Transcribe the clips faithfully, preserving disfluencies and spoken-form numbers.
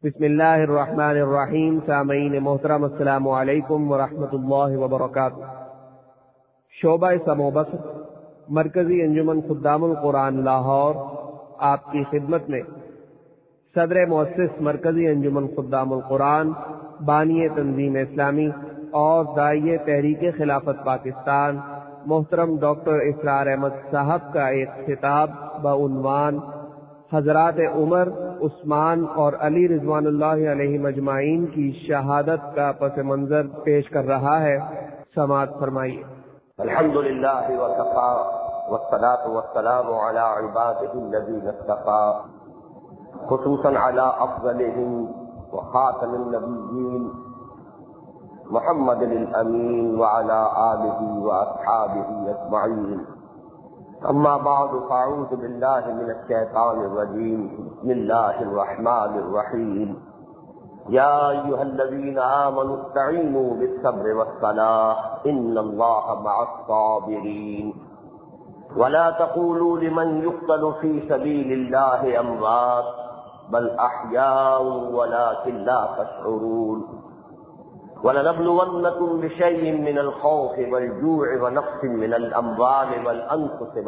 بسم اللہ الرحمن الرحیم۔ سامعین محترم السلام علیکم ورحمۃ اللہ وبرکاتہ۔ شعبہ سمع و بصر مرکزی انجمن خدام القرآن لاہور آپ کی خدمت میں صدر مؤسس مرکزی انجمن خدام القرآن، بانی تنظیم اسلامی اور داعیہ تحریک خلافت پاکستان محترم ڈاکٹر اسرار احمد صاحب کا ایک خطاب بعنوان حضرات عمر، عثمان اور علی رضوان اللہ علیہ مجمعین کی شہادت کا پس منظر پیش کر رہا ہے۔ سماعت فرمائیے۔ الحمدللہ وکفی والصلاة والسلام علی عباده الذین اصطفی، خصوصا علی افضلهم وخاتم النبیین محمد الامین وعلی آلہ واصحابہ اجمعین۔ اما بعد فاعوذ باللہ من الشیطان الرجیم، بسم اللہ الرحمن الرحیم۔ یا ایھا الذین آمنوا استعینوا بالصبر والصلاۃ ان اللہ مع الصابرین ولا تقولوا لمن يقتل في سبيل الله اموات بل احیاء ولكن لا تشعرون۔ وَلَنَبْلُوَنَّكُمْ بِشَيْءٍ مِّنَ الْخَوْفِ وَالْجُوعِ وَنَقْصٍ مِّنَ الْأَمْوَالِ وَالْأَنفُسِ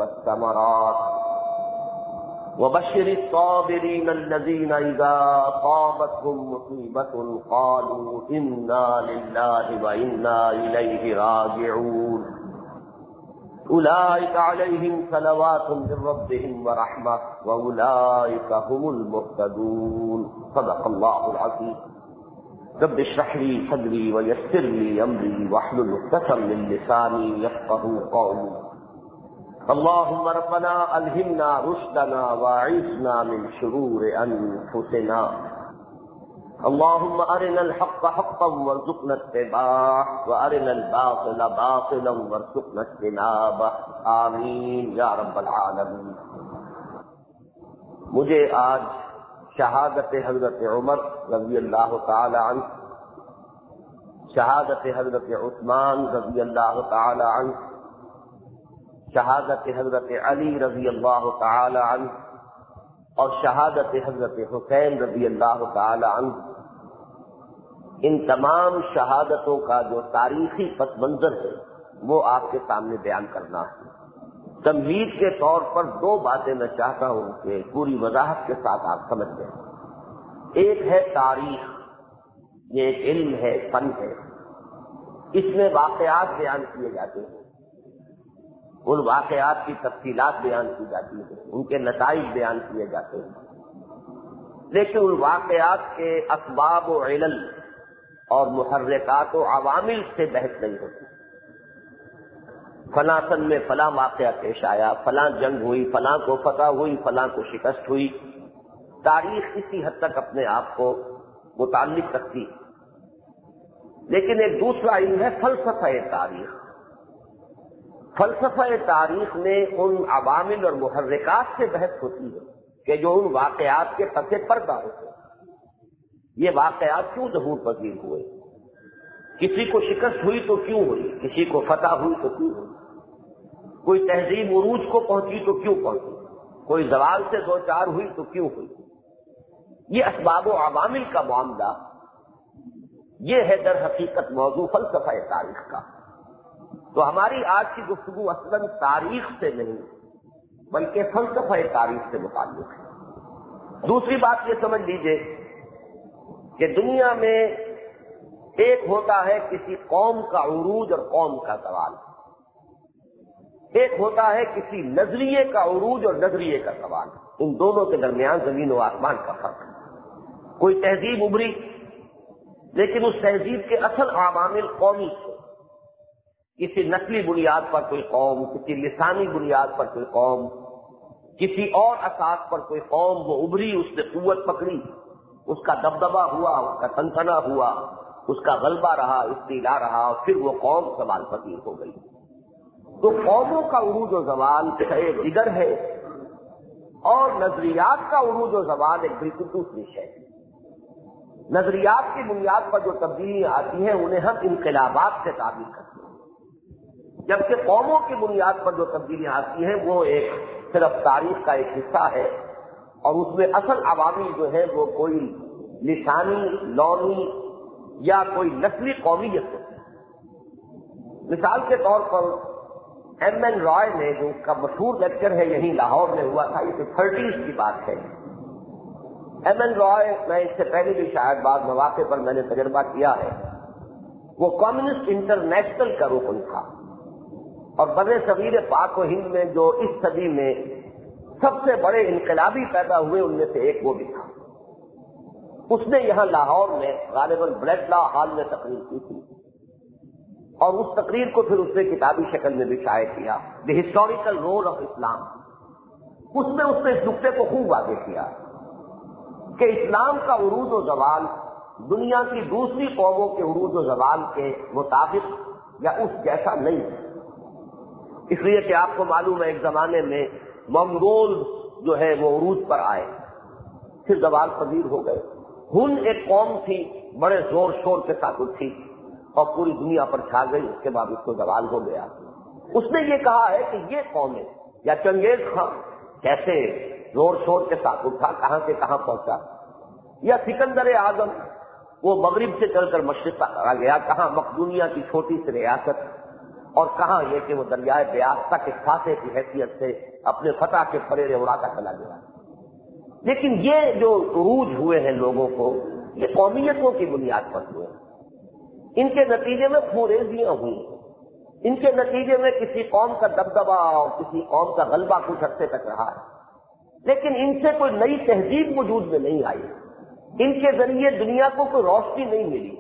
وَالثَّمَرَاتِ وَبَشِّرِ الصَّابِرِينَ الَّذِينَ إِذَا أَصَابَتْهُم مُّصِيبَةٌ قَالُوا إِنَّا لِلَّهِ وَإِنَّا إِلَيْهِ رَاجِعُونَ أُولَٰئِكَ عَلَيْهِمْ صَلَوَاتٌ مِّن رَّبِّهِمْ وَرَحْمَةٌ وَأُولَٰئِكَ هُمُ الْمُهْتَدُونَ۔ صدق الله العظيم۔ رب اشرح لي صدري ويسر لي امري واحلل عقدة من لساني يفقهوا قولي۔ اللهم ربنا الهمنا رشدنا واعصمنا من شرور انفسنا، اللهم ارنا الحق حقا وارزقنا اتباعه وارنا الباطل باطلا وارزقنا اجتنابه، آمین یا رب العالمین۔ مجھے آج شہادت حضرت عمر رضی اللہ تعالی عنہ، شہادت حضرت عثمان رضی اللہ تعالی عنہ، شہادت حضرت علی رضی اللہ تعالی عنہ اور شہادت حضرت حسین رضی اللہ تعالی عنہ، ان تمام شہادتوں کا جو تاریخی پس منظر ہے وہ آپ کے سامنے بیان کرنا ہے۔ تمہید کے طور پر دو باتیں میں چاہتا ہوں کہ پوری وضاحت کے ساتھ آپ سمجھ لیں۔ ایک ہے تاریخ، یہ ایک علم ہے، فن ہے، اس میں واقعات بیان کیے جاتے ہیں، ان واقعات کی تفصیلات بیان کی جاتی ہیں، ان کے نتائج بیان کیے جاتے ہیں، لیکن ان واقعات کے اسباب و علل اور محرکات و عوامل سے بحث نہیں ہوتی۔ فلاں سن میں فلاں واقعہ پیش آیا، فلاں جنگ ہوئی، فلاں کو فتح ہوئی، فلاں کو شکست ہوئی۔ تاریخ اسی حد تک اپنے آپ کو متعلق رکھتی ہے، لیکن ایک دوسرا علم ہے فلسفہ تاریخ۔ فلسفہ تاریخ میں ان عوامل اور محرکات سے بحث ہوتی ہے کہ جو ان واقعات کے پس پردہ ہوتے ہیں۔ یہ واقعات کیوں ظہور پذیر ہوئے؟ کسی کو شکست ہوئی تو کیوں ہوئی؟ کسی کو فتح ہوئی تو کیوں ہوئی؟ کوئی تہذیب عروج کو پہنچی تو کیوں پہنچی؟ کوئی زوال سے دو چار ہوئی تو کیوں ہوئی؟ یہ اسباب و عوامل کا معاملہ، یہ ہے در حقیقت موضوع فلسفہ تاریخ کا۔ تو ہماری آج کی گفتگو اصلاً تاریخ سے نہیں بلکہ فلسفہ تاریخ سے متعلق ہے۔ دوسری بات یہ سمجھ لیجئے کہ دنیا میں ایک ہوتا ہے کسی قوم کا عروج اور قوم کا زوال، ایک ہوتا ہے کسی نظریے کا عروج اور نظریے کا زوال۔ ان دونوں کے درمیان زمین و آسمان کا فرق ہے۔ کوئی تہذیب ابھری لیکن اس تہذیب کے اصل عوامل قومی تھے، کسی نسلی بنیاد پر کوئی قوم، کسی لسانی بنیاد پر کوئی قوم، کسی اور اساس پر کوئی قوم وہ ابھری، اس نے قوت پکڑی، اس کا دبدبہ ہوا، اس کا سنسنا ہوا، اس کا غلبہ رہا، استیلا رہا، اور پھر وہ قوم زوال پذیر ہو گئی۔ تو قوموں کا عروج و زوال ایک دیگر ہے، اور نظریات کا عروج و زوال ایک بالکل دوسری شے ہے۔ نظریات کی بنیاد پر جو تبدیلیاں آتی ہیں انہیں ہم انقلابات سے تعبیر کرتے ہیں، جبکہ قوموں کی بنیاد پر جو تبدیلیاں آتی ہیں وہ ایک صرف تاریخ کا ایک حصہ ہے، اور اس میں اصل عوامل جو ہے وہ کوئی لسانی، لونی یا کوئی نسلی قومیت ہوتی ہے۔ مثال کے طور پر ایم این رائے نے، جو اس کا مشہور لیکچر ہے یہیں لاہور میں ہوا تھا، یہ تھرٹیز کی بات ہے۔ ایم این رائے، میں اس سے پہلے بھی شاید بعض مواقع پر میں نے تجربہ کیا ہے، وہ کمیونسٹ انٹرنیشنل کا رکن تھا، اور بر صغیر پاک و ہند میں جو اس صدی میں سب سے بڑے انقلابی پیدا ہوئے ان میں سے ایک وہ بھی تھا۔ اس نے یہاں لاہور میں غالباً بلیڈ لا ہال میں تقریر کی تھی، اور اس تقریر کو پھر اس نے کتابی شکل میں بھی شائع کیا، the historical role of Islam. اس میں اس نے اس نقطے کو خوب واضح کیا کہ اسلام کا عروج و زوال دنیا کی دوسری قوموں کے عروج و زوال کے مطابق یا اس جیسا نہیں ہے، اس لیے کہ آپ کو معلوم ہے ایک زمانے میں منگول جو ہے وہ عروج پر آئے، پھر زوال پذیر ہو گئے۔ ہن ایک قوم تھی، بڑے زور شور کے ساتھ اٹھی اور پوری دنیا پر چھا گئی، اس کے بعد اس کو زوال ہو گیا۔ اس نے یہ کہا ہے کہ یہ قومیں یا چنگیز خان کیسے زور شور کے ساتھ اٹھا، کہاں سے کہاں پہنچا، یا سکندر اعظم وہ مغرب سے چل کر مشرق تک آ گیا، کہاں مقدونیہ کی چھوٹی سی ریاست، اور کہاں یہ کہ وہ دریائے بیاس تک ایک فاتح کی حیثیت سے اپنے فتح کے پریرے اڑاتا چلا گیا۔ لیکن یہ جو عروج ہوئے ہیں لوگوں کو، یہ قومیتوں کی بنیاد پر ہوئے ہیں، ان کے نتیجے میں خونریزیاں ہوئی، ان کے نتیجے میں کسی قوم کا دبدبا اور کسی قوم کا غلبہ کچھ عرصے تک رہا ہے، لیکن ان سے کوئی نئی تہذیب وجود میں نہیں آئی، ان کے ذریعے دنیا کو کوئی روشنی نہیں ملی،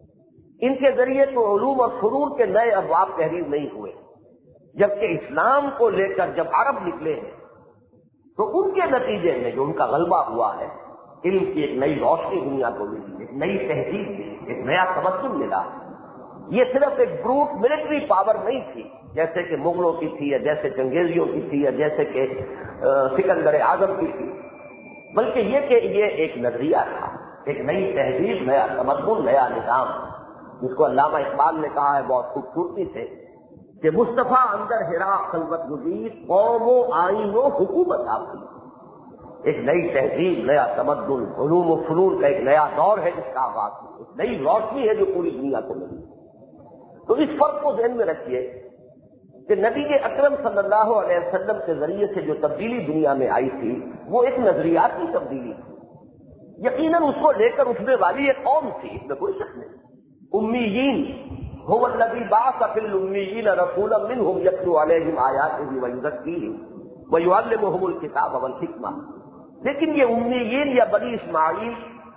ان کے ذریعے تو علوم اور فنون کے نئے ابواب تحریر نہیں ہوئے۔ جبکہ اسلام کو لے کر جب عرب نکلے ہیں تو ان کے نتیجے میں جو ان کا غلبہ ہوا ہے، علم کی ایک نئی روشنی دنیا کو ملی، ایک نئی تہذیب ملی، ایک نیا تمدن ملا۔ یہ صرف ایک بروٹ ملٹری پاور نہیں تھی جیسے کہ مغلوں کی تھی یا جیسے چنگیزیوں کی تھی یا جیسے کہ سکندر اعظم کی تھی، بلکہ یہ کہ یہ ایک نظریہ تھا، ایک نئی تہذیب، نیا تمدن، نیا نظام، جس کو علامہ اقبال نے کہا ہے بہت خوبصورتی سے کہ مصطفیٰ اندر ہرا خلوت گزیر، قوم و آئین و حکومت آپ کی۔ ایک نئی تہذیب، نیا تمدن، علوم و فنون کا ایک نیا دور ہے جس کا آغاز ہے، ایک نئی روشنی ہے جو پوری دنیا کو ملی۔ تو اس فرق کو ذہن میں رکھیے کہ نبی اکرم صلی اللہ علیہ وسلم کے ذریعے سے جو تبدیلی دنیا میں آئی تھی وہ ایک نظریاتی تبدیلی تھی۔ یقیناً اس کو لے کر اٹھنے والی ایک قوم تھی، اس میں کوئی شک نہیں۔ امیین هو الذی بعث فی الامیین رسولا منہم یتلو علیہم آیاتہ ویزکیہم ویعلمہم الکتاب والحکمہ، لیکن یہ امیین یا بنی اسماعیل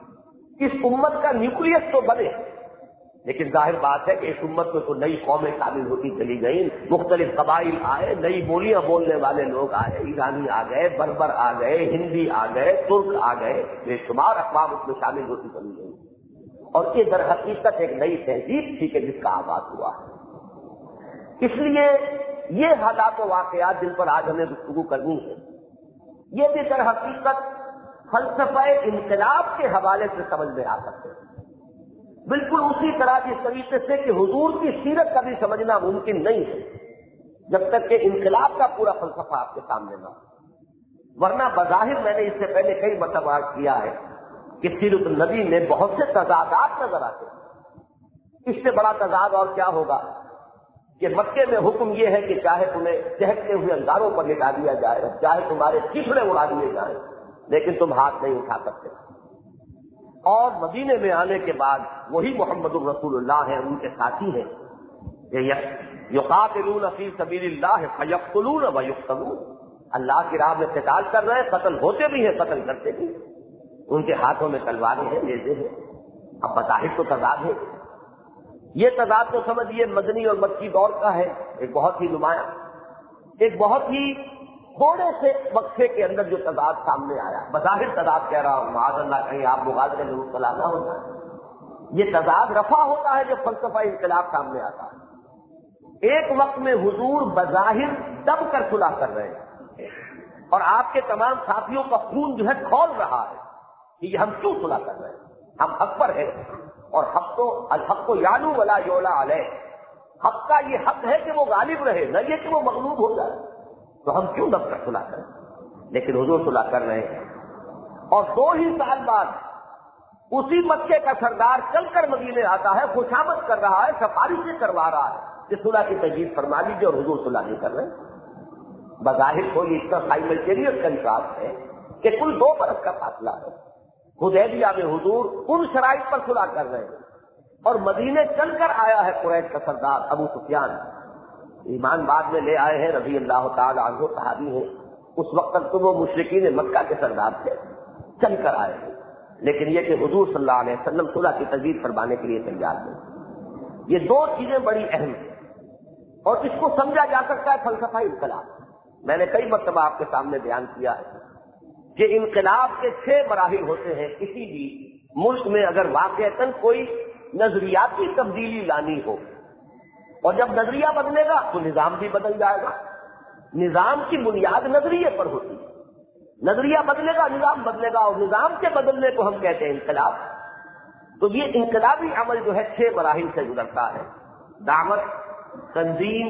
اس امت کا نیوکلیس تو بنے، لیکن ظاہر بات ہے کہ اس امت میں تو نئی قومیں شامل ہوتی چلی گئیں، مختلف قبائل آئے، نئی بولیاں بولنے والے لوگ آئے، ایرانی آ گئے، بربر آ گئے، ہندی آ گئے، ترک آ گئے، بے شمار اقوام اس میں شامل ہوتی چلی گئی، اور یہ در حقیقت ایک نئی تہذیب تھی کہ جس کا آغاز ہوا ہے۔ اس لیے یہ حالات و واقعات جن پر آج ہمیں گفتگو کرنی ہے، یہ بھی در حقیقت فلسفہ انقلاب کے حوالے سے سمجھ میں آ سکتے ہیں، بالکل اسی طرح جس طریقے سے کہ حضور کی سیرت کا بھی سمجھنا ممکن نہیں ہے جب تک کہ انقلاب کا پورا فلسفہ آپ کے سامنے نہ ہو، ورنہ بظاہر میں نے اس سے پہلے کئی مرتبہ کیا ہے کہ سیرت النبی میں بہت سے تضادات نظر آتے ہیں۔ اس سے بڑا تضاد اور کیا ہوگا کہ مکے میں حکم یہ ہے کہ چاہے تمہیں چہکتے ہوئے انگاروں پر لٹا دیا جائے، چاہے تمہارے چیخڑے اڑا دیے جائیں، لیکن تم ہاتھ نہیں اٹھا سکتے، اور مدینے میں آنے کے بعد وہی محمد الرسول اللہ ہیں، ان کے ساتھی ہیں کہ یقاتلون فی سبیل اللہ فیقتلون ویقتلون، اللہ کی راہ میں قتال کر رہے ہیں، قتل ہوتے بھی ہیں، قتل کرتے بھی ہیں، ان کے ہاتھوں میں تلواریں ہیں، نیزے ہیں۔ اب بظاہر تو تضاد ہے، یہ تضاد تو سمجھیے مدنی اور مکی دور کا ہے، ایک بہت ہی نمایاں، ایک بہت ہی تھوڑے سے وقفے کے اندر جو تضاد سامنے آیا، بظاہر تضاد کہہ رہا ہوں، معاذ اللہ کہیں آپ مغالطے میں مبتلا نہ ہو جائیں، یہ تضاد رفع ہوتا ہے جب فلسفہ انقلاب سامنے آتا ہے۔ ایک وقت میں حضور بظاہر دب کر صلح کر رہے ہیں، اور آپ کے تمام ساتھیوں کا خون جو ہے کھول رہا ہے کہ یہ ہم کیوں صلح کر رہے ہیں، ہم حق پر ہیں، اور حق تو الحق کو یعلو ولا یعلی علیہ، حق کا یہ حق ہے کہ وہ غالب رہے، نہ یہ کہ وہ مغلوب ہو جائے، تو ہم کیوں دب کر صلح کریں، لیکن حضور صلح کر رہے ہیں۔ اور دو ہی سال بعد اسی مکے کا سردار چل کر مدینے آتا ہے، خوشامد کر رہا ہے، سفارشیں کروا رہا ہے کہ صلح کی تجویز فرما لیجیے، اور حضور صلح نہیں کر رہے۔ بظاہر کوئی اتنا سائملٹینیس کنٹراس ہے کہ کل دو برس کا فاصلہ ہے۔ حدیبیہ میں حضور ان شرائط پر صلح کر رہے ہیں، اور مدینے چل کر آیا ہے قریش کا سردار ابو سفیان۔ ایمان بعد میں لے آئے ہیں، رضی اللہ تعالی عنہ صحابی ہیں، اس وقت تک تو وہ مشرکین مکہ کے سردار تھے، چل کر آئے ہیں، لیکن یہ کہ حضور صلی اللہ علیہ وسلم صلح کی تجویز فرمانے کے لیے تیار نہیں۔ یہ دو چیزیں بڑی اہم ہیں، اور اس کو سمجھا جا سکتا ہے فلسفہ انقلاب۔ میں نے کئی مرتبہ آپ کے سامنے بیان کیا ہے کہ انقلاب کے چھ مراحل ہوتے ہیں۔ کسی بھی ملک میں اگر واقعتاً کوئی نظریاتی تبدیلی لانی ہو، اور جب نظریہ بدلے گا تو نظام بھی بدل جائے گا۔ نظام کی بنیاد نظریے پر ہوتی ہے، نظریہ بدلے گا نظام بدلے گا، اور نظام کے بدلنے کو ہم کہتے ہیں انقلاب۔ تو یہ انقلابی عمل جو ہے چھ مراحل سے گزرتا ہے: دعوت، تنظیم،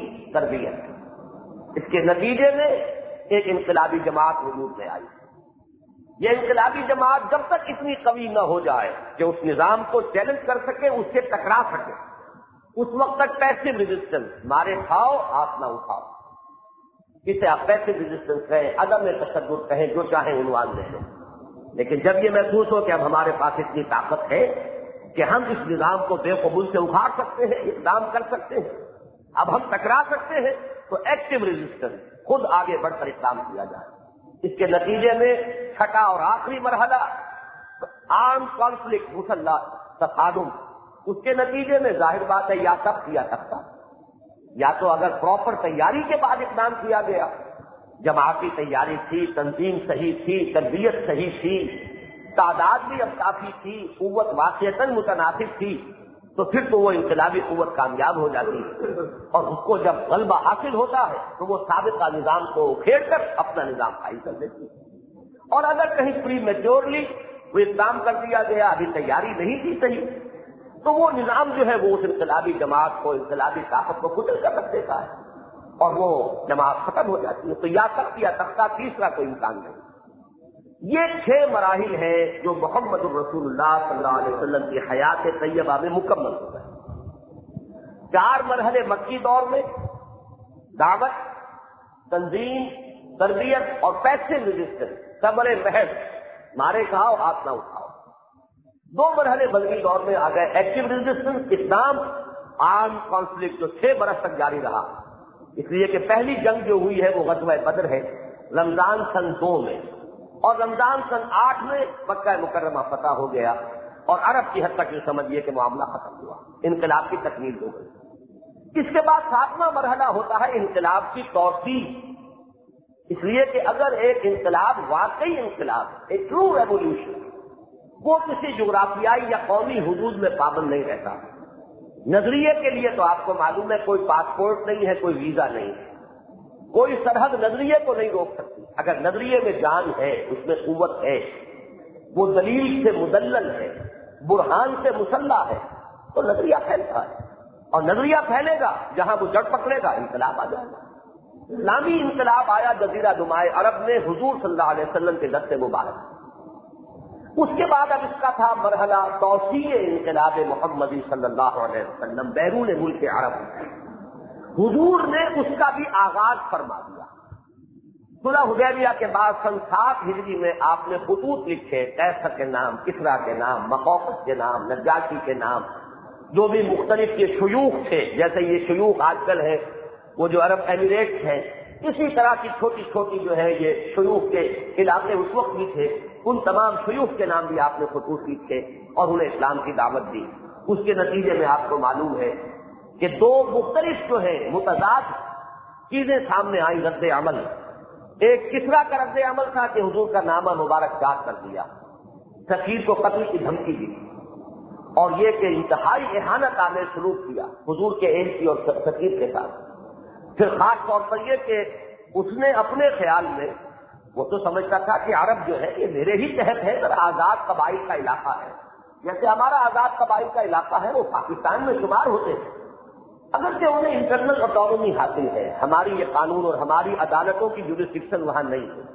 تربیت۔ اس کے نتیجے میں ایک انقلابی جماعت وجود میں آئی۔ یہ انقلابی جماعت جب تک اتنی قوی نہ ہو جائے کہ اس نظام کو چیلنج کر سکے، اس سے ٹکرا سکے، اس وقت تک پیسو ریزسٹنس، مارے کھاؤ آپ نہ اٹھاؤ، اسے آپ پیسو ریزسٹنس کہیں، عدم تشدد کہیں، جو چاہیں عنوان دے دیں۔ لیکن جب یہ محسوس ہو کہ اب ہمارے پاس اتنی طاقت ہے کہ ہم اس نظام کو بے قبول سے اکھاڑ سکتے ہیں، اقدام کر سکتے ہیں، اب ہم ٹکرا سکتے ہیں، تو ایکٹیو ریزسٹنس، خود آگے بڑھ کر اقدام کیا جائے۔ اس کے نتیجے میں چھٹا اور آخری مرحلہ آرم کانفلکٹ، مسلح تصادم۔ اس کے نتیجے میں ظاہر بات ہے یا سخت یا سخت، یا تو اگر پراپر تیاری کے بعد اقدام کیا گیا، جماعتی تیاری تھی، تنظیم صحیح تھی، تربیت صحیح تھی، تعداد بھی اب کافی تھی، قوت واقعتاً متناسب تھی، تو پھر تو وہ انقلابی قوت کامیاب ہو جاتی ہے، اور اس کو جب غلبہ حاصل ہوتا ہے تو وہ سابقہ نظام کو کھیڑ کر اپنا نظام قائم کر دیتی ہے۔ اور اگر کہیں پری میچورلی وہ اقدام کر دیا گیا، ابھی تیاری نہیں تھی صحیح، تو وہ نظام جو ہے وہ اس انقلابی جماعت کو، انقلابی طاقت کو کچل کر رکھ دیتا ہے، اور وہ جماعت ختم ہو جاتی ہے۔ تو یا تخت یا تختہ، تیسرا کوئی امکان نہیں۔ یہ چھ مراحل ہیں جو محمد الرسول اللہ صلی اللہ علیہ وسلم کی حیات طیبہ میں مکمل ہو گئے۔ چار مرحلے مکی دور میں: دعوت، تنظیم، تربیت اور پیسو ریزسٹنس، صبر محض، مارے کھاؤ ہاتھ نہ اٹھاؤ۔ دو مرحلے مدنی دور میں آ گئے: active resistance, Islam, arm conflict, جو چھ برس تک جاری رہا، اس لیے کہ پہلی جنگ جو ہوئی ہے وہ غزوہ بدر ہے، رمضان سن دو میں، اور رمضان سن آٹھ میں مکہ مکرمہ فتح ہو گیا، اور عرب کی حد تک یہ سمجھیے کہ معاملہ ختم ہوا، انقلاب کی تکمیل ہو گئی۔ اس کے بعد ساتواں مرحلہ ہوتا ہے انقلاب کی توسیع، اس لیے کہ اگر ایک انقلاب واقعی انقلاب، ایک ٹرو ریولیوشن، وہ کسی جغرافیائی یا قومی حدود میں پابند نہیں رہتا۔ نظریے کے لیے تو آپ کو معلوم ہے کوئی پاسپورٹ نہیں ہے، کوئی ویزا نہیں ہے، کوئی سرحد نظریے کو نہیں روک سکتی۔ اگر نظریے میں جان ہے، اس میں قوت ہے، وہ دلیل سے مدلل ہے، برہان سے مسلح ہے، تو نظریہ پھیلتا ہے، اور نظریہ پھیلے گا جہاں وہ جڑ پکڑے گا، انقلاب آ جائے گا۔ اسلامی انقلاب آیا جزیرہ نمائے عرب میں حضور صلی اللہ علیہ وسلم کے دست مبارک۔ اس کے بعد اب اس کا تھا مرحلہ توسیع انقلاب محمدی صلی اللہ علیہ وسلم بیرون ملک عرب۔ حضور نے اس کا بھی آغاز فرما دیا۔ صلح حدیبیہ کے بعد سن سات ہجری میں آپ نے خطوط لکھے، قیصر کے نام، کسریٰ کے نام، مقوقس کے نام، نجاشی کے نام، جو بھی مختلف کے شیوخ تھے، جیسے یہ شیوخ آج کل ہے وہ جو عرب ایمریٹس ہیں، اسی طرح کی چھوٹی چھوٹی جو ہے یہ شیوخ کے علاقے اس وقت بھی تھے، ان تمام شیوخ کے نام بھی آپ نے خطوط لکھے اور انہیں اسلام کی دعوت دی۔ اس کے نتیجے میں آپ کو معلوم ہے کہ دو مختلف جو ہے متضاد چیزیں سامنے آئیں رد عمل۔ ایک کسریٰ کا رد عمل تھا کہ حضور کا نامہ مبارک چاک کر دیا، سفیر کو قتل کی دھمکی دی، اور یہ کہ انتہائی اہانت آمیز سلوک کیا حضور کے ایلچی اور سفیر کے ساتھ۔ پھر خاص طور پر یہ کہ اس نے اپنے خیال میں، وہ تو سمجھتا تھا کہ عرب جو ہے یہ میرے ہی تحت ہے، ذرا آزاد قبائل کا علاقہ ہے، جیسے ہمارا آزاد قبائل کا علاقہ ہے وہ پاکستان میں شمار ہوتے ہیں، اگرچہ انہیں انٹرنل آٹونومی حاصل ہے، ہماری یہ قانون اور ہماری عدالتوں کی جورسڈکشن وہاں نہیں ہے،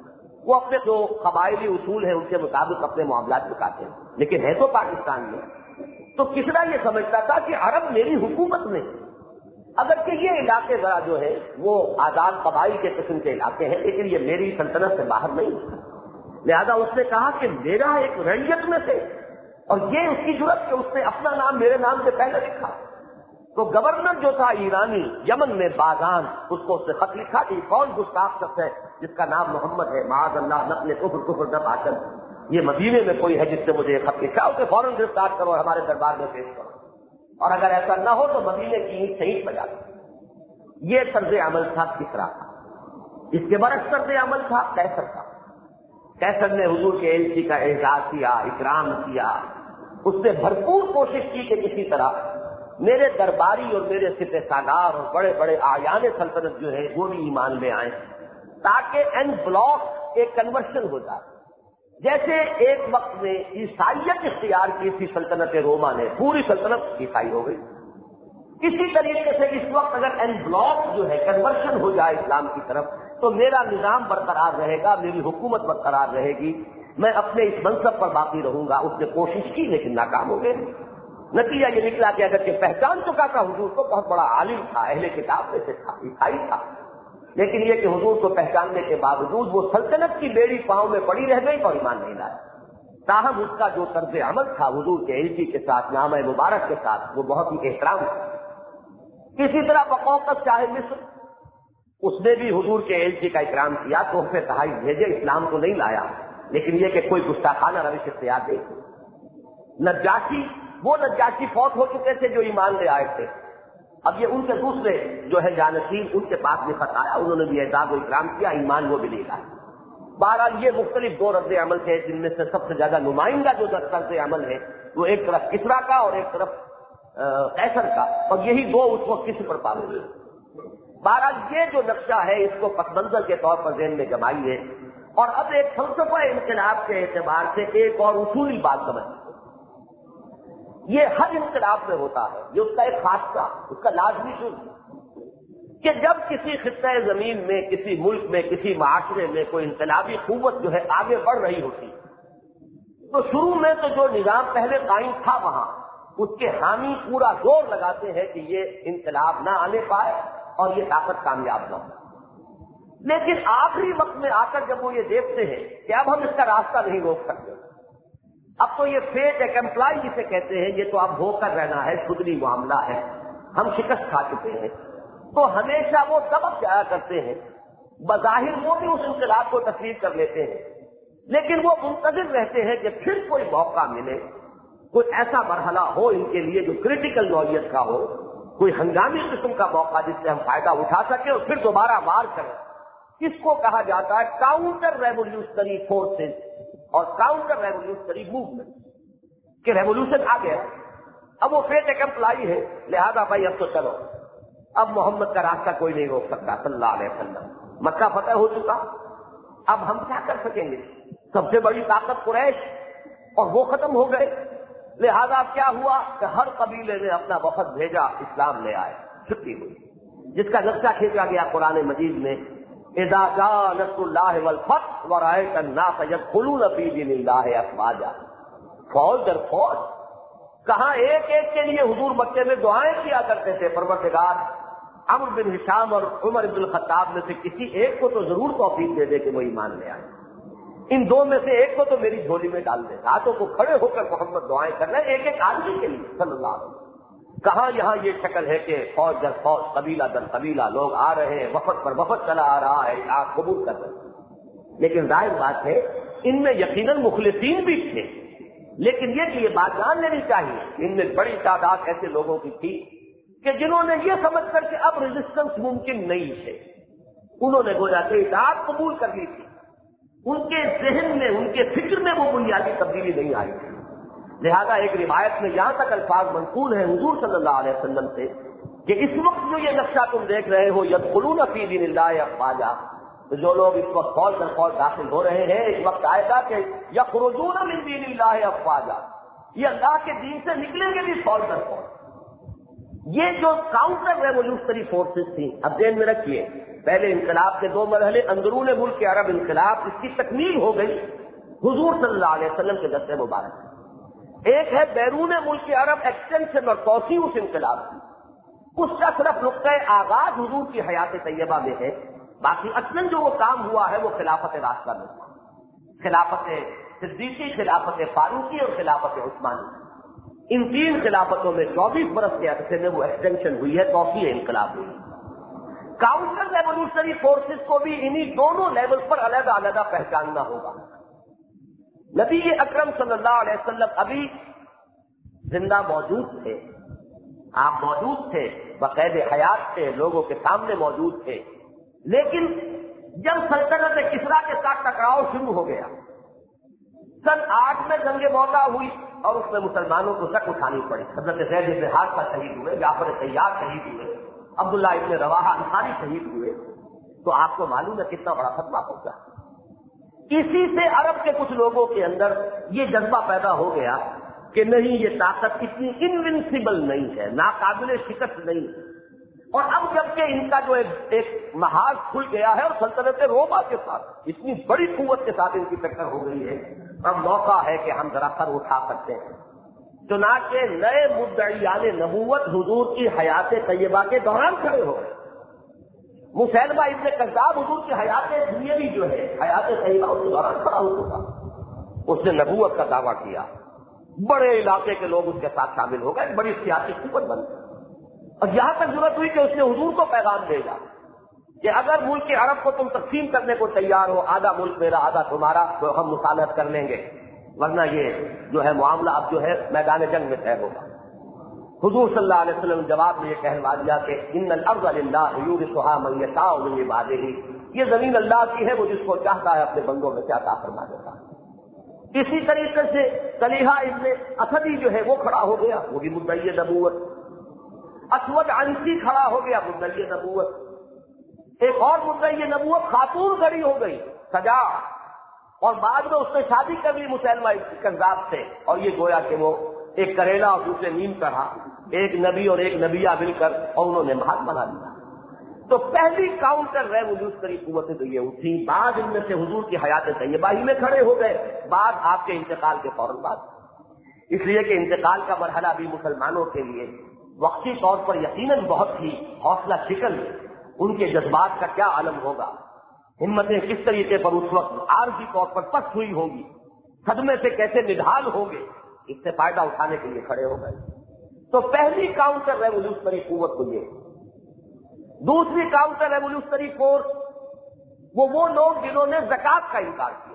وہ اپنے جو قبائلی اصول ہیں ان کے مطابق اپنے معاملات بتاتے ہیں، لیکن ہے تو پاکستان میں. تو کسرا یہ سمجھتا تھا کہ عرب میری حکومت میں، اگرچہ یہ علاقے ذرا جو ہے وہ آزاد قبائل کے قسم کے علاقے ہیں لیکن یہ میری سلطنت سے باہر نہیں. لہذا اس نے کہا کہ میرا ایک رعیت میں سے، اور یہ اس کی ضرورت کہ اس نے اپنا نام میرے نام سے پہلے لکھا. تو گورنر جو تھا ایرانی یمن میں بازان، اس کو اس نے خط لکھا کہ کون گستاخ شخص ہے جس کا نام محمد ہے، معاذ اللہ نقل کفر کفر نہ باطل، یہ مدینے میں کوئی ہے جس سے مجھے یہ خط لکھا، اسے فوراً گرفتار کرو اور ہمارے دربار میں پیش کرو، اور اگر ایسا نہ ہو تو مدینے کی اینٹ شہید بجا دو. یہ طرز عمل تھا کسرا کا. اس کے برعکس طرز عمل تھا قیصر کا. قیصر نے حضور کے ایلچی کا اعزاز کیا، اکرام کیا. اس نے بھرپور کوشش کی کہ کسی طرح میرے درباری اور میرے سپہ سالار اور بڑے بڑے آیان سلطنت جو ہے وہ بھی ایمان میں آئیں، تاکہ این بلاک ایک کنورشن ہو جائے. جیسے ایک وقت میں عیسائیت اختیار کی تھی سلطنت روما نے، پوری سلطنت عیسائی ہو گئی، اسی طریقے سے اس وقت اگر این بلاک جو ہے کنورشن ہو جائے اسلام کی طرف تو میرا نظام برقرار رہے گا، میری حکومت برقرار رہے گی، میں اپنے اس منصب پر باقی رہوں گا. اس نے کوشش کی لیکن ناکام ہو گئے. نتیجہ یہ نکلا کہ اگر کہ پہچان چکا تھا حضور کو، بہت بڑا عالم تھا، اہل کتاب میں سے تھا، عیسائی تھا، لیکن یہ کہ حضور کو پہچاننے کے باوجود وہ سلطنت کی بیڑی پاؤں میں پڑی رہ گئی اور ایمان نہیں لایا. تاہم اس کا جو طرز عمل تھا حضور کے ایلچی کے ساتھ، نام مبارک کے ساتھ، وہ بہت ہی احترام تھا. اسی طرح بقوقت شاہ مصر، اس نے بھی حضور کے ایلچی کا اکرام کیا، تحفے تحائف بھیجے، اسلام کو نہیں لایا، لیکن یہ کہ کوئی گستاخانہ روش اختیار نہیں. نجاشی، وہ نجاشی فوت ہو چکے تھے جو ایمان لے آئے تھے، اب یہ ان کے دوسرے جو ہے جانشین، ان کے پاس میں خط آیا، انہوں نے بھی اعزاز و اکرام کیا، ایمان وہ بھی لے لائے. بہرحال یہ مختلف دو رد عمل تھے جن میں سے سب سے زیادہ نمائندہ جو طرز عمل ہے وہ ایک طرف کسرا کا اور ایک طرف قیصر کا، اور یہی دو اس وقت کس پر پابند ہے. بہرحال یہ جو نقشہ ہے اس کو پس منظر کے طور پر ذہن میں جمائیے، اور اب ایک فلسفہ انقلاب کے اعتبار سے ایک اور اصولی بات سمجھیں. یہ ہر انقلاب میں ہوتا ہے، یہ اس کا ایک خاصہ، اس کا لازمی شروع کہ جب کسی خطہ زمین میں، کسی ملک میں، کسی معاشرے میں کوئی انقلابی قوت جو ہے آگے بڑھ رہی ہوتی تو شروع میں تو جو نظام پہلے قائم تھا وہاں اس کے حامی پورا زور لگاتے ہیں کہ یہ انقلاب نہ آنے پائے اور یہ طاقت کامیاب نہ ہو. لیکن آخری وقت میں آ کر جب وہ یہ دیکھتے ہیں کہ اب ہم اس کا راستہ نہیں روک سکتے، اب تو یہ فیٹ ایک امپلائی جسے کہتے ہیں، یہ تو اب ہو کر رہنا ہے، خودری معاملہ ہے، ہم شکست کھا چکے ہیں، تو ہمیشہ وہ سبق جایا کرتے ہیں. بظاہر وہ بھی اس انقلاب کو تسلیم کر لیتے ہیں، لیکن وہ منتظر رہتے ہیں کہ پھر کوئی موقع ملے، کوئی ایسا مرحلہ ہو ان کے لیے جو کریٹیکل نوعیت کا ہو، کوئی ہنگامی قسم کا موقع جس سے ہم فائدہ اٹھا سکیں اور پھر دوبارہ وار کریں. اس کو کہا جاتا ہے کاؤنٹر ریولیوشنری فورسز اور کاؤنٹر ریولیوشنری موومنٹ، کہ ریولیوشن آ گیا، اب وہ فیٹ ایک امپلائی ہے، لہذا بھائی اب تو چلو، اب محمد کا راستہ کوئی نہیں روک سکتا صلی اللہ علیہ وسلم. مکہ فتح ہو چکا، اب ہم کیا کر سکیں گے؟ سب سے بڑی طاقت قریش اور وہ ختم ہو گئے. لہذا کیا ہوا کہ ہر قبیلے نے اپنا وفد بھیجا، اسلام لے آئے، چھٹی ہوئی، جس کا نقشہ کھینچا گیا قرآن مجید میں، اذا جاء نصر اللہ والفتح ورأیت الناس یدخلون فی دین اللہ افواجا. فوج در فوج، کہاں ایک ایک کے لیے حضور مکے میں دعائیں کیا کرتے تھے، پروردگار عمرو بن ہشام اور عمر بن الخطاب میں سے کسی ایک کو تو ضرور توفیق دے دے کہ وہ ایمان لے آئے، ان دو میں سے ایک کو تو میری جھولی میں ڈال دے. ہاتھوں کو کھڑے ہو کر محمد دعائیں کر رہے ہیں ایک ایک آدمی کے لیے صلی اللہ علیہ وسلم. کہاں یہاں یہ شکل ہے کہ فوج در فوج، قبیلہ در قبیلہ لوگ آ رہے ہیں، وفد پر وفد چلا آ رہا ہے، آپ قبول کر رہے ہیں. لیکن ظاہر بات ہے ان میں یقیناً مخلصین بھی تھے، لیکن یہ کہ یہ بات جان لینی چاہیے ان میں بڑی تعداد ایسے لوگوں کی تھی کہ جنہوں نے یہ سمجھ کر کہ اب ریزسٹنس ممکن نہیں ہے، انہوں نے گویا کہ اطاعت قبول کر لی تھی. ان کے ذہن میں، ان کے فکر میں وہ بنیادی تبدیلی نہیں آئی تھی. لہذا ایک روایت میں یہاں تک الفاظ منقول ہیں حضور صلی اللہ علیہ وسلم سے کہ اس وقت جو یہ نقشہ تم دیکھ رہے ہو، یدخلون فی دین اللہ افواجا، تو جو لوگ اس وقت فوج در فوج داخل ہو رہے ہیں، ایک وقت آئے گا کہ یخرجون من دین اللہ افواجا، یہ اللہ کے دین سے نکلیں گے بھی فوج در فوج. یہ جو کاؤنٹر ریولیوشنری فورسز تھیں، اب ذہن میں رکھیے، پہلے انقلاب کے دو مرحلے، اندرون ملک عرب انقلاب، اس کی تکمیل ہو گئی حضور صلی اللہ علیہ وسلم کے دست مبارک۔ ایک ہے بیرون ملک عرب ایکسٹینشن اور توسیع اس انقلاب کی، اس کا صرف نقطۂ آغاز حضور کی حیات طیبہ میں ہے، باقی اصلاً جو وہ کام ہوا ہے وہ خلافت راشدہ میں ہوا، خلافت صدیقی، خلافت فاروقی اور خلافت عثمانی۔ ان تین خلافتوں میں چوبیس برس کے عرصے میں وہ ایکسٹینشن ہوئی ہے، توسیع انقلاب ہوئی۔ کاؤنٹر ریولیوشنری فورسز کو بھی انہی دونوں لیول پر علیحدہ علیحدہ پہچاننا ہوگا۔ نبی اکرم صلی اللہ علیہ وسلم ابھی زندہ موجود تھے، آپ موجود تھے، بقید حیات تھے، لوگوں کے سامنے موجود تھے، لیکن جب سلطنت کسریٰ کے ساتھ ٹکراؤ شروع ہو گیا، سن آٹھ میں جنگ موتا ہوئی اور اس میں مسلمانوں کو شک اٹھانی پڑی، حضرت زید بن حارثہ شہید ہوئے، جعفر طیار شہید ہوئے، عبداللہ ابن رواحہ انصاری شہید ہوئے، تو آپ کو معلوم ہے کتنا بڑا صدمہ پہنچا۔ اسی سے عرب کے کچھ لوگوں کے اندر یہ جذبہ پیدا ہو گیا کہ نہیں، یہ طاقت اتنی انوینسیبل نہیں ہے، ناقابل شکست نہیں ہے، اور اب جبکہ ان کا جو ایک محاذ کھل گیا ہے اور سلطنت روما کے ساتھ اتنی بڑی قوت کے ساتھ ان کی ٹکر ہو گئی ہے، اب موقع ہے کہ ہم ذرا سر اٹھا سکتے ہیں۔ چنانچہ نئے مدعیان نبوت حضور کی حیات طیبہ کے دوران کھڑے ہو گئے۔ مسیلمہ ابن کذاب حضور کی حیات دنیاوی جو ہے، حیات طیبہ اس کے دوران کھڑا ہو چکا، اس نے نبوت کا دعویٰ کیا، بڑے علاقے کے لوگ اس کے ساتھ شامل ہو گئے، بڑی سیاسی قوت بن گئی، اور یہاں تک ضرورت ہوئی کہ اس نے حضور کو پیغام بھیجا کہ اگر ملک عرب کو تم تقسیم کرنے کو تیار ہو، آدھا ملک میرا آدھا تمہارا، تو ہم مصالحت کر لیں گے، ورنہ یہ جو ہے معاملہ اب جو ہے میدان جنگ میں طے ہوگا۔ حضور صلی اللہ علیہ وسلم نے جواب میں یہ کہلوا دیا کہ ان الارض للہ یورثها من یشاء من عباده، یہ زمین اللہ کی ہے، وہ جس کو چاہتا ہے اپنے بندوں میں سے عطا فرما دیتا ہے۔ اسی طریقے سے طلحہ ابن اسدی جو ہے وہ کھڑا ہو گیا، وہ بھی مدعی نبوت۔ اسود عنسی کھڑا ہو گیا، مدعی نبوت۔ ایک اور مدعی نبوت خاتون کھڑی ہو گئی، سجا، اور بعد میں اس نے شادی کر لی مسیلمہ کذاب سے، اور یہ گویا کہ وہ ایک کریلا اور دوسرے نیم چڑھا، ایک نبی اور ایک نبیہ مل کر، اور انہوں نے محل بنا لیا۔ تو پہلی کاؤنٹر ریولیوشنری قوتیں تو یہ اٹھی، بعد ان میں سے حضور کی حیات طیبہ ہی میں کھڑے ہو گئے، بعد آپ کے انتقال کے فوراً بعد، اس لیے کہ انتقال کا مرحلہ بھی مسلمانوں کے لیے وقتی طور پر یقیناً بہت ہی حوصلہ شکن، ان کے جذبات کا کیا عالم ہوگا، ہمتیں کس طریقے پر اس وقت عارضی طور پر پست ہوئی ہوں گی، صدمے سے کیسے نڈھال ہوں گے، اس سے فائدہ اٹھانے کے لیے کھڑے ہو گئے۔ تو پہلی کاؤنٹر ریولیوشنری قوت تو یہ، دوسری کاؤنٹر ریولیوشنری فورس وہ وہ لوگ جنہوں نے زکوٰۃ کا انکار کیا،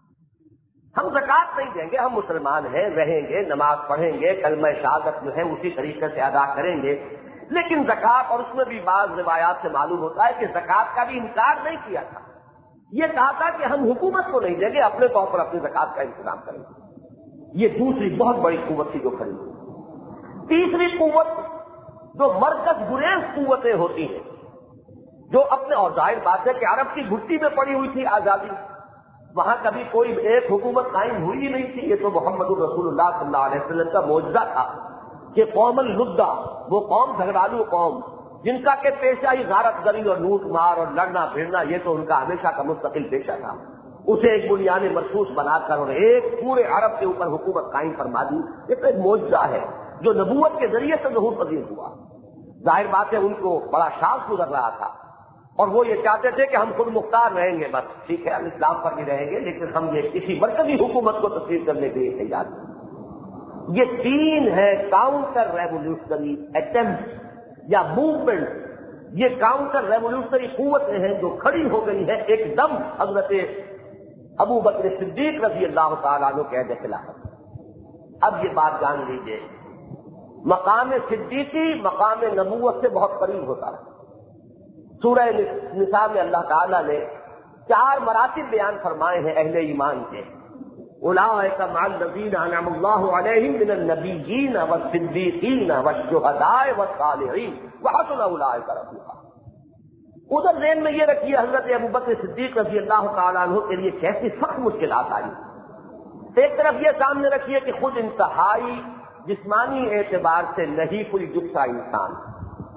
ہم زکوٰۃ نہیں دیں گے، ہم مسلمان ہیں، رہیں گے، نماز پڑھیں گے، کلمہ شہادت جو ہے اسی طریقے سے ادا کریں گے، لیکن زکوٰۃ، اور اس میں بھی بعض روایات سے معلوم ہوتا ہے کہ زکوٰۃ کا بھی انکار نہیں کیا تھا، یہ کہا تھا کہ ہم حکومت کو نہیں دیں گے، اپنے طور پر اپنی زکوٰۃ کا انتظام کریں گے۔ یہ دوسری بہت بڑی قوت تھی جو کھڑی ہوئی۔ تیسری قوت جو مرکز گریز قوتیں ہوتی ہیں، جو اپنے، اور ظاہر بات ہے کہ عرب کی گھٹی میں پڑی ہوئی تھی آزادی، وہاں کبھی کوئی ایک حکومت قائم ہوئی نہیں تھی، یہ تو محمد الرسول اللہ صلی اللہ علیہ وسلم کا معجزہ تھا کہ قوم اللدہ، وہ قوم جھگڑالو قوم جن کا کہ پیشہ ہی غارت گری اور لوٹ مار اور لڑنا پھرنا، یہ تو ان کا ہمیشہ کا مستقل پیشہ تھا، اسے ایک بنیاد مرصوص بنا کر اور ایک پورے عرب کے اوپر حکومت قائم فرما دی، یہ تو ایک معجزہ ہے جو نبوت کے ذریعے سے ظہور پذیر ہوا۔ ظاہر بات ہے ان کو بڑا شاذ گزر رہا تھا، اور وہ یہ چاہتے تھے کہ ہم خود مختار رہیں گے، بس ٹھیک ہے ہم اسلام پر بھی رہیں گے، لیکن ہم یہ کسی مرکزی حکومت کو تسلیم کرنے کے لیے تیار نہیں۔ یہ تین ہے کاؤنٹر ریولیوشنری اٹیمپٹ یا موومنٹ، یہ کاؤنٹر ریولیوشنری قوتیں ہیں جو کھڑی ہو گئی ہیں ایک دم حضرت ابو بکر صدیق رضی اللہ تعالیٰ عنہ کے عہد خلافت۔ اب یہ بات جان لیجئے، مقام صدیقی مقام نبوت سے بہت قریب ہوتا ہے۔ سورہ نساء میں اللہ تعالیٰ نے چار مراتب بیان فرمائے ہیں اہل ایمان کے، اولئک مع الذین انعم اللہ علیہم من النبیین والصدیقین والشہداء والصالحین وحسن اولئک رفیقا۔ ادھر ذہن میں یہ رکھیے حضرت ابو بکر صدیق رضی اللہ تعالیٰ عنہ کے لیے کیسی سخت مشکلات آئی۔ ایک طرف یہ سامنے رکھیے کہ خود انتہائی جسمانی اعتبار سے نہیں کوئی جکسا انسان،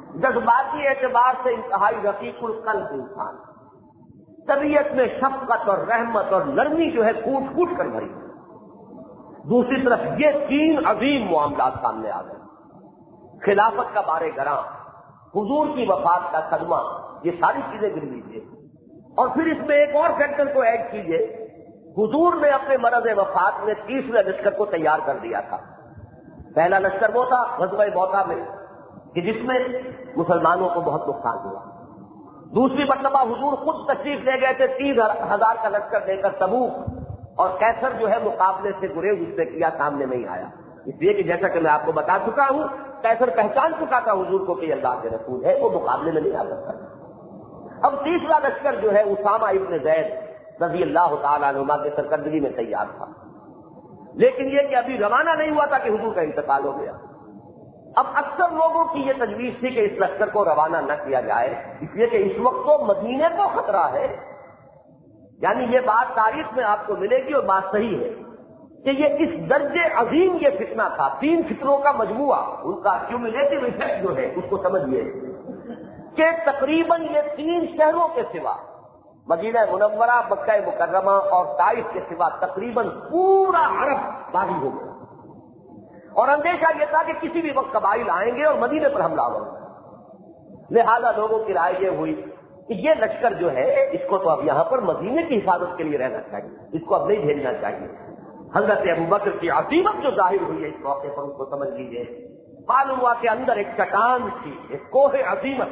جذباتی اعتبار سے انتہائی رقیق القلب انسان، طبیعت میں شفقت اور رحمت اور نرمی جو ہے کوٹ کوٹ کر بھری۔ دوسری طرف یہ تین عظیم معاملات سامنے آ گئے، خلافت کا بارے گراں، حضور کی وفات کا صدمہ، یہ ساری چیزیں گر لیجیے، اور پھر اس میں ایک اور فیکٹر کو ایڈ کیجیے، حضور نے اپنے مرض وفات میں تیسرے لشکر کو تیار کر دیا تھا۔ پہلا لشکر وہ تھا غزوہ موتا میں کہ جس میں مسلمانوں کو بہت نقصان ہوا۔ دوسری مرتبہ حضور خود تشریف لے گئے تھے تین ہزار کا لشکر لے کر تبوک، اور کیسر جو ہے مقابلے سے گریز اس سے کیا، سامنے نہیں آیا، اس لیے کہ جیسا کہ میں آپ کو بتا چکا ہوں کیسر پہچان چکا تھا حضور کو کہ اللہ کے رسول ہے، وہ مقابلے میں نہیں آ سکتا۔ اب تیسرا لشکر جو ہے اسامہ ابن زید رضی اللہ تعالیٰ عنہما کے سرکردگی میں تیار تھا، لیکن یہ کہ ابھی روانہ نہیں ہوا تھا کہ حضور کا انتقال ہو گیا۔ اب اکثر لوگوں کی یہ تجویز تھی کہ اس لشکر کو روانہ نہ کیا جائے، اس لیے کہ اس وقت تو مدینے کو خطرہ ہے، یعنی یہ بات تاریخ میں آپ کو ملے گی اور بات صحیح ہے کہ یہ اس درجے عظیم یہ فتنہ تھا، تین فتنوں کا مجموعہ، ان کا کیومولیٹو ایفیکٹ جو ہے اس کو سمجھیے کہ تقریباً یہ تین شہروں کے سوا، مدینہ منورہ، مکہ مکرمہ اور طائف کے سوا تقریباً پورا عرب باغی ہو گیا، اور اندیشہ یہ تھا کہ کسی بھی وقت قبائل آئیں گے اور مدینے پر حملہ ہوگا۔ لہذا لوگوں کی رائے یہ ہوئی کہ یہ لشکر جو ہے اس کو تو اب یہاں پر مدینے کی حفاظت کے لیے رہنا چاہیے، اس کو اب نہیں بھیجنا چاہیے۔ حضرت ابوبکر کی عظیمت جو ظاہر ہوئی ہے اس موقع پر، اس کو سمجھ لیجیے، معلوم ہوا کہ اندر ایک چٹان تھی، ایک کوہ عظیمت،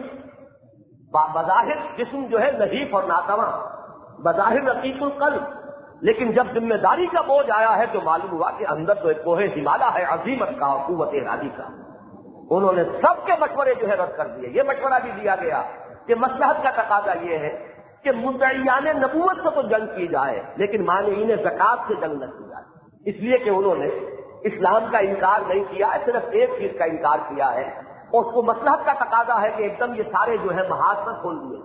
بظاہر جسم جو ہے نحیف اور ناتواں، بظاہر رقیق القلب، لیکن جب ذمہ داری کا بوجھ آیا ہے تو معلوم ہوا کہ اندر تو ایک کوہ ہمالیہ ہے عظیمت کا اور قوت ارادی کا۔ انہوں نے سب کے مشورے جو ہے رد کر دیے۔ یہ مشورہ بھی دیا گیا کہ مصلحت کا تقاضا یہ ہے کہ مدعیان نبوت سے تو جنگ کی جائے لیکن مانعین زکات سے جنگ نہ کی جائے، اس لیے کہ انہوں نے اسلام کا انکار نہیں کیا ہے، صرف ایک چیز کا انکار کیا ہے، اور اس کو مصلحت کا تقاضا ہے کہ ایک دم یہ سارے جو ہے محاذ پر کھول دیے۔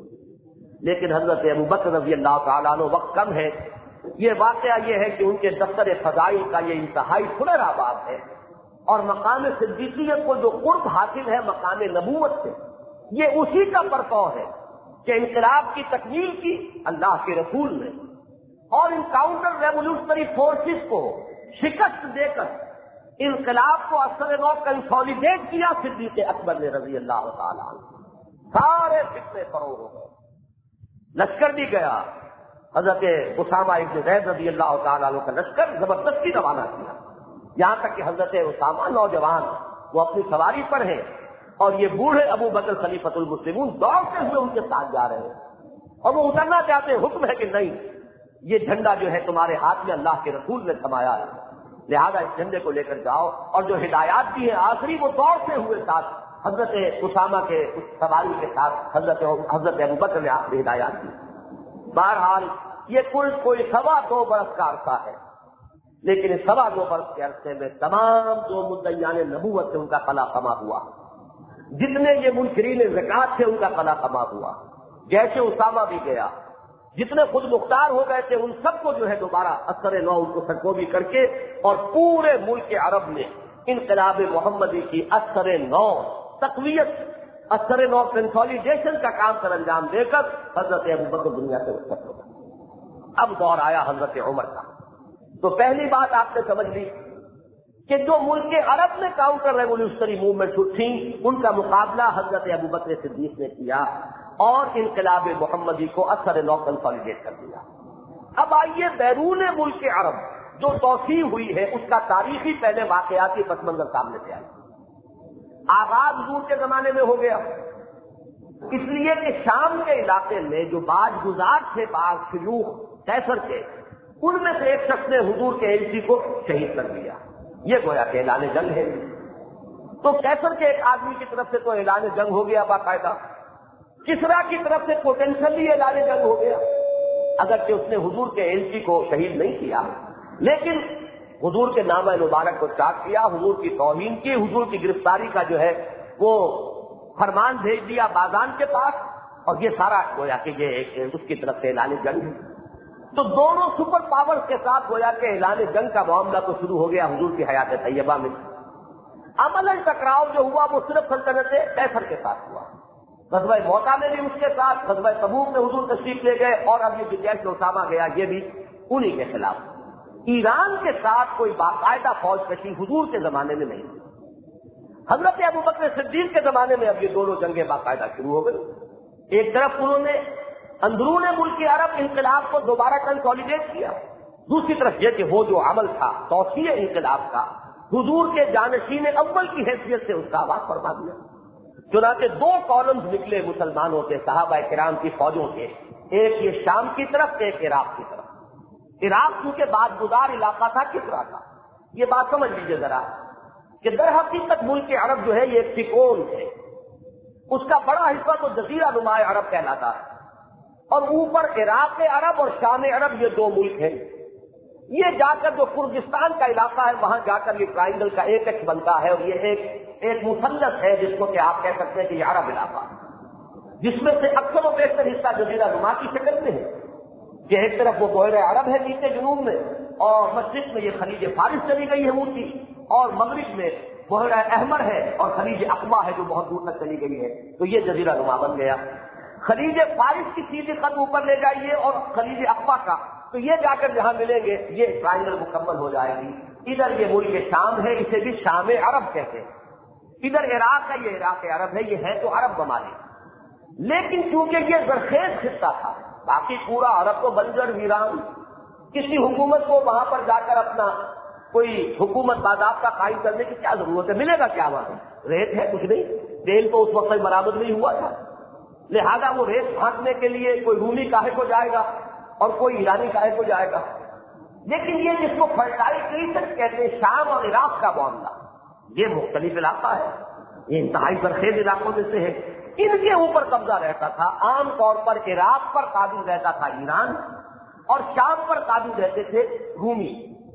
لیکن حضرت ابوبکر رضی اللہ تعالیٰ عنہ وقت کم ہے، یہ واقعہ یہ ہے کہ ان کے دفتر فضائل کا یہ انتہائی کھلا باب ہے، اور مقام صدیقیت کو جو قرب حاصل ہے مقام نبوت سے، یہ اسی کا پرتو ہے کہ انقلاب کی تکمیل کی اللہ کے رسول نے، اور ان کاؤنٹر ریولیوشنری فورسز کو شکست دے کر انقلاب کو اثر نو کنسالیڈیٹ کیا صدیق اکبر نے رضی اللہ تعالیٰ عنہ۔ سارے فتنے فروغ ہو گئے، لشکر بھی گیا، حضرت اسامہ ابن زید رضی اللہ تعالیٰ عنہ کا لشکر زبردستی روانہ کیا، یہاں تک کہ حضرت اسامہ نوجوان وہ اپنی سواری پر ہیں اور یہ بوڑھے ابو بکر خلیفۃ المسلمون دوڑتے ہوئے ان کے ساتھ جا رہے ہیں، اور وہ اترنا چاہتے ہیں، حکم ہے کہ نہیں، یہ جھنڈا جو ہے تمہارے ہاتھ میں اللہ کے رسول نے تھمایا ہے، لہذا اس جھنڈے کو لے کر جاؤ، اور جو ہدایات دی ہیں آخری وہ دوڑتے ہوئے ساتھ حضرت اسامہ کے اس سواری کے ساتھ حضرت حضرت ابو بکر نے آخری ہدایات دی۔ بہرحال یہ کل کوئی سوا دو برس کا عرصہ ہے، لیکن اس سوا دو برس کے عرصے میں تمام جو مدعیان نبوت سے ان کا قلع قما ہوا، جتنے یہ منکرین زکات تھے ان کا قلع قما ہوا، جیسے اسامہ بھی گیا، جتنے خود مختار ہو گئے تھے ان سب کو جو ہے دوبارہ اثر نو ان کو سرکوبی کر کے، اور پورے ملک عرب میں انقلاب محمدی کی اثر نو تقویت، اثر نو کنسالیڈیشن کا کام سر انجام دے کر حضرت ابوبکر دنیا سے رخصت ہو گئے۔ اب دور آیا حضرت عمر کا، تو پہلی بات آپ نے سمجھ لی کہ جو ملک عرب میں کاؤنٹر ریولیوشنری موومنٹ تھیں ان کا مقابلہ حضرت ابوبکر صدیق نے کیا اور انقلاب محمدی کو اثر نو کنسالیڈیٹ کر دیا۔ اب آئیے بیرون ملک عرب جو توسیع ہوئی ہے اس کا تاریخی پہلے واقعاتی پس منظر سامنے سے آئے۔ آغاز حضور کے زمانے میں ہو گیا، اس لیے کہ شام کے علاقے میں جو باج گزار تھے بعض شیوخ کیسر کے، ان میں سے ایک شخص نے حضور کے ایلچی کو شہید کر دیا، یہ گویا کہ اعلان جنگ ہے۔ تو کیسر کے ایک آدمی کی طرف سے تو اعلان جنگ ہو گیا باقاعدہ، کسرا کی طرف سے پوٹینشلی اعلان جنگ ہو گیا، اگرچہ اس نے حضور کے ایلچی کو شہید نہیں کیا لیکن حضور کے نامہ مبارک کو چاک کیا، حضور کی توہین کی، حضور کی گرفتاری کا جو ہے وہ فرمان بھیج دیا بازان کے پاس، اور یہ سارا گویا کہ یہ ایک اس کی طرف سے اعلان جنگ ہے۔ تو دونوں سپر پاورز کے ساتھ گویا کہ اعلان جنگ کا معاملہ تو شروع ہو گیا حضور کی حیات طیبہ میں۔ عملاً ٹکراؤ جو ہوا وہ صرف سلطنت قیصر کے ساتھ ہوا. غزوہ موتا میں بھی اس کے ساتھ، غزوہ تبوک میں حضور تشریف لے گئے، اور اب یہ جیش اسامہ گیا یہ بھی انہی کے خلاف. ایران کے ساتھ کوئی باقاعدہ فوج کشی حضور کے زمانے میں نہیں. حضرت ابوبکر صدیق کے زمانے میں اب یہ دونوں جنگیں باقاعدہ شروع ہو گئی. ایک طرف انہوں نے اندرون ملک عرب انقلاب کو دوبارہ کنسالیڈیٹ کیا، دوسری طرف یہ کہ وہ جو عمل تھا توسیع انقلاب کا حضور کے جانشین اول کی حیثیت سے اس کا آغاز فرما دیا. چنانچہ دو کالمز نکلے مسلمانوں کے، صحابہ کرام کی فوجوں کے، ایک یہ شام کی طرف، ایک عراق کی طرف. عراق کیونکہ بعد گزار علاقہ تھا کسرا کا. یہ بات سمجھ لیجیے ذرا کہ در حقیقت ملک عرب جو ہے یہ ایک تکون ہے، اس کا بڑا حصہ تو جزیرہ نما عرب کہلاتا ہے، اور اوپر عراق عرب اور شام عرب یہ دو ملک ہیں. یہ جا کر جو کردستان کا علاقہ ہے وہاں جا کر یہ ٹرائنگل کا ایک ایکس بنتا ہے، اور یہ ایک ایک مثلث ہے جس کو کہ آپ کہہ سکتے ہیں کہ یہ عرب علاقہ، جس میں سے اکثر و بیشتر حصہ جزیرہ نما کی شکل میں ہے. کہ ایک طرف وہ بحیرہ عرب ہے نیچے جنوب میں، اور مشرق میں یہ خلیج فارس چلی گئی ہے موسی، اور مغرب میں بحیرہ احمر ہے اور خلیج عقبہ ہے جو بہت دور تک چلی گئی ہے. تو یہ جزیرہ نما بن گیا. خلیج فارس کی سیدھی خط اوپر لے جائیے اور خلیج عقبہ کا، تو یہ جا کر جہاں ملیں گے یہ ٹرائنگل مکمل ہو جائے گی. ادھر یہ ملک شام ہے، اسے بھی شام عرب کہتے ہیں. ادھر عراق ہے، یہ عراق عرب ہے، یہ ہے تو عرب ممالک. لیکن چونکہ یہ زرخیز خطہ تھا، باقی پورا عرب تو بنجر ویران، کسی حکومت کو وہاں پر جا کر اپنا کوئی حکومت باضابطہ قائم کرنے کی کیا ضرورت ہے؟ ملے گا کیا وہاں؟ ریت ہے کچھ نہیں، تیل تو اس وقت برآمد نہیں ہوا تھا، لہذا وہ ریت پھانکنے کے لیے کوئی رومی کاہے کو جائے گا اور کوئی ایرانی کاہے کو جائے گا. لیکن یہ جس کو فرٹائل ریجن کہتے ہیں، شام اور عراق کا معاملہ، یہ مختلف علاقہ ہے، یہ انتہائی زرخیز علاقوں میں سے ہے. ان کے اوپر قبضہ رہتا تھا. عام طور پر عراق پر قابض رہتا تھا ایران، اور شام پر قابض رہتے تھے رومی،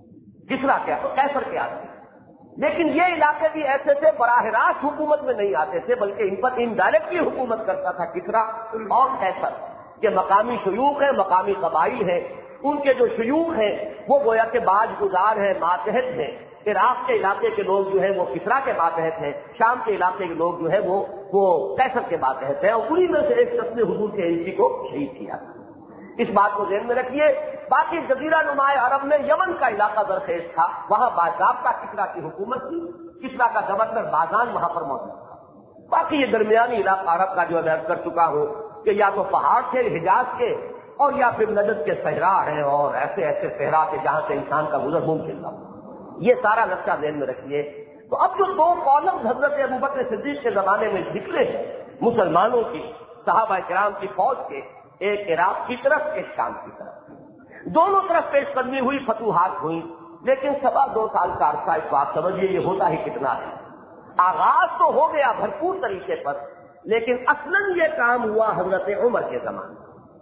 کسرا کیا تو قیصر کے آتے. لیکن یہ علاقے بھی ایسے تھے براہ راست حکومت میں نہیں آتے تھے، بلکہ ان پر انڈائریکٹلی حکومت کرتا تھا کسرا اور قیصر. کہ مقامی شیوخ ہیں، مقامی قبائل ہیں، ان کے جو شیوخ ہیں وہ گویا کہ باج گزار ہیں، ماتحت ہیں. عراق کے علاقے کے لوگ جو ہیں وہ کسرا کے ماتحت ہیں، شام کے علاقے کے لوگ جو ہے وہ وہ قیصر کے ماتحت ہیں، اور انہی میں سے ایک شخص نے حضور کے ایجنسی کو شہید کیا. اس بات کو ذہن میں رکھیے. باقی جزیرہ نما عرب میں یمن کا علاقہ درخیز تھا، وہاں باضابطہ کسرا کی حکومت تھی، کسرا کا گورنر بازان وہاں پر موجود تھا. باقی یہ درمیانی علاقہ عرب کا جو میں عرض کر چکا ہوں کہ یا تو پہاڑ تھے حجاز کے، اور یا پھر نجد کے صحرا ہیں، اور ایسے ایسے صحرا کے جہاں سے انسان کا گزر ممکن تھا. یہ سارا نقشہ ذہن میں رکھیے. تو اب جو دو کالم حضرت ابوبکر صدیق کے زمانے میں نکلے ہیں مسلمانوں کی، صحابہ کرام کی فوج کے، ایک عراق کی طرف ایک شام کی طرف، دونوں طرف پیش قدمی ہوئی، فتوحات ہوئی. لیکن سوا دو سال کا عرصہ، اس بات سمجھیے یہ ہوتا ہی کتنا ہے. آغاز تو ہو گیا بھرپور طریقے پر، لیکن اصلاً یہ کام ہوا حضرت عمر کے زمانے.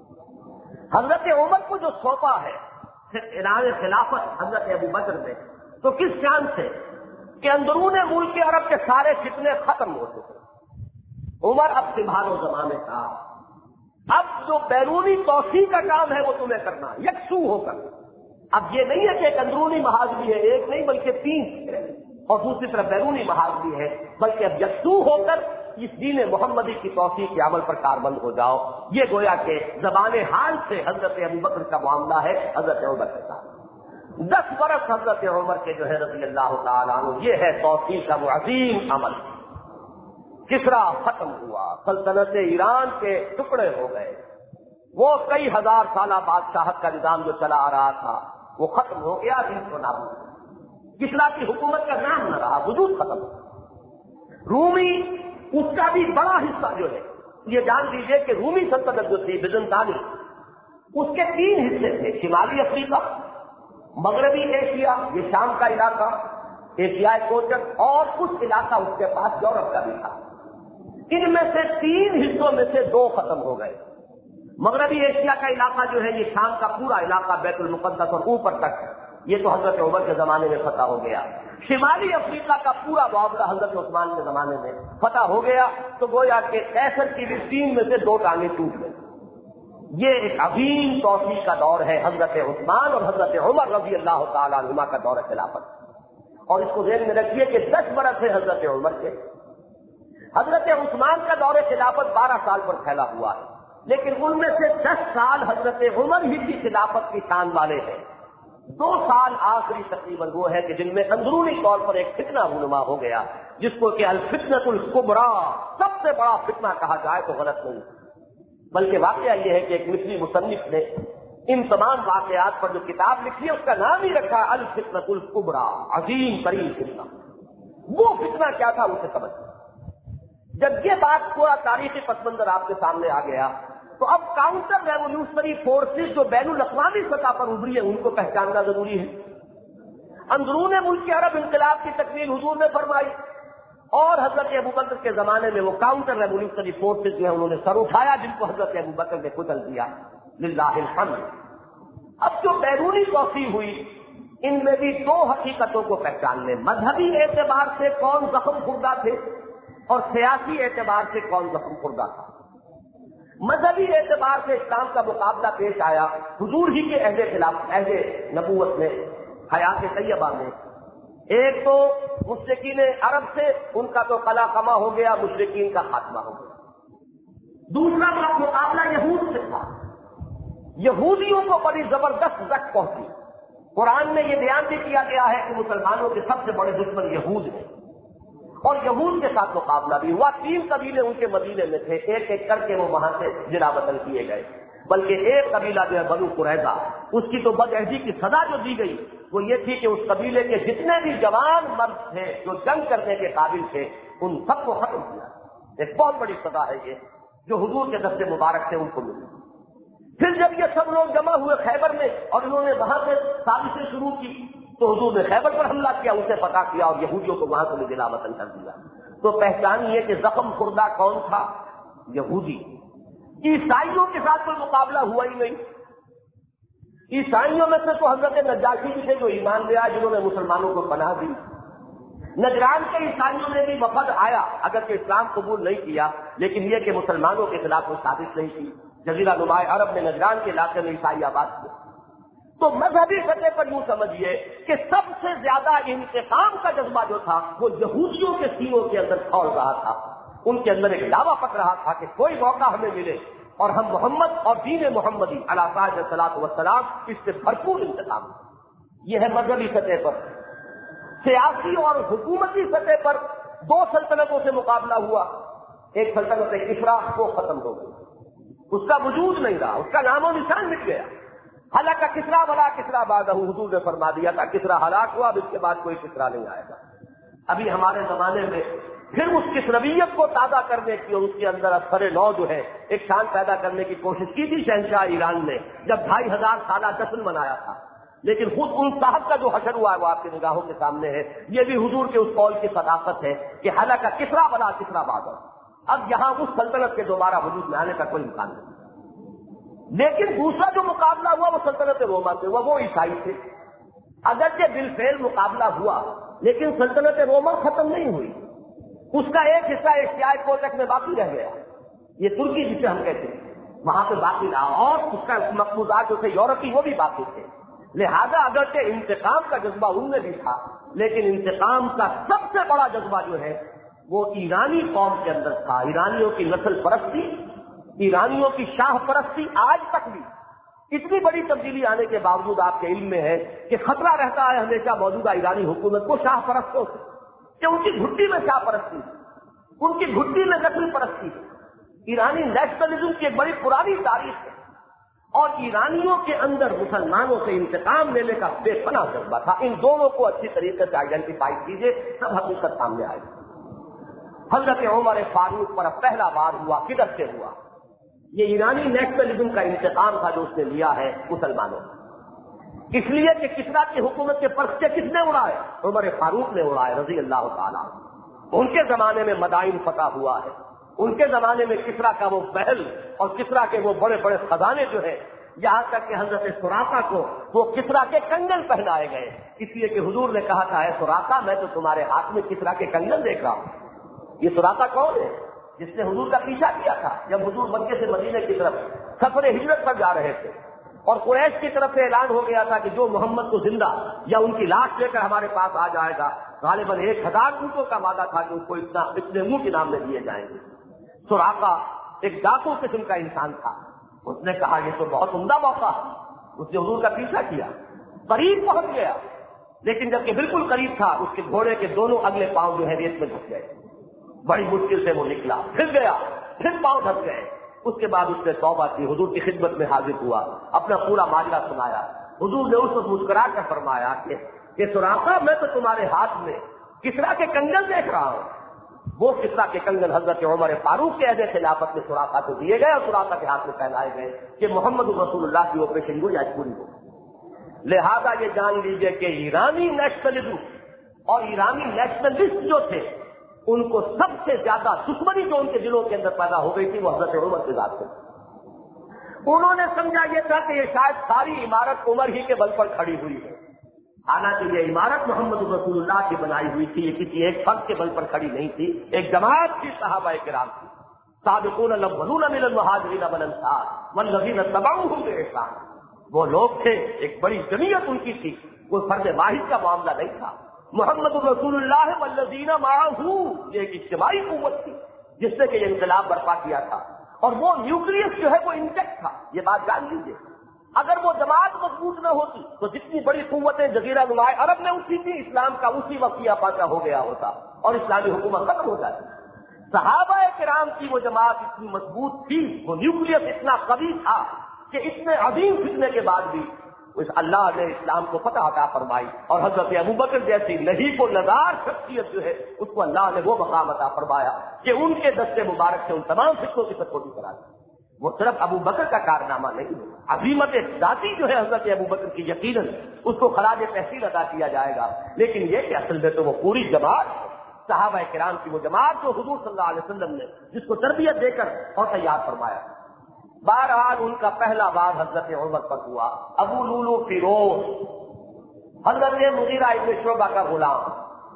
حضرت عمر کو جو سونپا ہے اعلان خلافت حضرت ابوبکر نے، تو کس شان سے کہ اندرون ملک عرب کے سارے فتنے ختم ہو چکے. عمر اب سنبھالو زمانے کا، اب جو بیرونی توسیع کا کام ہے وہ تمہیں کرنا ہے یکسو ہو کر. اب یہ نہیں ہے کہ ایک اندرونی محاذ بھی ہے، ایک نہیں بلکہ تین ہے، اور دوسری طرف بیرونی محاذ بھی ہے، بلکہ اب یکسو ہو کر اس دین محمدی کی توسیع کے عمل پر کاربند ہو جاؤ. یہ گویا کہ زبان حال سے حضرت ابوبکر کا معاملہ ہے حضرت عمر کے ساتھ. دس برس حضرت عمر کے جو ہے رضی اللہ تعالیٰ عنہ، یہ ہے توسیع کا وہ عظیم عمل. کسرا ختم ہوا، سلطنت ایران کے ٹکڑے ہو گئے، وہ کئی ہزار سالہ بادشاہت کا نظام جو چلا آ رہا تھا وہ ختم ہو گیا، دین کو نابود. کسرا کی حکومت کا نام نہ رہا، وجود ختم. رومی اس کا بھی بڑا حصہ جو ہے، یہ جان لیجیے کہ رومی سلطنت جو تھی بیزنطانی، اس کے تین حصے تھے: شمالی افریقہ، مغربی ایشیا یہ شام کا علاقہ، ایشیائے کوچک، اور کچھ علاقہ اس کے پاس یورپ کا بھی تھا. ان میں سے تین حصوں میں سے دو ختم ہو گئے. مغربی ایشیا کا علاقہ جو ہے یہ شام کا پورا علاقہ، بیت المقدس اور اوپر تک، یہ تو حضرت عمر کے زمانے میں فتح ہو گیا. شمالی افریقہ کا پورا معاملہ حضرت عثمان کے زمانے میں فتح ہو گیا. تو گویا کہ قیصر کی بھی تین میں سے دو ٹانگیں ٹوٹ گئی. یہ ایک عظیم توسیع کا دور ہے حضرت عثمان اور حضرت عمر رضی اللہ تعالیٰ عنہما کا دور خلافت. اور اس کو ذہن میں رکھیے کہ دس برس سے حضرت عمر کے، حضرت عثمان کا دور خلافت بارہ سال پر پھیلا ہوا ہے، لیکن ان میں سے دس سال حضرت عمر ہی کی خلافت کی شان والے ہیں۔ دو سال آخری تقریباً وہ ہے کہ جن میں اندرونی طور پر ایک فتنہ رونما ہو گیا، جس کو کہ الفتنۃ الکبریٰ، سب سے بڑا فتنہ کہا جائے تو غلط نہیں، بلکہ واقعہ یہ ہے کہ ایک مصری مصنف نے ان تمام واقعات پر جو کتاب لکھی ہے اس کا نام ہی رکھا الفتنۃ الکبریٰ، عظیم ترین فتنہ۔ وہ فتنہ کیا تھا اسے سمجھ، جب یہ بات پورا تاریخی پس منظر آپ کے سامنے آ گیا تو اب کاؤنٹر ریولیوشنری فورسز جو بین الاقوامی سطح پر ابھری ہیں ان کو پہچاننا ضروری ہے۔ اندرون ملک کے عرب انقلاب کی تکمیل حضور نے فرمائی، اور حضرت ابوبکر کے زمانے میں وہ کاؤنٹر ریولیوشنری فورسز جو ہیں انہوں نے سر اٹھایا، جن کو حضرت ابوبکر نے کچل دیا، للہ الحمد۔ اب جو بیرونی توسیع ہوئی ان میں بھی دو حقیقتوں کو پہچان لیں، مذہبی اعتبار سے کون زخم خوردہ تھے اور سیاسی اعتبار سے کون زخم خوردہ تھا۔ مذہبی اعتبار سے اسلام کا مقابلہ پیش آیا حضور ہی کے عہد خلاف عہد نبوت میں، حیات طیبہ میں۔ ایک تو مشرکین عرب سے ان کا تو قلع قمع ہو گیا، مشرکین کا خاتمہ ہو گیا۔ دوسرا مقابلہ یہود سے تھا، یہودیوں کو بڑی زبردست زک پہنچی۔ قرآن میں یہ بیان بھی کیا گیا ہے کہ مسلمانوں کے سب سے بڑے دشمن یہود ہیں، اور یہود کے ساتھ مقابلہ بھی ہوا۔ تین قبیلے ان کے مدینے میں تھے، ایک ایک کر کے وہ وہاں سے جلا وطن کیے گئے، بلکہ ایک قبیلہ جو ہے بنو قریظہ، اس کی تو بدعہدی کی سزا جو دی گئی وہ یہ تھی کہ اس قبیلے کے جتنے بھی جوان مرد تھے جو جنگ کرنے کے قابل تھے ان سب کو ختم کیا۔ ایک بہت بڑی سزا ہے یہ جو حضور کے دست مبارک سے ان کو ملی۔ پھر جب یہ سب لوگ جمع ہوئے خیبر میں اور انہوں نے وہاں سے سازشیں شروع کی تو حضور نے خیبر پر حملہ کیا، اسے پتہ کیا اور یہودیوں کو وہاں سے جلا وطن کر دیا۔ تو پہچانیے کہ زخم خوردہ کون تھا؟ یہودی۔ عیسائیوں کے ساتھ کوئی مقابلہ ہوا ہی نہیں۔ عیسائیوں میں سے تو حضرت نجاشی بھی تھے جو ایمان لے آئے، جنہوں نے مسلمانوں کو پناہ دی۔ نجران کے عیسائیوں نے بھی وفد آیا، اگرچہ اسلام قبول نہیں کیا، لیکن یہ کہ مسلمانوں کے خلاف کوئی سازش نہیں کی۔ جزیرہ نمائے عرب میں نجران کے علاقے میں عیسائی آباد تھے۔ تو مذہبی سطح پر یوں سمجھیے کہ سب سے زیادہ انتقام کا جذبہ جو تھا وہ یہودیوں کے سینوں کے اندر کھول رہا تھا۔ ان کے اندر ایک دعویٰ پک رہا تھا کہ کوئی موقع ہمیں ملے اور ہم محمد اور دین محمدی علیہ الصلوۃ والسلام اس سے بھرپور انتقام۔ یہ ہے مذہبی سطح پر۔ سیاسی اور حکومتی سطح پر دو سلطنتوں سے مقابلہ ہوا۔ ایک سلطنت کسریٰ وہ ختم ہو گئی، اس کا وجود نہیں رہا، اس کا نام و نشان مٹ گیا۔ حالانکہ کسریٰ بلا کسریٰ بعدہ، حضور نے فرما دیا تھا کسریٰ ہلاک ہوا، اب اس کے بعد کوئی کسریٰ نہیں آئے گا۔ ابھی ہمارے زمانے میں پھر اس کسرویت کو تازہ کرنے کی اور اس کے اندر اثر نو جو ہے ایک شان پیدا کرنے کی کوشش کی تھی شہنشاہ ایران نے، جب ڈھائی ہزار سالہ جشن منایا تھا۔ لیکن خود ان صاحب کا جو حشر ہوا ہے وہ آپ کی نگاہوں کے سامنے ہے۔ یہ بھی حضور کے اس قول کی صداقت ہے کہ حالانکہ کسریٰ بلا کسریٰ بعدہ، اب یہاں اس سلطنت کے دوبارہ وجود میں آنے کا کوئی امکان نہیں۔ لیکن دوسرا جو مقابلہ ہوا وہ سلطنت روما سے ہوا، وہ عیسائی تھے۔ اگرچہ بالفعل مقابلہ ہوا لیکن سلطنت روما ختم نہیں ہوئی، اس کا ایک حصہ ایشیائی کوٹک میں باقی رہ گیا، یہ ترکی جسے ہم کہتے ہیں، وہاں پہ باقی رہا، اور اس کا مقبوضات جو تھے یورپی وہ بھی باقی تھے۔ لہذا اگرچہ انتقام کا جذبہ ان میں بھی تھا، لیکن انتقام کا سب سے بڑا جذبہ جو ہے وہ ایرانی قوم کے اندر تھا۔ ایرانیوں کی نسل پرستی، ایرانیوں کی شاہ پرستی آج تک بھی اتنی بڑی تبدیلی آنے کے باوجود آپ کے علم میں ہے کہ خطرہ رہتا ہے ہمیشہ موجودہ ایرانی حکومت کو شاہ پرستوں سے، کہ ان کی گھٹی میں شاہ پرستی، ان کی گھٹی میں نسل پرستی۔ ایرانی نیشنلزم کی ایک بڑی پرانی تاریخ ہے، اور ایرانیوں کے اندر مسلمانوں سے انتقام لینے کا بے پناہ جذبہ تھا۔ ان دونوں کو اچھی طریقے سے آئیڈینٹیفائی کیجیے، سب حقیقت سامنے آئے گی۔ حضرت عمر فاروق پر پہلا بار ہوا، کدھر سے ہوا؟ یہ ایرانی نیشنلزم کا انتقام تھا جو اس نے لیا ہے مسلمانوں سے، اس لیے کہ کسریٰ کی حکومت کے پرچے کس نے اڑائے؟ عمر فاروق نے اڑائے رضی اللہ تعالیٰ۔ ان کے زمانے میں مدائن فتح ہوا ہے، ان کے زمانے میں کسریٰ کا وہ محل اور کسریٰ کے وہ بڑے بڑے خزانے جو ہیں، یہاں تک کہ حضرت سراقہ کو وہ کسریٰ کے کنگن پہنائے گئے، اس لیے کہ حضور نے کہا تھا اے سراقہ میں تو تمہارے ہاتھ میں کسریٰ کے کنگن دیکھ رہا ہوں۔ یہ سراقہ کون ہے؟ جس نے حضور کا پیچھا کیا تھا جب حضور مکے سے مدینے کی طرف سفر ہجرت پر جا رہے تھے۔ اور قریش کی طرف سے اعلان ہو گیا تھا کہ جو محمد کو زندہ یا ان کی لاش لے کر ہمارے پاس آ جائے گا، غالباً ایک ہزار اونٹوں کا وعدہ تھا کہ اس کو اتنا اتنے اونٹ انعام میں دیے جائیں گے۔ سراقہ ایک ڈاکو قسم کا انسان تھا، اس نے کہا یہ تو بہت عمدہ موقع ہے، اس نے حضور کا پیچھا کیا، قریب پہنچ گیا، لیکن جب کہ بالکل قریب تھا اس کے گھوڑے کے دونوں اگلے پاؤں جو ہے ریت میں دھس گئے، بڑی مشکل سے وہ نکلا، پھر گیا، پھر پاؤں دھس گئے۔ اس کے بعد اس نے توبہ کی، حضور کی خدمت میں حاضر ہوا، اپنا پورا ماجرا سنایا۔ حضور نے اس وقت مسکرا کر فرمایا کہ کہ سراقہ میں تو تمہارے ہاتھ میں کسرا کے کنگن دیکھ رہا ہوں۔ وہ کسرا کے کنگن حضرت عمر فاروق کے عہد خلافت میں سراقہ کو دیے گئے اور سراقہ کے ہاتھ میں پہنائے گئے کہ محمد رسول اللہ کی آپریشن گوئی آج پوری ہو۔ لہذا یہ جان لیجیے کہ ایرانی نیشنلزم اور ایرانی نیشنلسٹ جو تھے ان کو سب سے زیادہ دشمنی جو ان کے دلوں کے اندر پیدا ہو گئی تھی وہ حضرت عمر کے ذات سے۔ انہوں نے سمجھا یہ تھا کہ یہ شاید ساری عمارت عمر ہی کے بل پر کھڑی ہوئی ہے، حالانکہ یہ عمارت محمد رسول اللہ کی بنائی ہوئی تھی، یہ کسی ایک فرد کے بل پر کھڑی نہیں تھی، ایک جماعت کی صحابہ کرام کی، سابقون الاولون من المہاجرین والانصار والذین اتبعوہم بإحسان۔ وہ لوگ تھے، ایک بڑی جمعیت ان کی تھی، کوئی فرد واحد کا معاملہ نہیں تھا۔ محمد رسول اللہ والذین معہ، یہ ایک اجتماعی قوت تھی جس نے کہ یہ انقلاب برپا کیا تھا، اور وہ نیوکلیس جو ہے وہ انٹیکٹ تھا، یہ بات جان لیجیے۔ اگر وہ جماعت مضبوط نہ ہوتی تو جتنی بڑی قوتیں جزیرہ نمائے عرب میں اٹھی تھی، اسلام کا اسی وقت یہ پاچا ہو گیا ہوتا اور اسلامی حکومت ختم ہو جاتی۔ صحابہ کرام کی وہ جماعت اتنی مضبوط تھی، وہ نیوکلیس اتنا قوی تھا کہ اتنے عظیم فتنے کے بعد بھی اس اللہ نے اسلام کو فتح عطا فرمائی، اور حضرت ابوبکر جیسی لہیب و نزار شخصیت جو ہے اس کو اللہ نے وہ مقام عطا فرمایا کہ ان کے دستے مبارک سے ان تمام فتنوں کی سرپوٹی کرا دی۔ وہ صرف ابوبکر کا کارنامہ نہیں ہے، عظیمت ذاتی جو ہے حضرت ابوبکر کی یقیناً اس کو خراج تحسین ادا کیا جائے گا، لیکن یہ کہ اصل میں تو وہ پوری جماعت صحابہ کرام کی وہ جماعت جو حضور صلی اللہ علیہ وسلم نے جس کو تربیت دے کر اور تیار فرمایا۔ بہرحال ان کا پہلا بار حضرت عمر پر ہوا۔ ابو لولو فیروز حضرت مغیرہ ابن شعبہ کا غلام،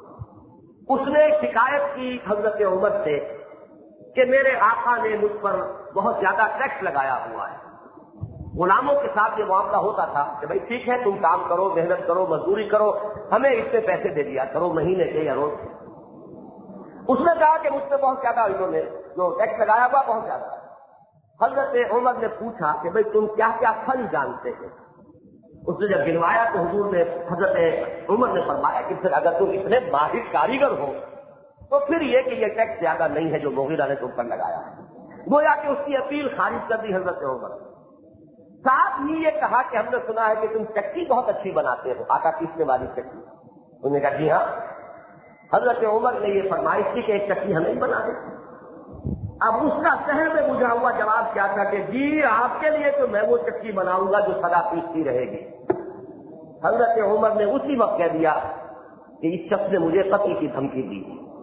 اس نے شکایت کی حضرت عمر سے کہ میرے آقا نے مجھ پر بہت زیادہ ٹیکس لگایا ہوا ہے۔ غلاموں کے ساتھ یہ معاملہ ہوتا تھا کہ بھائی ٹھیک ہے تم کام کرو، محنت کرو، مزدوری کرو، ہمیں اتنے پیسے دے دیا کرو مہینے کے یا روز کے۔ اس نے کہا کہ مجھ سے بہت زیادہ انہوں نے جو ٹیکس لگایا ہوا بہت زیادہ ہے۔ حضرت عمر نے پوچھا کہ بھئی تم کیا کیا فن جانتے ہیں؟ اس نے جب گنوایا تو حضور نے حضرت عمر نے فرمایا کہ پھر اگر تم اتنے ماہر کاریگر ہو تو پھر یہ کہ یہ ٹیکس زیادہ نہیں ہے جو مغیرہ نے تم پر لگایا ہے۔ گویا کہ اس کی اپیل خارج کر دی حضرت عمر۔ ساتھ ہی یہ کہا کہ ہم نے سنا ہے کہ تم چکی بہت اچھی بناتے ہو، آٹا پیسنے والی چکی۔ انہوں نے کہا جی ہاں۔ حضرت عمر نے یہ فرمائش کی کہ ایک چکی ہمیں ہی بنا دے۔ اب اس کا شہر میں بجھا ہوا جواب کیا تھا کہ جی آپ کے لیے تو میں وہ چکی بناؤں گا جو سدا پیستی رہے گی۔ حضرت عمر نے اسی وقت کہہ دیا کہ اس شخص نے مجھے قتل کی دھمکی دی۔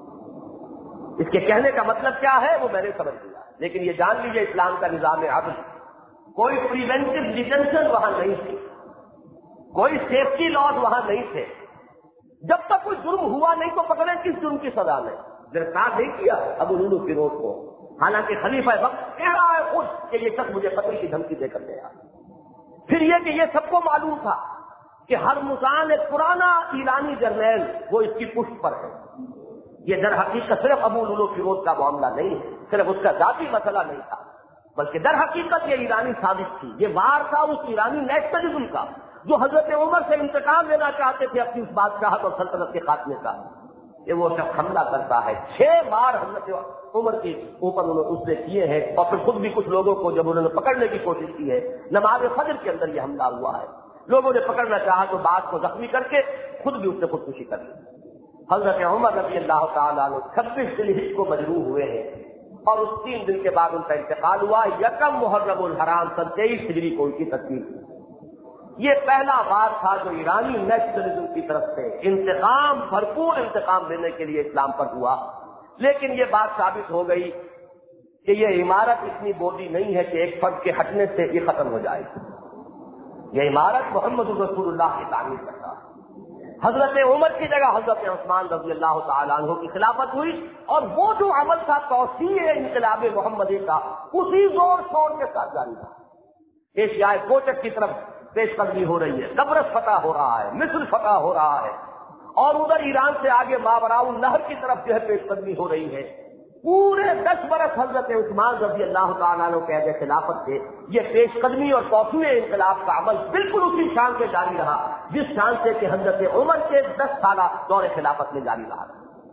اس کے کہنے کا مطلب کیا ہے وہ میں نے سمجھ لیا، لیکن یہ جان لیجیے اسلام کا نظام عدل، کوئی پریونٹیو ڈیٹینشن وہاں نہیں تھی، کوئی سیفٹی لاز وہاں نہیں تھے۔ جب تک کوئی جرم ہوا نہیں تو پکڑے کس جرم کی سزا میں گرفتار نہیں کیا ابو لولو فیروز کو، حالانکہ خلیفہ وقت کہہ رہا ہے خود کہ یہ شخص مجھے قتل کی دھمکی دے کر گیا۔ پھر یہ کہ یہ سب کو معلوم تھا کہ ہرمزان ایک پرانا ایرانی جرنیل وہ اس کی پشت پر ہے۔ یہ در حقیقت صرف ابو لولو فیروز کا معاملہ نہیں ہے، صرف اس کا ذاتی مسئلہ نہیں تھا، بلکہ در حقیقت یہ ایرانی سازش تھی، یہ وار تھا اس ایرانی نیشنلزم کا جو حضرت عمر سے انتقام لینا چاہتے تھے اپنی اس بادشاہت اور سلطنت کے خاتمے کا۔ یہ وہ شخص حملہ کرتا ہے، چھ بار حضرت عمر کے اوپر انہوں نے اس نے کیے ہیں، اور پھر خود بھی کچھ لوگوں کو جب انہوں نے پکڑنے کی کوشش کی ہے، نماز فجر کے اندر یہ حملہ ہوا ہے، لوگوں نے پکڑنا چاہا تو بات کو زخمی کر کے خود بھی اس سے خودکشی کر لی۔ حضرت عمر رضی اللہ تعالیٰ عنہ چھبیس ذی الحجہ کو مجروح ہوئے ہیں، اور اس تین دن کے بعد ان کا انتقال ہوا۔ یکم محرم الحرام سن تیئیس ہجری کو ان کی تصویر کی۔ یہ پہلا بار تھا جو ایرانی نیشنلزم کی طرف سے انتقام، بھرپور انتقام لینے کے لیے اسلام پر ہوا، لیکن یہ بات ثابت ہو گئی کہ یہ عمارت اتنی بولی نہیں ہے کہ ایک فرد کے ہٹنے سے یہ ختم ہو جائے۔ یہ عمارت محمد رسول اللہ کی تعمیر کرتا ہے۔ حضرت عمر کی جگہ حضرت عثمان رضی اللہ تعالیٰ عنہ کی خلافت ہوئی، اور وہ جو عمل تھا توسیع انقلاب محمدی کا اسی زور شور کے ساتھ جاری رہا۔ ایشیائے کوچک کی طرف پیش قدمی ہو رہی ہے، قبرص فتح ہو رہا ہے، مصر فتح ہو رہا ہے، اور ادھر ایران سے آگے ماوراء النہر کی طرف جو ہے پیش قدمی ہو رہی ہے۔ پورے دس برس حضرت عثمان رضی اللہ تعالیٰ عنہ قید خلافت کے یہ پیش قدمی اور توسیع انقلاب کا عمل بالکل اسی شان سے جاری رہا جس شان سے کہ حضرت عمر کے دس سالہ دور خلافت میں جاری رہا۔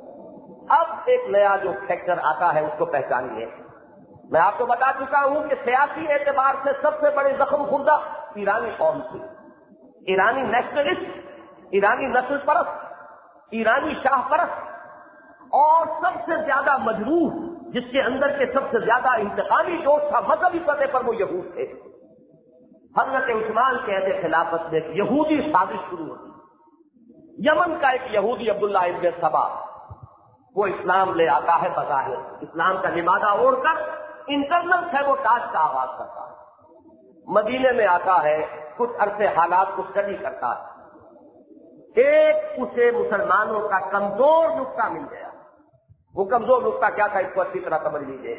اب ایک نیا جو فیکٹر آتا ہے اس کو پہچانیے۔ میں آپ کو بتا چکا ہوں کہ سیاسی اعتبار سے سب سے بڑے زخم خوردہ ایرانی قوم تھی، ایرانی نیشنلسٹ، ایرانی نسل پرست، ایرانی شاہ پرست، اور سب سے زیادہ مجروح، جس کے اندر کے سب سے زیادہ انتقامی جوش تھا مذہبی سطح پر، وہ یہود تھے۔ حضرت عثمان قید خلافت میں ایک یہودی سازش شروع ہوئی۔ یمن کا ایک یہودی عبداللہ ابن سبا، وہ اسلام لے آتا ہے بظاہر، اسلام کا لبادہ اوڑھ کر انٹرنل سیبوٹاج کا آغاز کرتا ہے۔ مدینے میں آتا ہے، کچھ عرصے حالات کو اسٹڈی کرتا ہے۔ ایک اسے مسلمانوں کا کمزور نقطہ مل گیا۔ وہ کمزور نقطہ کیا تھا اس کو اچھی طرح سمجھ لیجیے۔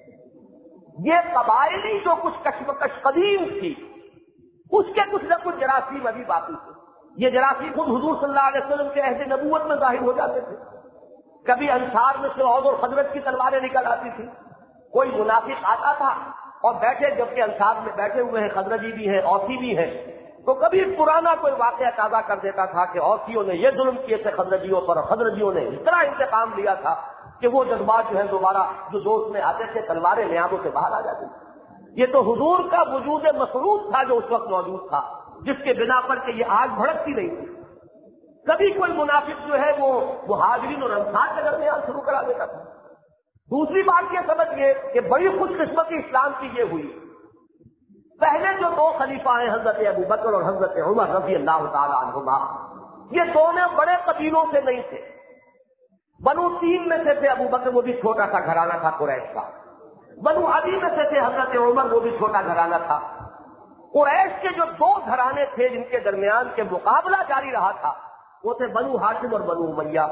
یہ قبائلی جو کچھ کشمکش قدیم تھی، اس کے کچھ نہ کچھ جراثیم ابھی باقی تھے۔ یہ جراثیم خود حضور صلی اللہ علیہ وسلم کے عہد نبوت میں ظاہر ہو جاتے تھے۔ کبھی انصار میں سے اوس اور خزرج کی تلواریں نکل آتی تھی، کوئی منافق آتا تھا اور بیٹھے، جبکہ انصار میں بیٹھے ہوئے ہیں، خزرجی بھی ہیں، اوسی بھی ہیں، تو کبھی پرانا کوئی واقعہ تازہ کر دیتا تھا کہ اوسیوں نے یہ ظلم کیے تھے خزرجیوں پر، اور خزرجیوں نے اس طرح انتقام لیا تھا کہ وہ جذبات جو ہے دوبارہ جو دوست میں آتے تھے تلواریں نیابوں سے باہر آ جاتی تھی۔ یہ تو حضور کا وجود مصروف تھا جو اس وقت موجود تھا، جس کے بنا پر کہ یہ آگ بھڑکتی نہیں تھی۔ کبھی کوئی منافق جو ہے وہ مہاجرین اور انصار کے درمیان شروع کرا دیتا تھا۔ دوسری بات یہ سمجھیے کہ بڑی خوش قسمتی اسلام کی یہ ہوئی، پہلے جو دو خلیفہ ہیں حضرت ابو بکر اور حضرت عمر رضی اللہ تعالی عنہما، یہ دونوں بڑے قبیلوں سے نہیں تھے۔ بنو تین میں سے تھے ابو بکر، وہ بھی چھوٹا سا گھرانہ تھا قریش کا۔ بنو عدی میں سے تھے حضرت عمر، وہ بھی چھوٹا گھرانہ تھا۔ قریش کے جو دو گھرانے تھے جن کے درمیان کے مقابلہ جاری رہا تھا، وہ تھے بنو ہاشم اور بنو امیہ۔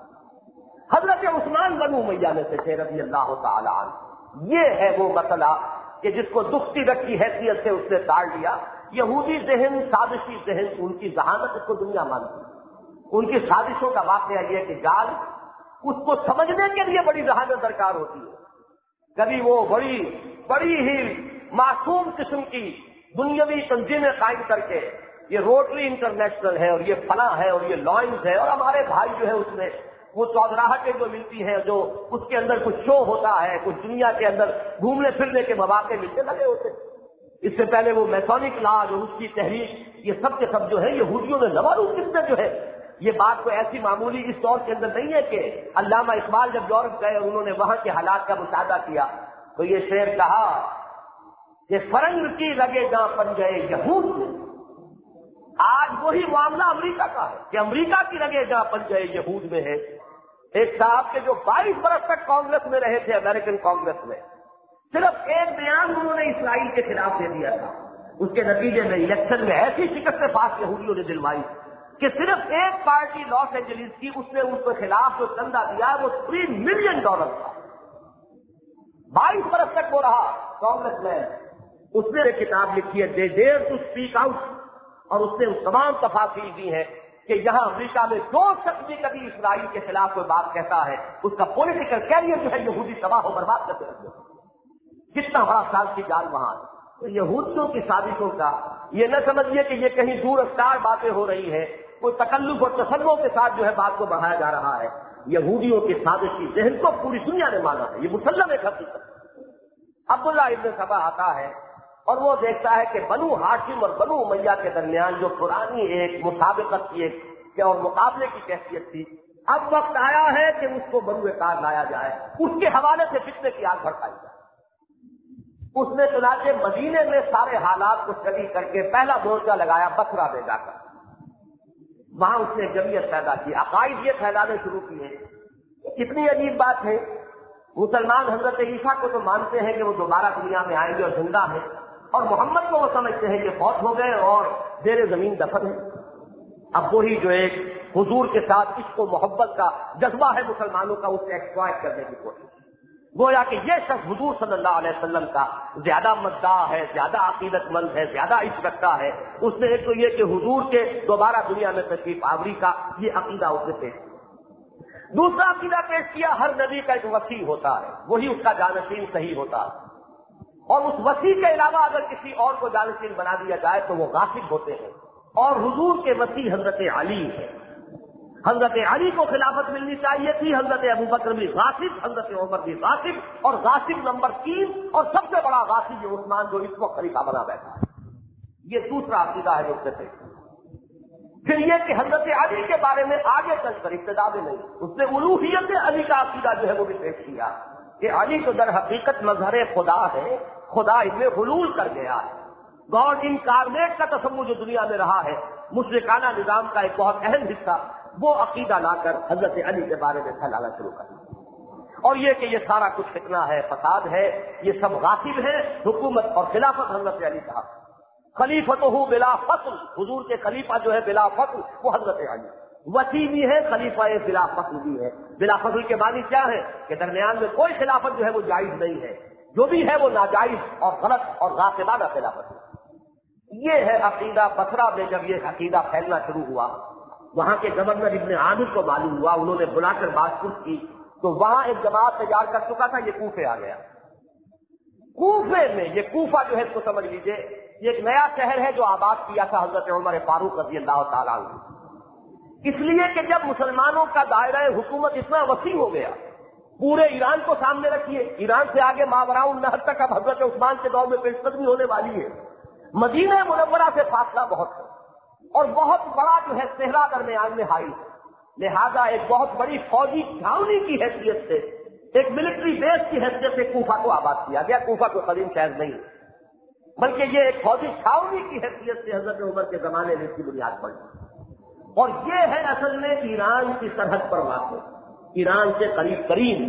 حضرت عثمان بنو امیہ میں سے تھے رضی اللہ تعالی عنہ۔ یہ ہے وہ مسئلہ کہ جس کو دکھتی رکھی حیثیت سے اس نے تاڑ لیا۔ یہودی ذہن، سازشی ذہن، ان کی ذہانت اس کو دنیا مانتی ہے۔ ان کی سازشوں کا واقعہ یہ کہ جال، اس کو سمجھنے کے لیے بڑی ذہانت درکار ہوتی ہے۔ کبھی وہ بڑی بڑی ہی معصوم قسم کی دنیاوی تنظیمیں قائم کر کے، یہ روٹری انٹرنیشنل ہے اور یہ فلاں ہے اور یہ لائنز ہے، اور ہمارے بھائی جو ہے اس میں وہ چودراہٹیں جو ملتی ہیں، جو اس کے اندر کچھ شو ہوتا ہے، کچھ دنیا کے اندر گھومنے پھرنے کے مواقع ملتے لگے ہوتے۔ اس سے پہلے وہ میسونک لاج اور اس کی تحریک، یہ سب کے سب جو ہے یہودیوں نے لبالو کس نے جو ہے، یہ بات کوئی ایسی معمولی اس دور کے اندر نہیں ہے کہ علامہ اقبال جب یورپ گئے اور انہوں نے وہاں کے حالات کا مشاہدہ کیا تو یہ شعر کہا کہ فرنگ کی لگے جہاں پن گئے یہود میں۔ آج وہی معاملہ امریکہ کا ہے کہ امریکہ کی لگے جہاں پن گئے یہود میں ہے۔ ایک صاحب کے جو بائیس برس تک کانگریس میں رہے تھے، امریکن کانگریس میں، صرف ایک بیان انہوں نے اسرائیل کے خلاف دے دیا تھا، اس کے نتیجے میں الیکشن میں ایسی شکست پاس یہودیوں نے دلوائی کہ صرف ایک پارٹی لاس اینجلس کی، اس نے ان کے خلاف جو چندہ دیا وہ تھری ملین ڈالر تھا۔ بائیس برس تک وہ رہا کانگریس میں۔ اس نے ایک کتاب لکھی ہے they dare to speak out, اور اس نے اس تمام تفاصیل دی ہیں کہ یہاں امریکہ میں جو شخص بھی کبھی اسرائیل کے خلاف کوئی بات کہتا ہے اس کا پولیٹیکل کیریئر جو ہے یہودی تباہ و برباد کرتے رہتے ہیں۔ کتنا بڑا سال کی جال وہاں۔ تو یہودیوں کی سازشوں کا یہ نہ سمجھیے کہ یہ کہیں دور افکار باتیں ہو رہی ہیں، کوئی تکلف اور تصور کے ساتھ جو ہے بات کو بڑھایا جا رہا ہے۔ یہودیوں کی سازشی ذہن کو پوری دنیا نے مانا ہے، یہ مسلم ایک حقیقت۔ عبداللہ ابن سبا آتا ہے اور وہ دیکھتا ہے کہ بنو ہاشم اور بنو امیہ کے درمیان جو پرانی ایک مسابقت کی ایک اور مقابلے کی کیفیت تھی، اب وقت آیا ہے کہ اس کو بروئے کار لایا جائے، اس کے حوالے سے فتنے کی آگ بھڑکائی جائے۔ اس نے چنانچہ مدینے میں سارے حالات کو اسٹڈی کر کے پہلا مورچہ لگایا بصرہ میں جا کر۔ وہاں اس نے جمعیت پیدا کی، عقائد یہ پھیلانے شروع کیے۔ کتنی عجیب بات ہے، مسلمان حضرت عیسیٰ کو تو مانتے ہیں کہ وہ دوبارہ دنیا میں آئیں گے اور زندہ ہیں، اور محمد کو وہ سمجھتے ہیں کہ فوت ہو گئے اور زیر زمین دفن ہے۔ اب وہی جو ایک حضور کے ساتھ عشق و محبت کا جذبہ ہے مسلمانوں کا، اسے ایکسپلائٹ کرنے کی کوشش۔ گویا کہ یہ شخص حضور صلی اللہ علیہ وسلم کا زیادہ مداح ہے، زیادہ عقیدت مند ہے، زیادہ عشق رکھتا ہے. اس نے ایک تو یہ کہ حضور کے دوبارہ دنیا میں تشریف آوری کا یہ عقیدہ اس نے پیش کیا. دوسرا عقیدہ پیش کیا ہر نبی کا ایک وسیع ہوتا ہے، وہی اس کا جانشین صحیح ہوتا ہے، اور اس وسیع کے علاوہ اگر کسی اور کو جانشین بنا دیا جائے تو وہ غاصب ہوتے ہیں. اور حضور کے وسیع حضرت علی ہے. حضرت علی کو خلافت ملنی چاہیے تھی، حضرت ابوبکر بھی غاصب، حضرت عمر بھی غاصب، اور غاصب نمبر تین اور سب سے بڑا غاصب یہ عثمان جو اس وقت خلیفہ بنا بیٹھا ہے. یہ دوسرا عقیدہ ہے جو اس سے. پھر یہ کہ حضرت علی کے بارے میں آگے چل کر ابتدا میں نہیں، اس نے الوہیت علی کا عقیدہ جو ہے وہ بھی پیش کیا کہ علی تو در حقیقت مظہر خدا ہے، خدا اس میں حلول کر گیا ہے. گاڈ انکارنیٹ کا تصور جو دنیا میں رہا ہے، مشرکانہ نظام کا ایک بہت اہم حصہ، وہ عقیدہ لا کر حضرت علی کے بارے میں پھیلانا شروع کر دیا. اور یہ کہ یہ سارا کچھ فتنہ ہے، فساد ہے، یہ سب غاصب ہے. حکومت اور خلافت حضرت علی کا، خلیفت ہو بلا فصل، حضور کے خلیفہ جو ہے بلا فصل وہ حضرت علی. وسیع بھی ہے، خلیفہ بلا فصل بھی ہے. بلا فصل کے معنی کیا ہے کہ درمیان میں کوئی خلافت جو ہے وہ جائز نہیں ہے، جو بھی ہے وہ ناجائز اور غلط اور غاصبانہ خلافت ہے. یہ ہے عقیدہ. بصرہ میں جب یہ عقیدہ پھیلنا شروع ہوا، وہاں کے گورنر ابن عامر کو معلوم ہوا، انہوں نے بلا کر بات پوچھ کی تو وہاں ایک جماعت تیار کر چکا تھا، یہ کوفے آ گیا. کوفے میں یہ کوفہ جو ہے اس کو سمجھ لیجئے یہ ایک نیا شہر ہے جو آباد کیا تھا حضرت عمر فاروق رضی اللہ تعالیٰ عنہ. اس لیے کہ جب مسلمانوں کا دائرہ حکومت اتنا وسیع ہو گیا، پورے ایران کو سامنے رکھیے، ایران سے آگے ماوراء النہر تک اب حضرت عثمان کے دور میں پیش قدمی ہونے والی ہے. مدینہ منورہ سے فاصلہ بہت ہے اور بہت بڑا جو ہے صحرا درمیان میں حائل ہے. لہذا ایک بہت بڑی فوجی چھاؤنی کی حیثیت سے، ایک ملٹری بیس کی حیثیت سے کوفہ کو آباد کیا گیا. کوفہ کو قدیم شہر نہیں بلکہ یہ ایک فوجی چھاؤنی کی حیثیت سے حضرت عمر کے زمانے میں اس کی بنیاد پڑی. اور یہ ہے اصل میں ایران کی سرحد پر واقع، ایران سے قریب ترین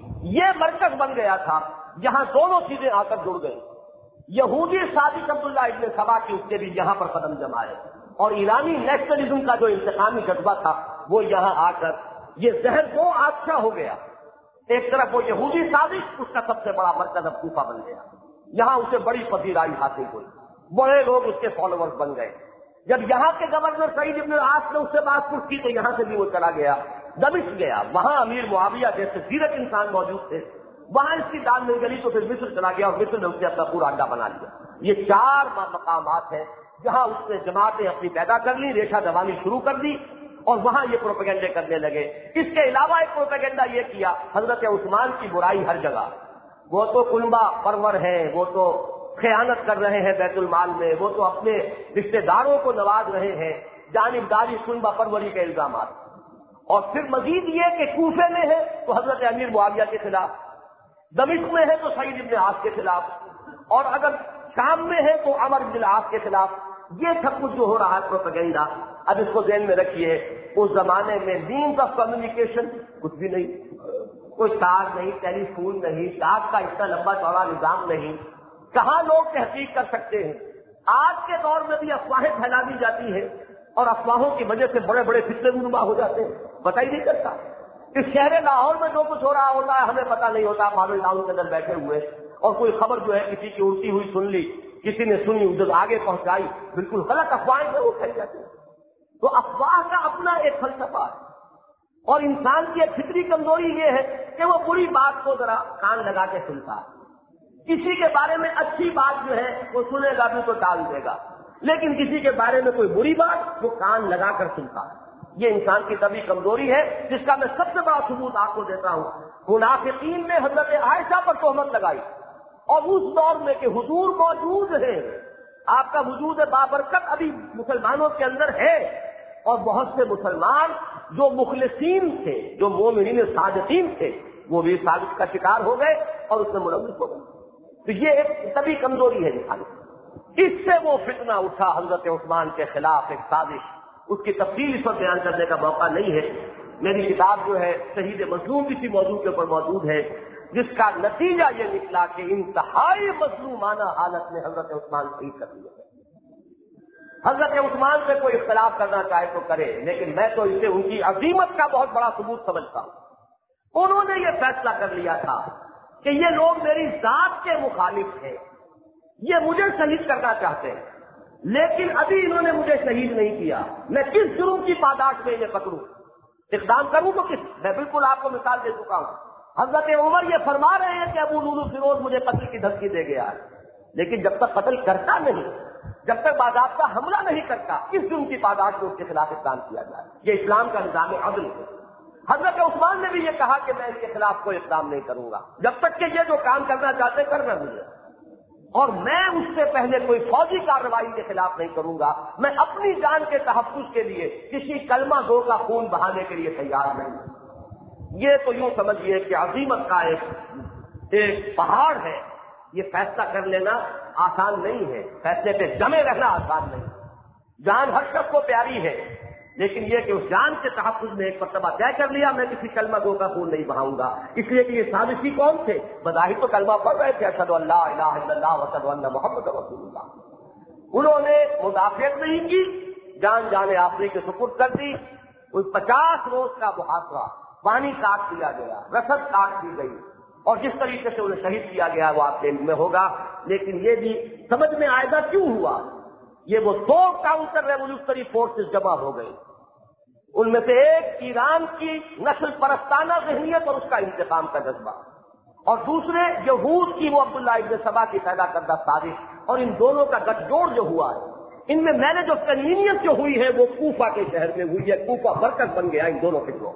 یہ مرکز بن گیا تھا جہاں دونوں چیزیں آ کر جڑ گئی. یہودی صادق عبداللہ ابن سبا کی اس کے بھی یہاں پر قدم جمائے، اور ایرانی نیشنلزم کا جو انتقامی جذبہ تھا وہ یہاں آ کر یہ زہر دو آچھا ہو گیا. ایک طرف وہ یہودی صادق، اس کا سب سے بڑا مرکز اب کوفہ بن گیا. یہاں اسے بڑی پذیرائی حاصل ہوئی، بڑے لوگ اس کے فالوورز بن گئے. جب یہاں کے گورنر سعید ابن العاص نے اس سے بات پوچھ کی تو یہاں سے بھی وہ چلا گیا، دمشق گیا. وہاں امیر معاویہ جیسے زیرک انسان موجود تھے، وہاں اس کی دان نہیں گلی تو پھر مصر چلا گیا اور مصر نے اسے اپنا پورا اڈا بنا لیا. یہ چار مقامات ہیں جہاں اس نے جماعتیں اپنی پیدا کر لی، ریشہ دوانی شروع کر دی اور وہاں یہ پروپیگنڈے کرنے لگے. اس کے علاوہ ایک پروپیگنڈا یہ کیا حضرت عثمان کی برائی ہر جگہ، وہ تو کنبہ پرور ہیں، وہ تو خیانت کر رہے ہیں بیت المال میں، وہ تو اپنے رشتہ داروں کو نواز رہے ہیں، جانبداری کنبہ پروری کے الزامات. اور پھر مزید یہ کہ کوفے میں ہے تو حضرت امیر معاویہ کے خلاف، دمشق میں ہے تو سعید ابن عاص کے خلاف، اور اگر شام میں ہے تو عمر بن العاص کے خلاف. یہ سب کچھ جو ہو رہا ہے پروپیگنڈا. اب اس کو ذہن میں رکھیے، اس زمانے میں مینز آف کمیونیکیشن کچھ بھی نہیں، کوئی تار نہیں، ٹیلی فون نہیں، ڈاک کا اتنا لمبا چوڑا نظام نہیں، کہاں لوگ تحقیق کر سکتے ہیں. آج کے دور میں بھی افواہیں پھیلا دی جاتی ہیں اور افواہوں کی وجہ سے بڑے بڑے فتنے رونما ہو جاتے ہیں، پتہ ہی نہیں چلتا. اس شہر لاہور میں جو کچھ ہو رہا ہوتا ہے ہمیں پتہ نہیں ہوتا. ماڈل ٹاؤن کے اندر بیٹھے ہوئے اور کوئی خبر جو ہے کسی کی اڑتی ہوئی سن لی، کسی نے سنی ادھر آگے پہنچائی، بالکل غلط افواہیں سے وہ پھیل جاتی ہیں. تو افواہ کا اپنا ایک فلسفہ ہے، اور انسان کی ایک فطری کمزوری یہ ہے کہ وہ بری بات کو ذرا کان لگا کے سنتا ہے. کسی کے بارے میں اچھی بات جو ہے وہ سنے گا بھی تو ٹال دے گا، لیکن کسی کے بارے میں کوئی بری بات وہ کان لگا کر سنتا ہے. یہ انسان کی طبی کمزوری ہے جس کا میں سب سے بڑا ثبوت آپ کو دیتا ہوں. منافقین نے حضرت عائشہ پر تہمت لگائی، اور اس دور میں کہ حضور موجود ہے، آپ کا وجود بابرکت ابھی مسلمانوں کے اندر ہے، اور بہت سے مسلمان جو مخلصین تھے، جو مومنین صادقین تھے، وہ بھی صادق کا شکار ہو گئے اور اس میں ملوث ہو گئے. تو یہ ایک طبی کمزوری ہے انسان. اس سے وہ فتنہ اٹھا حضرت عثمان کے خلاف، ایک سازش. اس کی تفصیل اس وقت بیان کرنے کا موقع نہیں ہے. میری کتاب جو ہے شہید مظلوم کسی موضوع کے اوپر موجود ہے، جس کا نتیجہ یہ نکلا کہ انتہائی مظلومانہ حالت میں حضرت عثمان شہید کر دیا. حضرت عثمان سے کوئی اختلاف کرنا چاہے تو کرے، لیکن میں تو اسے ان کی عظیمت کا بہت بڑا ثبوت سمجھتا ہوں. انہوں نے یہ فیصلہ کر لیا تھا کہ یہ لوگ میری ذات کے مخالف ہیں، یہ مجھے شہید کرنا چاہتے ہیں، لیکن ابھی انہوں نے مجھے شہید نہیں کیا، میں کس جرم کی پاداش میں انہیں پکڑوں، اقدام کروں تو کس؟ میں بالکل آپ کو مثال دے چکا ہوں۔ حضرت عمر یہ فرما رہے ہیں کہ ابو لولو فیروز مجھے قتل کی دھمکی دے گیا ہے، لیکن جب تک قتل کرتا نہیں، جب تک باضابطہ حملہ نہیں کرتا، کس جرم کی پاداش میں اس کے خلاف اقدام کیا جائے؟ یہ اسلام کا نظام عدل ہے۔ حضرت عثمان نے بھی یہ کہا کہ میں اس کے خلاف کوئی اقدام نہیں کروں گا جب تک کہ یہ جو کام کرنا چاہتے کرنا مجھے، اور میں اس سے پہلے کوئی فوجی کارروائی کے خلاف نہیں کروں گا، میں اپنی جان کے تحفظ کے لیے کسی کلمہ گو کا خون بہانے کے لیے تیار نہیں۔ یہ تو یوں سمجھیے کہ عظیمت کا ایک ایک پہاڑ ہے، یہ فیصلہ کر لینا آسان نہیں ہے، فیصلے پہ جمے رہنا آسان نہیں۔ جان ہر شخص کو پیاری ہے، لیکن یہ کہ اس جان کے تحفظ میں ایک مرتبہ طے کر لیا میں کسی کلمہ گو کا خون نہیں بہاؤں گا، اس لیے کہ یہ سازشی کون تھے؟ بظاہر تو کلمہ پڑھ رہے تھے، اشہد ان لا الہ الا اللہ واشہد ان محمد رسول اللہ۔ انہوں نے مدافعت نہیں کی، جان جان آخری کے سپرد کر دی۔ اس پچاس روز کا محاصرہ، پانی کاٹ دیا گیا، رسد کاٹ دی گئی، اور جس طریقے سے انہیں شہید کیا گیا وہ آپ کے علم میں ہوگا۔ لیکن یہ بھی سمجھ میں آئے گا کیوں ہوا؟ یہ وہ دو کاؤنٹر ریولیوشنری فورسز جمع ہو گئی، ان میں سے ایک ایران کی نسل پرستانہ ذہنیت اور اس کا انتقام کا جذبہ، اور دوسرے یہود کی وہ عبداللہ ابن سبا کی پیدا کردہ سازش، اور ان دونوں کا گٹھ جوڑ جو ہوا ہے، ان میں میرج آف کنوینئنس جو ہوئی ہے وہ کوفہ کے شہر میں ہوئی ہے، کوفہ مرکز بن گیا ان دونوں فکروں۔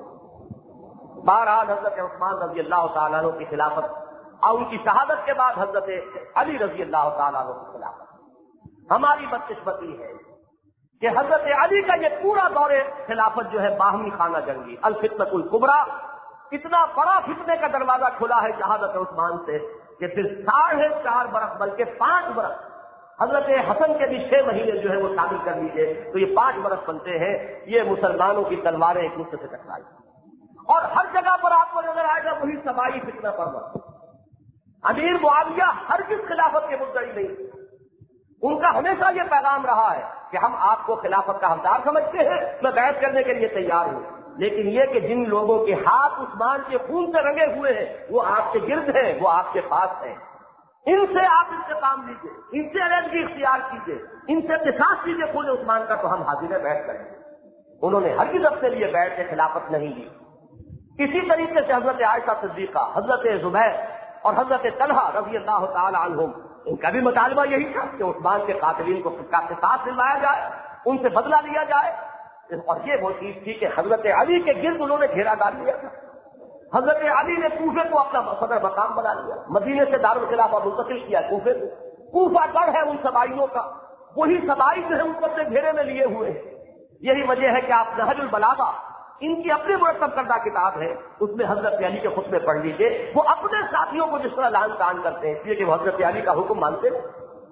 بہرحال حضرت عثمان رضی اللہ تعالیٰ عنہ کی خلافت اور ان کی شہادت کے بعد حضرت علی رضی اللہ تعالیٰ عنہ کی خلافت۔ ہماری بدقسمتی ہے کہ حضرت علی کا یہ پورا دور خلافت جو ہے باہمی خانہ جنگی، الفتنۃ الکبریٰ، اتنا بڑا فتنے کا دروازہ کھلا ہے شہادت عثمان سے کہ پھر ساڑھے چار برس بلکہ پانچ برس، حضرت حسن کے بھی چھ مہینے جو ہے وہ شامل کر لیجیے تو یہ پانچ برس بنتے ہیں، یہ مسلمانوں کی تلواریں ایک دوسرے سے ٹکرائی، اور ہر جگہ پر آپ کو نظر آئے گا وہی سبائی فتنہ پرور۔ امیر معاویہ ہرگز خلافت کے مدعی نہیں، ان کا ہمیشہ یہ پیغام رہا ہے کہ ہم آپ کو خلافت کا حقدار سمجھتے ہیں، میں بیعت کرنے کے لیے تیار ہوں، لیکن یہ کہ جن لوگوں کے ہاتھ عثمان کے خون سے رنگے ہوئے ہیں وہ آپ کے گرد ہیں، وہ آپ کے پاس ہیں، ان سے آپ انتقام لیجیے، ان سے علیحدگی اختیار کیجیے، ان سے قصاص کیجیے خون عثمان کا، تو ہم حاضر بیعت کریں۔ انہوں نے ہرگز اپنے لیے بیعت کے خلافت نہیں لی۔ اسی طریقے سے حضرت عائشہ صدیقہ، حضرت زبیر اور حضرت طلحہ رضی اللہ تعالی عنہم، ان کا بھی مطالبہ یہی تھا کہ عثمان کے قاتلین کو قصاص دلوایا جائے، ان سے بدلہ لیا جائے، اور یہ وہ چیز تھی کہ حضرت علی کے گرد انہوں نے گھیرا ڈال لیا تھا۔ حضرت علی نے کوفے کو اپنا صدر مقام بنا لیا، مدینے سے دارالخلافہ منتقل کیا کوفے کو۔ کوفہ گڑھ ہے ان سبائیوں کا، وہی سبائی جو ہے ان کو اپنے گھیرے میں لیے ہوئے ہیں۔ یہی وجہ ہے کہ آپ نہج البلاغہ، ان کی اپنی مرتب کردہ کتاب ہے، اس میں حضرت علی کے خطبے پڑھ لیجیے، وہ اپنے ساتھیوں کو جس طرح لان تان کرتے ہیں، اس لیے کہ وہ حضرت علی کا حکم مانتے ہیں۔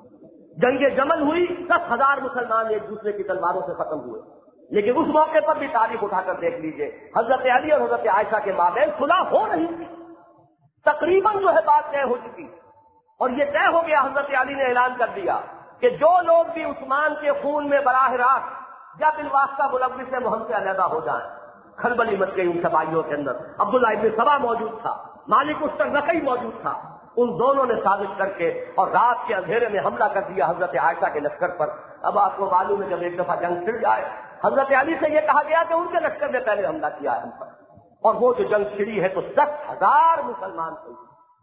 جنگ جمل ہوئی، دس ہزار مسلمان ایک دوسرے کی تلواروں سے ختم ہوئے، لیکن اس موقع پر بھی تاریخ اٹھا کر دیکھ لیجیے، حضرت علی اور حضرت عائشہ کے مابین صلح ہو رہی تھی، تقریباً جو ہے بات طے ہو چکی، اور یہ طے ہو گیا، حضرت علی نے اعلان کر دیا کہ جو لوگ بھی عثمان کے خون میں براہ راست یا بالواسطہ ملوث سے ہم سے علیحدہ ہو جائیں۔ کھلبلی مچ گئی ان سبائیوں کے اندر، عبداللہ ابن سبا موجود تھا، مالک الرقی موجود تھا، ان دونوں نے سازش کر کے اور رات کے اندھیرے میں حملہ کر دیا حضرت عائشہ کے لشکر پر۔ اب آپ کو معلوم ہے جب ایک دفعہ جنگ چھڑ جائے، حضرت علی سے یہ کہا گیا کہ ان کے لشکر نے پہلے حملہ کیا ہے ہم پر، اور وہ جو جنگ چھڑی ہے تو دس ہزار مسلمان تھے۔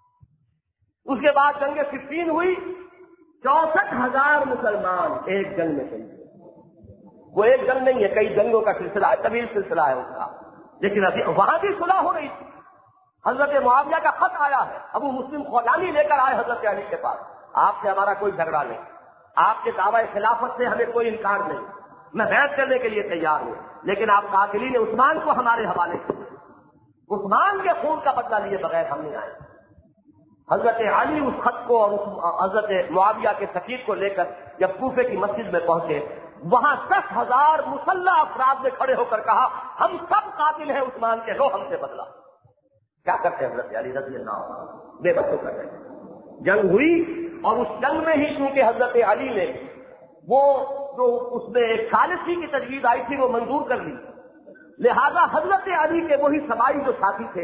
اس کے بعد جنگ صفین ہوئی، چونسٹھ ہزار مسلمان ایک جنگ میں شہید۔ وہ ایک جنگ نہیں ہے، کئی جنگوں کا سلسلہ ہے، طویل سلسلہ ہے اس کا، لیکن ابھی وہاں بھی صلح ہو رہی تھی۔ حضرت معاویہ کا خط آیا ہے، ابو مسلم خولانی لے کر آئے حضرت علی کے پاس، آپ سے ہمارا کوئی جھگڑا نہیں، آپ کے دعوی خلافت سے ہمیں کوئی انکار نہیں، میں بیعت کرنے کے لیے تیار ہوں، لیکن آپ قاتلین عثمان کو ہمارے حوالے کیجیے، عثمان کے خون کا بدلہ لیے بغیر ہم نہیں آئے۔ حضرت علی اس خط کو اور اس حضرت معاویہ کے سفیر کو لے کر جب کوفے کی مسجد میں پہنچے، وہاں دس ہزار مسلح افراد نے کھڑے ہو کر کہا ہم سب قاتل ہیں عثمان کے، لو ہم سے بدلا۔ کیا کرتے حضرت علی رضی اللہ عنہ؟ بے بس کر رہے۔ جنگ ہوئی، اور اس جنگ میں ہی چونکہ حضرت علی نے وہ جو اس میں ایک ثالثی کی تجویز آئی تھی وہ منظور کر لی، لہذا حضرت علی کے وہی سبائی جو ساتھی تھے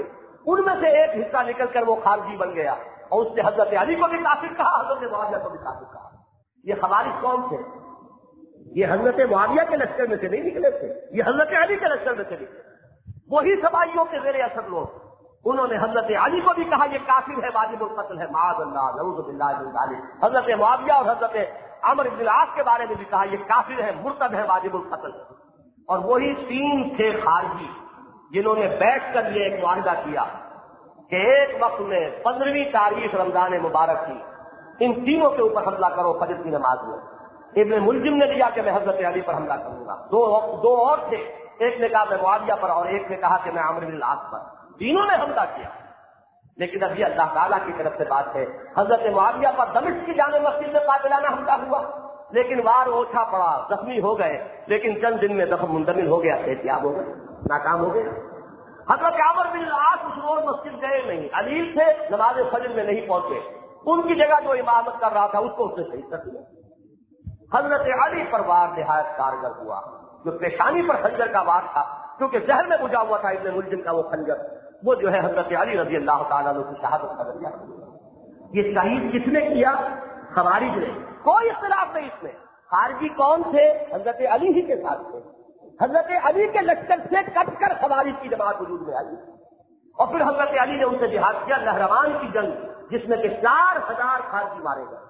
ان میں سے ایک حصہ نکل کر وہ خارجی بن گیا اور اس نے حضرت علی کو بھی کافر کہا، حضرت معاویہ کو بھی کافر کہا۔ یہ خوارج کون تھے؟ یہ حضرت معاویہ کے لشکر میں سے نہیں نکلے تھے، یہ حضرت علی کے لشکر میں سے نکلے، وہی سبائیوں کے زیر اثر لوگ۔ انہوں نے حضرت علی کو بھی کہا یہ کافر ہے، واجب القتل ہے، معاذ اللہ، نعوذ باللہ من ذالک۔ حضرت معاویہ اور حضرت عمرو بن العاص کے بارے میں بھی کہا یہ کافر ہے، مرتد ہے، واجب القتل۔ اور وہی تین تھے خارجی جنہوں نے بیٹھ کر یہ ایک معاہدہ کیا کہ ایک وقت میں پندرہویں تاریخ رمضان مبارک کی ان تینوں کے اوپر حملہ کرو فجر کی نماز میں۔ ابن ملجم نے لیا کہ میں حضرت علی پر حملہ کروں گا، دو دو اور تھے، ایک نے کہا میں معاویہ پر اور ایک نے کہا کہ میں عمرو بن العاص پر، تینوں نے حملہ کیا۔ لیکن اب یہ اللہ تعالیٰ کی طرف سے بات ہے، حضرت معاویہ پر دمشق کی جانب مسجد میں قاتلانہ حملہ ہوا، لیکن وار اوچھا پڑا، زخمی ہو گئے، لیکن چند دن میں زخم منتقل ہو گیا، صحتیاب ہو گئے، ناکام ہو گئے۔ حضرت عمرو بن العاص اس روز مسجد گئے نہیں، علیل تھے، نماز فجر میں نہیں پہنچے، ان کی جگہ جو امامت کر رہا تھا اس کو اس نے شہید کر دیا۔ حضرت علی پر وار نہایت کارگر ہوا، جو پیشانی پر خنجر کا وار تھا، کیونکہ زہر میں بجھا ہوا تھا ابن ملجم کا وہ خنجر، وہ جو ہے حضرت علی رضی اللہ تعالیٰ عنہ کی شہادت کا ذریعہ۔ یہ شہید کس نے کیا؟ خوارج نے، کوئی اختلاف نہیں اس میں۔ خارجی کون تھے؟ حضرت علی ہی کے ساتھ تھے، حضرت علی کے لشکر سے کٹ کر خوارج کی جماعت وجود میں آئی، اور پھر حضرت علی نے ان سے جہاد کیا، نہروان کی جنگ، جس میں کہ چار ہزار خارجی مارے گئے۔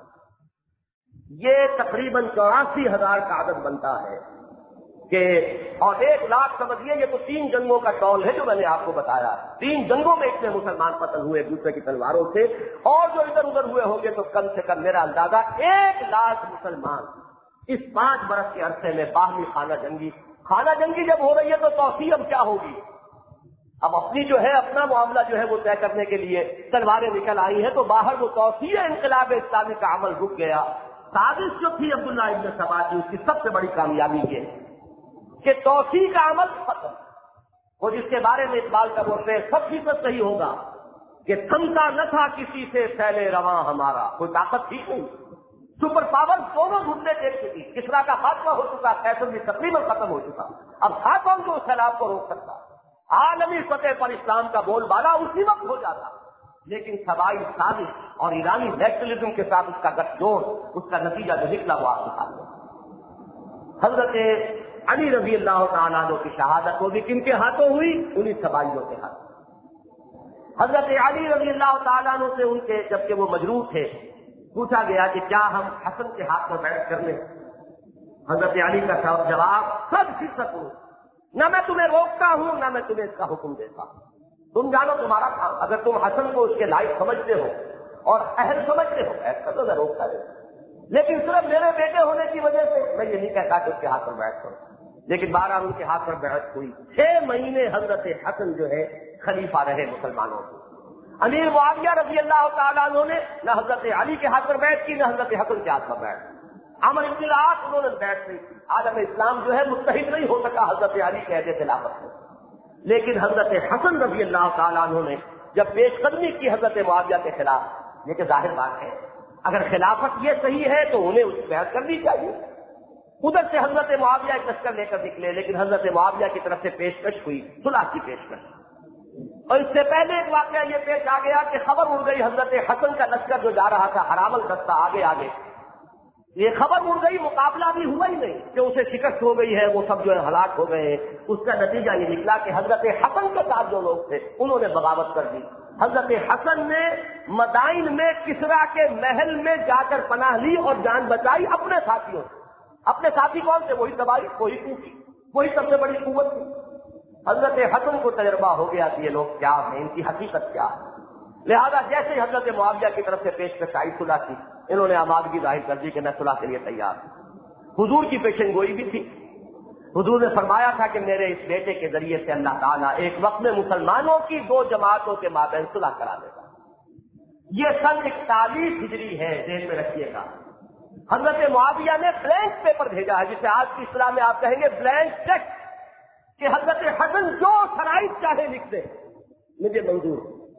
یہ تقریباً چوراسی ہزار کا عدد بنتا ہے کہ، اور ایک لاکھ سمجھیے، یہ تو تین جنگوں کا ٹول ہے جو میں نے آپ کو بتایا، تین جنگوں میں اتنے مسلمان قتل ہوئے ایک دوسرے کی تلواروں سے، اور جو ادھر ادھر ہوئے ہوں گے تو کم سے کم میرا اندازہ ایک لاکھ مسلمان اس پانچ برس کے عرصے میں باہمی خانہ جنگی خانہ جنگی جب ہو رہی ہے تو توسیع اب کیا ہوگی؟ اب اپنی جو ہے اپنا معاملہ جو ہے وہ طے کرنے کے لیے تلواریں نکل آئی ہیں، تو باہر وہ توسیع انقلاب اسلامی کا عمل رک گیا۔ سازش جو تھی عبداللہ ابن سبا کی، اس کی سب سے بڑی کامیابی یہ کہ توسیع کا عمل ختم، وہ جس کے بارے میں اقبال کا بولتے ہیں سب فیصد صحیح ہوگا کہ تھمتا نہ تھا کسی سے پھیلے رواں ہمارا، کوئی طاقت تھی نہیں، سپر پاور دونوں گھٹنے دیکھ چکی، کسرا کا خاتمہ ہو چکا، قیصر بھی تقریباً ختم ہو چکا، اب تھا کون جو اس سیلاب کو روک سکتا؟ عالمی سطح پر اسلام کا بول بالا اسی وقت ہو جاتا، لیکن سبائی سازش اور ایرانی نیشنلزم کے ساتھ اس کا گٹھ جوڑ، اس کا نتیجہ جو نکلا وہ آپ دکھا دیں۔ حضرت علی رضی اللہ تعالیٰ عنہ کی شہادت وہ بھی کن کے ہاتھوں ہوئی؟ انہی سبائیوں کے ہاتھوں۔ حضرت علی رضی اللہ تعالیٰ عنہ سے ان کے جبکہ وہ مجروح تھے پوچھا گیا کہ کیا ہم حسن کے ہاتھ میں بیعت کر لیں؟ حضرت علی کا جواب سب فیصد ہوں، نہ میں تمہیں روکتا ہوں نہ میں تمہیں اس کا حکم دیتا ہوں، تم جانو تمہارا کام، اگر تم حسن کو اس کے لائق سمجھتے ہو اور اہل سمجھتے ہو بیعت کر دو، میں روکتا رہتا، لیکن صرف میرے بیٹے ہونے کی وجہ سے میں یہ نہیں کہتا کہ اس کے ہاتھ پر بیعت کرو۔ لیکن بارہ ان کے ہاتھ پر بیعت ہوئی، چھ مہینے حضرت حسن جو ہے خلیفہ رہے مسلمانوں کے۔ امیر معاویہ رضی اللہ تعالیٰ عنہ نے نہ حضرت علی کے ہاتھ پر بیعت کی نہ حضرت حسن کے ہاتھ پر بیعت۔ عمر بن العاص انہوں نے بیعت نہیں کی، عالم اسلام جو ہے متحد نہیں ہو سکا حضرت علی کے عہد خلافت میں، لیکن حضرت حسن رضی اللہ تعالیٰ عنہ نے جب پیش قدمی کی حضرت معاویہ کے خلاف، یہ کہ ظاہر بات ہے اگر خلافت یہ صحیح ہے تو انہیں اس بیعت کرنی چاہیے۔ ادھر سے حضرت معاویہ ایک لشکر لے کر نکلے، لیکن حضرت معاویہ کی طرف سے پیشکش ہوئی صلح کی پیشکش، اور اس سے پہلے ایک واقعہ یہ پیش آ گیا کہ خبر اڑ گئی حضرت حسن کا لشکر جو جا رہا تھا حرام الدستہ آگے آگے، یہ خبر اڑ گئی، مقابلہ بھی ہوا ہی نہیں کہ اسے شکست ہو گئی ہے، وہ سب جو ہے ہلاک ہو گئے ہیں۔ اس کا نتیجہ یہ نکلا کہ حضرت حسن کے ساتھ جو لوگ تھے انہوں نے بغاوت کر دی۔ حضرت حسن نے مدائن میں کسرا کے محل میں جا کر پناہ لی اور جان بچائی اپنے ساتھیوں سے۔ اپنے ساتھی کون تھے؟ وہی تباہی، وہی کوفی، وہی سب سے بڑی قوت تھی۔ حضرت حسن کو تجربہ ہو گیا کہ یہ لوگ کیا ہیں، ان کی حقیقت کیا ہے، لہذا جیسے حضرت معاویہ کی طرف سے پیشکش آئی صلح کی، انہوں نے آمادگی ظاہر کر دی کہ میں صلح کے لیے تیار ہوں۔ حضور کی پیشن گوئی بھی تھی، حضور نے فرمایا تھا کہ میرے اس بیٹے کے ذریعے سے اللہ تعالیٰ ایک وقت میں مسلمانوں کی دو جماعتوں کے مابین صلح کرا دے گا۔ یہ سن اکتالیس ہجری ہے، ذہن میں رکھیے گا۔ حضرت معاویہ نے بلینک پیپر بھیجا ہے، جسے آج کی اصطلاح میں آپ کہیں گے بلینک چیک، کہ حضرت حسن جو شرائط چاہے لکھ دے مجھے منظور۔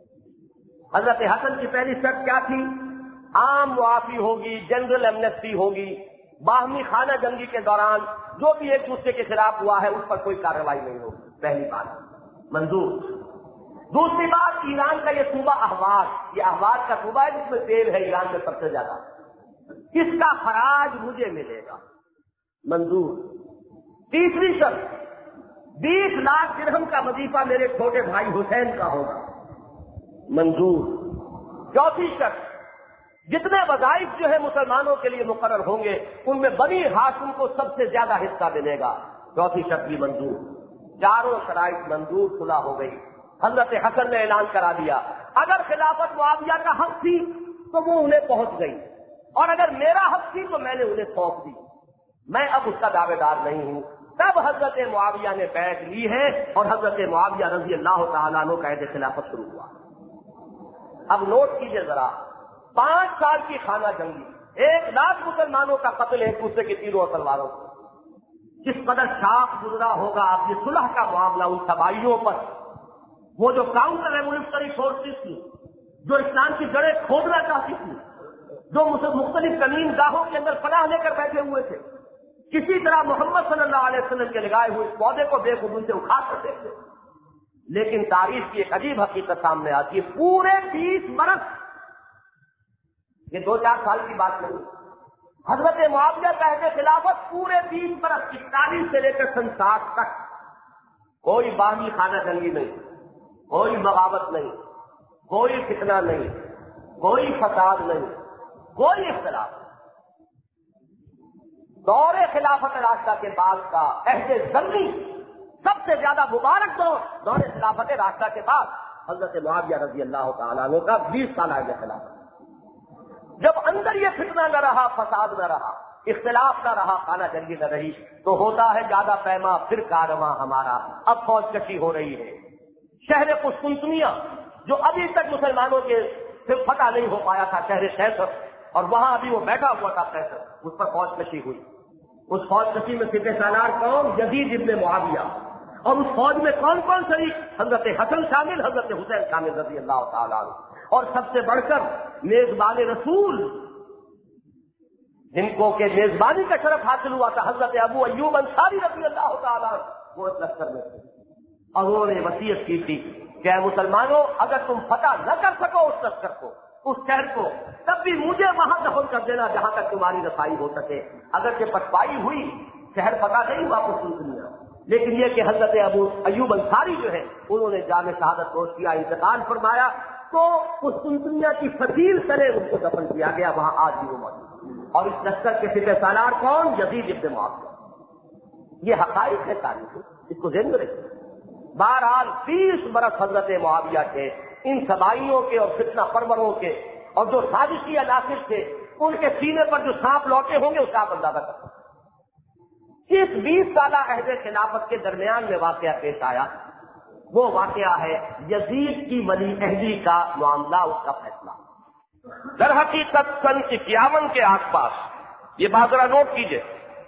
حضرت حسن کی پہلی شرط کیا تھی؟ عام معافی ہوگی، جنرل ایمنسٹی ہوگی، باہمی خانہ جنگی کے دوران جو بھی ایک دوسرے کے خلاف ہوا ہے اس پر کوئی کارروائی نہیں ہوگی، پہلی بات منظور۔ دوسری بات، ایران کا یہ صوبہ احواز، یہ احواز کا صوبہ ہے جس میں تیل ہے ایران میں سب سے زیادہ، اس کا خراج مجھے ملے گا، منظور۔ تیسری شرط، بیس لاکھ درہم کا وظیفہ میرے چھوٹے بھائی حسین کا ہوگا، منظور۔ چوتھی شرط، جتنے وظائف جو ہے مسلمانوں کے لیے مقرر ہوں گے ان میں بنی ہاشم کو سب سے زیادہ حصہ ملے گا، چوتھی شرط بھی منظور۔ چاروں شرائط منظور، صلح ہو گئی۔ حضرت حسن نے اعلان کرا دیا اگر خلافت معاویہ کا حق تھی تو وہ انہیں پہنچ گئی، اور اگر میرا حق تھی تو میں نے انہیں سونپ دی، میں اب اس کا دعوے دار نہیں ہوں۔ تب حضرت معاویہ نے بیعت لی ہے اور حضرت معاویہ رضی اللہ تعالیٰ عنہ کا عہد خلافت شروع ہوا۔ اب نوٹ کیجئے ذرا، پانچ سال کی خانہ جنگی، ایک لاکھ مسلمانوں کا قتل ایک دوسرے کی تیروں اور تلواروں سے، جس قدر شاق گزرا ہوگا آپ یہ صلح کا معاملہ ان تباہیوں پر، وہ جو کاؤنٹر ریولیوشنری فورسز تھی جو اسلام کی جڑیں کھودنا چاہتی تھی، جو مختلف کمین گاہوں کے اندر پناہ لے کر بیٹھے ہوئے تھے، کسی طرح محمد صلی اللہ علیہ وسلم کے لگائے ہوئے اس پودے کو بے خودی سے اکھاڑ کرتے تھے۔ لیکن تاریخ کی ایک عجیب حقیقت سامنے آتی ہے، پورے بیس برس، یہ دو چار سال کی بات نہیں، حضرت معاویہ کا عہد خلافت پورے بیس برس، اکتالیس سے لے کر سن ساٹھ تک کوئی باہمی خانہ جنگی نہیں، کوئی بغاوت نہیں، کوئی فتنہ نہیں، کوئی فساد نہیں، کوئی اختلاف نہیں۔ دور خلافت راشدہ کے بعد کا عہد زمین سب سے زیادہ مبارک دور دور خلافت راشدہ کے بعد حضرت معاویہ رضی اللہ تعالیٰ عنہ کا بیس سال عہد خلافت۔ جب اندر یہ فتنہ نہ رہا، فساد نہ رہا، اختلاف نہ رہا، خانہ جنگی نہ رہی، تو ہوتا ہے زیادہ پیما پھر کارواں ہمارا۔ اب فوج کشی ہو رہی ہے، شہر قسطنطنیہ جو ابھی تک مسلمانوں کے سے فتح نہیں ہو پایا تھا، شہر قیصر، اور وہاں ابھی وہ بیٹھا ہوا تھا قیصر، اس پر فوج کشی ہوئی۔ اس فوج کشی میں سپہ سالار کون؟ یزید ابن معاویہ، اور اس فوج میں کون کون شریک؟ حضرت حسن شامل، حضرت حسین شامل رضی اللہ تعالیٰ عنہ، اور سب سے بڑھ کر میزبان رسول جن کو کہ میزبانی کا شرف حاصل ہوا تھا، حضرت ابو ایوب انصاری رضی اللہ تعالیٰ عنہ، وہ اس لشکر میں تھے، اور انہوں نے وصیت کی تھی کہ اے مسلمانوں، اگر تم فتح نہ کر سکو اس لشکر کو، اس شہر کو، تب بھی مجھے وہاں دفن کر دینا جہاں تک تمہاری رسائی ہو سکے۔ اگرچہ پٹوائی ہوئی، شہر فتح نہیں ہوا قسطنطنیہ، لیکن یہ کہ حضرت ابو ایوب انصاری جو ہے انہوں نے جام شہادت نوش کیا، انتقال فرمایا، تو قسطنطنیہ کی فتیل سرے ان کو دفن کیا گیا، وہاں آج بھی وہ موجود۔ اور اس لشکر کے سپہ سالار کون؟ یزید ابن معاویہ۔ یہ حقائق ہے تاریخ، اس کو ذہن میں رکھیں۔ بہرحال بیس برس حضرت معاویہ کے ان سبائیوں کے اور فتنہ پروروں کے اور جو سازشی عناصر تھے ان کے سینے پر جو سانپ لوٹے ہوں گے اس کا آپ اندازہ کر سکتے ہیں۔ اس بیس سالہ عہد خلافت کے درمیان میں واقعہ پیش آیا، وہ واقعہ ہے یزید کی ولی عہدی کا معاملہ، اس کا فیصلہ۔ در حقیقت سن اکیاون کے آس پاس، یہ بات ذرا نوٹ کیجئے،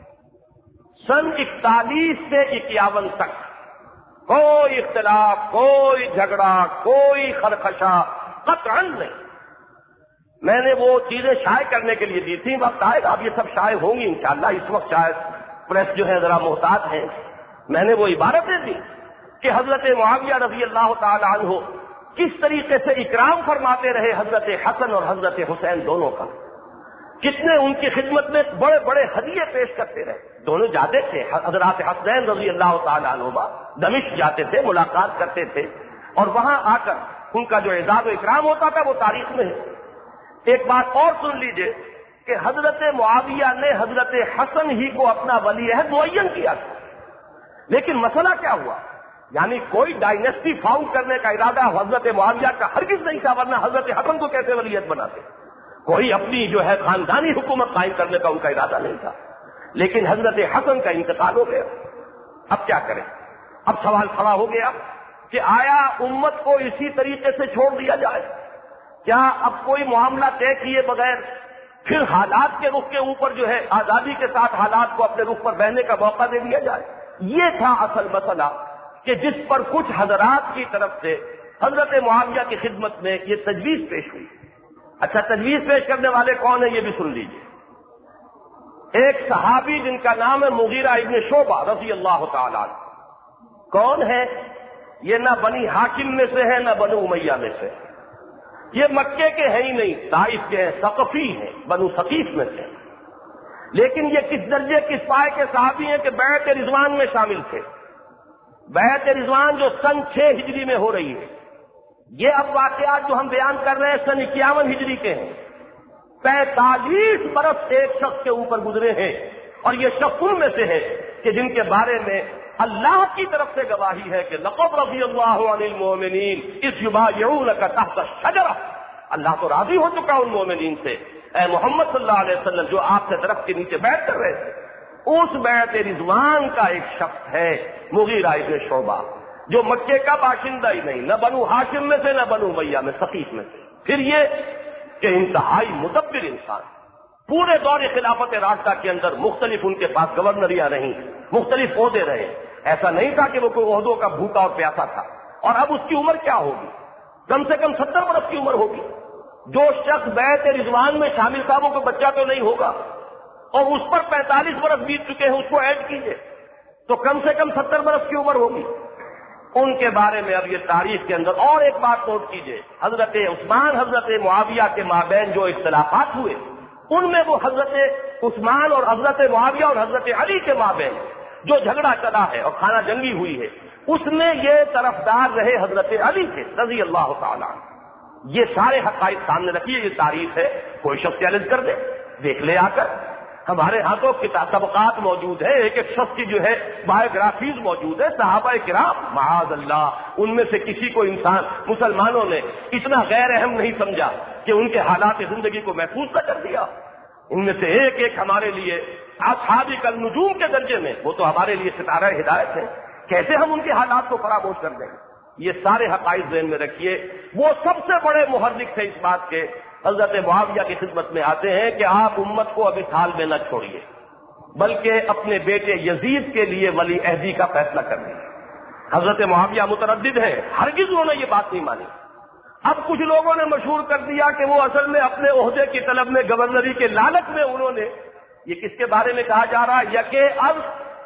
سن اکتالیس سے اکیاون تک کوئی اختلاف، کوئی جھگڑا، کوئی خرخشہ قطعاً نہیں۔ میں نے وہ چیزیں شائع کرنے کے لیے دی تھی، وقت آئے گا اب یہ سب شائع ہوں گی انشاءاللہ، اس وقت شاید پریس جو ہے ذرا محتاط ہے۔ میں نے وہ عبارتیں دی کہ حضرت معاویہ رضی اللہ تعالی عنہ کس طریقے سے اکرام فرماتے رہے حضرت حسن اور حضرت حسین دونوں کا، کتنے ان کی خدمت میں بڑے بڑے ہدیے پیش کرتے رہے۔ دونوں جاتے تھے، حضرات حسین رضی اللہ تعالی عنہ دمشق جاتے تھے، ملاقات کرتے تھے، اور وہاں آ کر ان کا جو اعزاز و اکرام ہوتا تھا وہ تاریخ میں ہے۔ ایک بات اور سن لیجئے کہ حضرت معاویہ نے حضرت حسن ہی کو اپنا ولی عہد معین کیا تھا، لیکن مسئلہ کیا ہوا، یعنی کوئی ڈائنیسٹی فاؤنڈ کرنے کا ارادہ حضرت معاویہ کا ہرگز نہیں تھا، ورنہ حضرت حسن کو کیسے ولی عہد بناتے؟ کوئی اپنی جو ہے خاندانی حکومت قائم کرنے کا ان کا ارادہ نہیں تھا، لیکن حضرت حسن کا انتقال ہو گیا۔ اب کیا کریں؟ اب سوال کھڑا ہو گیا کہ آیا امت کو اسی طریقے سے چھوڑ دیا جائے؟ کیا اب کوئی معاملہ طے کیے بغیر پھر حالات کے رخ کے اوپر جو ہے آزادی کے ساتھ حالات کو اپنے رخ پر بہنے کا موقع دے دیا جائے؟ یہ تھا اصل مسئلہ کہ جس پر کچھ حضرات کی طرف سے حضرت معاویہ کی خدمت میں یہ تجویز پیش ہوئی۔ اچھا، تجویز پیش کرنے والے کون ہیں یہ بھی سن لیجیے۔ ایک صحابی جن کا نام ہے مغیرہ ابن شعبہ رضی اللہ تعالی عنہ، کون ہے؟ یہ نہ بنی حاشم میں سے ہے نہ بنو امیہ میں سے، یہ مکے کے ہیں ہی نہیں، طائف کے ہیں، ثقفی ہیں، بنو ثقیف میں سے، لیکن یہ کس درجے کس پائے کے صحابی ہیں کہ بیعت رضوان میں شامل تھے۔ بیعت رضوان جو سن چھ ہجری میں ہو رہی ہے، یہ اب واقعات جو ہم بیان کر رہے ہیں سن اکیاون ہجری کے ہیں۔ پینتالیس برس ایک شخص کے اوپر گزرے ہیں، اور یہ شخص ان میں سے ہے کہ جن کے بارے میں اللہ کی طرف سے گواہی ہے کہ لقد رضی اللہ عن المؤمنین اذ یبایعونک تحت الشجرہ، اللہ تو راضی ہو چکا ان مومنین سے، اے محمد صلی اللہ علیہ وسلم جو آپ سے درخت کے نیچے بیعت کر رہے تھے۔ اس بیعت رضوان کا ایک شخص ہے مغیرہ ابن شعبہ، جو مکے کا باشندہ ہی نہیں، نہ بنو ہاشم میں سے نہ بنو امیہ میں، ثقیف میں سے۔ پھر یہ کہ انتہائی مدبر انسان، پورے دور خلافت راشدہ کے اندر مختلف ان کے پاس گورنریاں رہیں، مختلف عہدے رہے، ایسا نہیں تھا کہ وہ کوئی عہدوں کا بھوکا اور پیاسا تھا۔ اور اب اس کی عمر کیا ہوگی؟ کم سے کم ستر برس کی عمر ہوگی۔ جو شخص بیعت رضوان میں شامل تھا وہ کوئی بچہ تو نہیں ہوگا، اور اس پر پینتالیس برس بیت چکے ہیں، اس کو ایڈ کیجئے تو کم سے کم ستر برس کی عمر ہوگی۔ ان کے بارے میں اب یہ تاریخ کے اندر اور ایک بات نوٹ کیجئے، حضرت عثمان حضرت معاویہ کے مابین جو اختلافات ہوئے، ان میں وہ حضرت عثمان اور حضرت معاویہ اور حضرت علی کے مابین جو جھگڑا چلا ہے اور خانہ جنگی ہوئی ہے، اس میں یہ طرفدار رہے حضرت علی کے رضی اللہ تعالیٰ۔ یہ سارے حقائق سامنے رکھیے، یہ تاریخ ہے، کوئی شخص چیلنج کر دے، دیکھ لے آ کر۔ ہمارے ہاں تو کتاب طبقات موجود ہے، ایک ایک شخص کی جو ہے بایوگرافیز موجود ہے، صحابہ کرام معاذ اللہ ان میں سے کسی کو انسان مسلمانوں نے اتنا غیر اہم نہیں سمجھا کہ ان کے حالات زندگی کو محفوظ نہ کر دیا۔ ان میں سے ایک ایک ہمارے لیے اصحاب النجوم کے درجے میں، وہ تو ہمارے لیے ستارہ ہدایت ہیں، کیسے ہم ان کے حالات کو فراموش کر دیں؟ یہ سارے حقائق ذہن میں رکھیے۔ وہ سب سے بڑے محرک تھے اس بات کے، حضرت معاویہ کی خدمت میں آتے ہیں کہ آپ امت کو ابھی حال میں نہ چھوڑیے، بلکہ اپنے بیٹے یزید کے لیے ولی عہدی کا فیصلہ کر لیں۔ حضرت معاویہ متردد ہیں، ہرگز انہوں نے یہ بات نہیں مانی۔ اب کچھ لوگوں نے مشہور کر دیا کہ وہ اصل میں اپنے عہدے کی طلب میں، گورنری کے لالچ میں انہوں نے، یہ کس کے بارے میں کہا جا رہا ہے؟ یکے از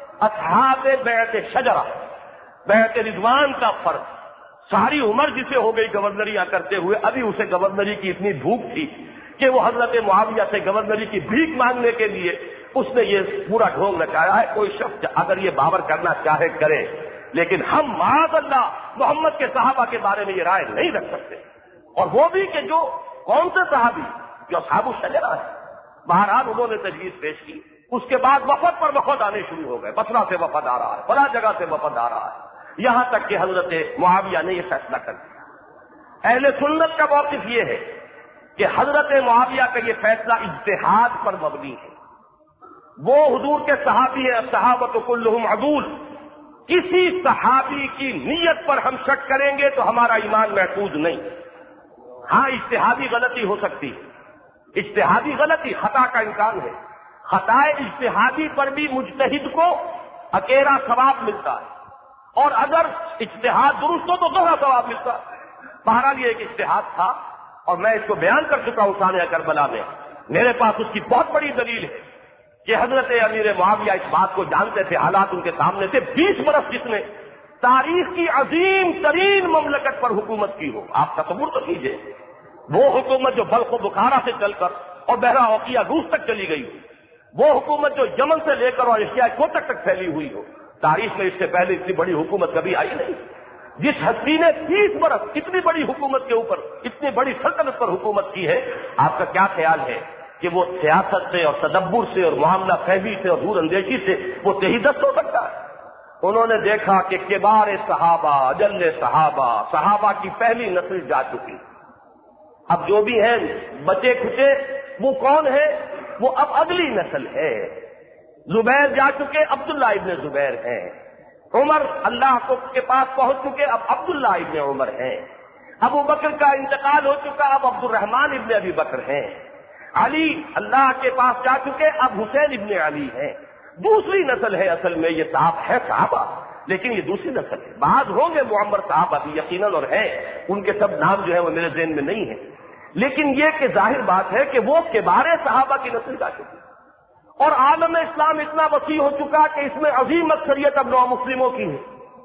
اصحاب بیعت شجرہ، بیعت رضوان کا فرض، ساری عمر جسے ہو گئی گورنریاں کرتے ہوئے، ابھی اسے گورنری کی اتنی بھوک تھی کہ وہ حضرت معاویہ سے گورنری کی بھیک مانگنے کے لیے اس نے یہ پورا ڈھونگ رچایا ہے۔ کوئی شخص اگر یہ باور کرنا چاہے کرے، لیکن ہم معاذ اللہ محمد کے صحابہ کے بارے میں یہ رائے نہیں رکھ سکتے، اور وہ بھی کہ جو کون سے صحابی جو اصحاب الشجرہ ہے۔ بہرحال انہوں نے تجویز پیش کی، اس کے بعد وفد پر وفد آنے شروع ہو گئے، بصرہ سے وفد آ رہا ہے، فلاں جگہ سے وفد آ رہا ہے، یہاں تک کہ حضرت معاویہ نے یہ فیصلہ کر دیا۔ اہل سنت کا موقف یہ ہے کہ حضرت معاویہ کا یہ فیصلہ اجتہاد پر مبنی ہے۔ وہ حضور کے صحابی ہیں، الصحابۃ کلھم عدول، کسی صحابی کی نیت پر ہم شک کریں گے تو ہمارا ایمان محفوظ نہیں۔ ہاں اجتہادی غلطی ہو سکتی ہے، اجتہادی غلطی، خطا کا امکان ہے، خطا اجتہادی پر بھی مجتہد کو اکیلا ثواب ملتا ہے، اور اگر اجتہاد درست ہو تو دوہرا ثواب ملتا ہے۔ بہرحال یہ ایک اجتہاد تھا، اور میں اس کو بیان کر چکا ہوں ثانیہ کربلا میں، میرے پاس اس کی بہت بڑی دلیل ہے کہ حضرت امیر معاویہ اس بات کو جانتے تھے، حالات ان کے سامنے تھے۔ بیس برس جس نے تاریخ کی عظیم ترین مملکت پر حکومت کی ہو، آپ تصور تو کیجئے، وہ حکومت جو بلخ و بخارا سے چل کر اور بحرہ اوقیہ روس تک چلی گئی ہو، وہ حکومت جو یمن سے لے کر اور ایشیا کوتک تک پھیلی ہوئی ہو، تاریخ میں اس سے پہلے اتنی بڑی حکومت کبھی آئی نہیں۔ جس ہستی نے تیس برس اتنی بڑی حکومت کے اوپر، اتنی بڑی سلطنت پر حکومت کی ہے، آپ کا کیا خیال ہے کہ وہ سیاست سے اور تدبر سے اور معاملہ فہمی سے اور دور اندیشی سے وہ تہی دست ہو سکتا ہے؟ انہوں نے دیکھا کہ کبار صحابہ، اجل صحابہ، صحابہ کی پہلی نسل جا چکی، اب جو بھی ہیں بچے کھچے وہ کون ہے؟ وہ اب اگلی نسل ہے۔ زبیر جا چکے، عبداللہ ابن زبیر ہیں۔ عمر اللہ کو کے پاس پہنچ چکے، اب عبداللہ ابن عمر ہیں۔ ابو بکر کا انتقال ہو چکا، اب عبد الرحمن ابن ابی بکر ہیں۔ علی اللہ کے پاس جا چکے، اب حسین ابن علی ہیں۔ دوسری نسل ہے اصل میں، یہ صاحب ہے صحابہ، لیکن یہ دوسری نسل ہے۔ بعض ہوں گے معمر صاحب ابھی یقیناً اور ہیں، ان کے سب نام جو ہے وہ میرے ذہن میں نہیں ہے، لیکن یہ کہ ظاہر بات ہے کہ وہ کبار صحابہ کی نسل جا چکی، اور عالم اسلام اتنا وسیع ہو چکا کہ اس میں عظیم اکثریت اب نو مسلموں کی ہے۔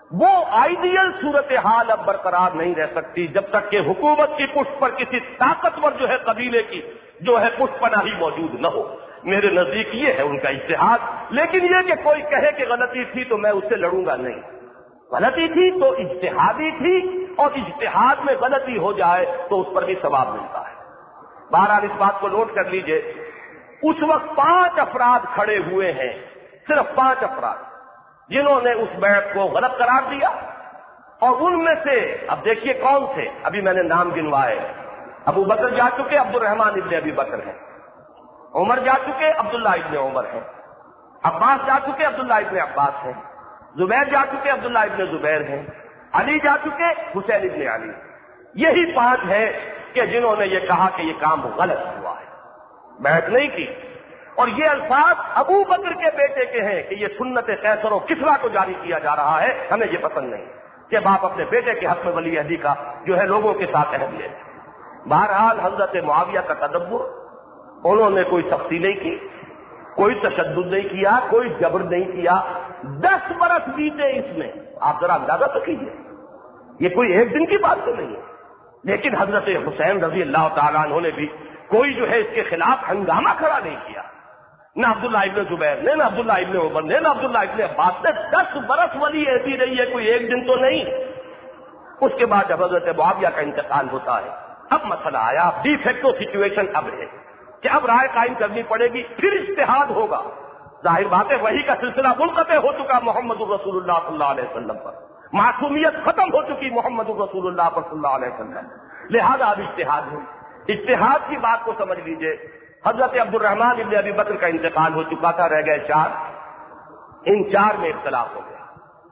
وہ آئیڈیل صورتحال اب برقرار نہیں رہ سکتی جب تک کہ حکومت کی پشت پر کسی طاقتور جو ہے قبیلے کی جو ہے پشت پناہی موجود نہ ہو. میرے نزدیک یہ ہے ان کا اجتہاد. لیکن یہ کہ کوئی کہے کہ غلطی تھی تو میں اس سے لڑوں گا، نہیں. غلطی تھی تو اجتہادی تھی، اور اجتہاد میں غلطی ہو جائے تو اس پر بھی ثواب ملتا ہے. بہرحال اس بات کو نوٹ کر لیجئے، اس وقت پانچ افراد کھڑے ہوئے ہیں، صرف پانچ افراد جنہوں نے اس بیعت کو غلط قرار دیا. اور ان میں سے اب دیکھیے کون تھے. ابھی میں نے نام گنوائے. ابو بکر جا چکے، عبد الرحمان ابن ابی بکر ہیں. عمر جا چکے، عبداللہ ابن عمر ہیں. عباس جا چکے، عبداللہ ابن عباس ہیں. زبیر جا چکے، عبداللہ ابن زبیر ہیں. علی جا چکے، حسین ابن علی. یہی پانچ ہیں کہ جنہوں نے یہ کہا کہ یہ کام غلط ہوا ہے، بیعت نہیں کی. اور یہ الفاظ ابو بکر کے بیٹے کے ہیں کہ یہ سنت قیصر و کسریٰ کو جاری کیا جا رہا ہے، ہمیں یہ پسند نہیں کہ باپ اپنے بیٹے کے حق میں ولی عہدی کا جو ہے لوگوں کے ساتھ عہد لے. بہرحال حضرت معاویہ کا تدبر، انہوں نے کوئی سختی نہیں کی، کوئی تشدد نہیں کیا، کوئی جبر نہیں کیا. دس برس بیتے اس میں، آپ ذرا اندازہ تو کیجیے، یہ کوئی ایک دن کی بات تو نہیں ہے. لیکن حضرت حسین رضی اللہ تعالیٰ عنہ نے بھی کوئی جو ہے اس کے خلاف ہنگامہ کھڑا نہیں کیا. نہ عبداللہ ابن زبیر نے، نہ عبداللہ ابن عمر نے، نہ عبداللہ ابن عباس نے. دس برس ولی ایسی رہی ہے، کوئی ایک دن تو نہیں. اس کے بعد جب حضرت معاویہ کا انتقال ہوتا ہے، اب مسئلہ آیا، ڈی فیکٹو سچویشن اب ہے کہ اب رائے قائم کرنی پڑے گی، پھر اجتہاد ہوگا. ظاہر بات ہے وحی کا سلسلہ منقطع ہو چکا محمد الرسول اللہ صلی اللہ علیہ وسلم پر، معصومیت ختم ہو چکی محمد الرسول اللہ پر صلی اللہ علیہ وسلم. لہذا اب اجتہاد ہے. اجتہاد کی بات کو سمجھ لیجئے. حضرت عبد الرحمان ابن ابی بکر کا انتقال ہو چکا تھا، رہ گئے چار. ان چار میں اختلاف ہو گیا.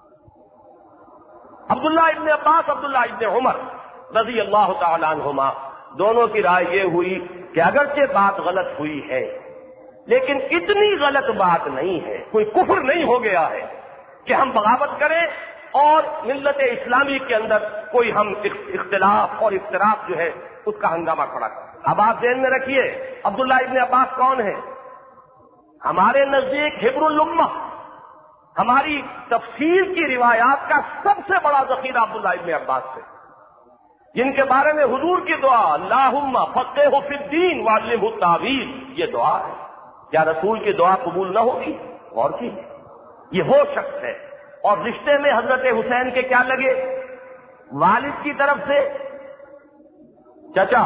عبداللہ ابن عباس، عبداللہ ابن عمر رضی اللہ تعالیٰ عنہما، دونوں کی رائے یہ ہوئی کہ اگرچہ بات غلط ہوئی ہے لیکن اتنی غلط بات نہیں ہے، کوئی کفر نہیں ہو گیا ہے کہ ہم بغاوت کریں اور ملت اسلامی کے اندر کوئی ہم اختلاف اور اختراف جو ہے اس کا ہنگامہ کھڑا کریں. اب آپ ذہن میں رکھیے، عبداللہ ابن عباس کون ہے؟ ہمارے نزدیک حبر الامہ، ہماری تفسیر کی روایات کا سب سے بڑا ذخیرہ عبداللہ ابن عباس سے، جن کے بارے میں حضور کی دعا اللہم فقہہ فی الدین وعلمہ التاویل، یہ دعا ہے. کیا رسول کی دعا قبول نہ ہوگی؟ اور کی یہ وہ شخص ہے. اور رشتے میں حضرت حسین کے کیا لگے؟ والد کی طرف سے چچا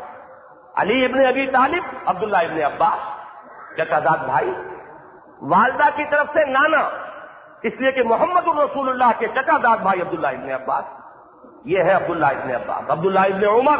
علی ابن ابی طالب، عبداللہ ابن عباس چچا داد بھائی. والدہ کی طرف سے نانا، اس لیے کہ محمد الرسول اللہ کے چچا داد بھائی عبداللہ ابن عباس. یہ ہے عبداللہ ابن عباس. عبداللہ ابن عمر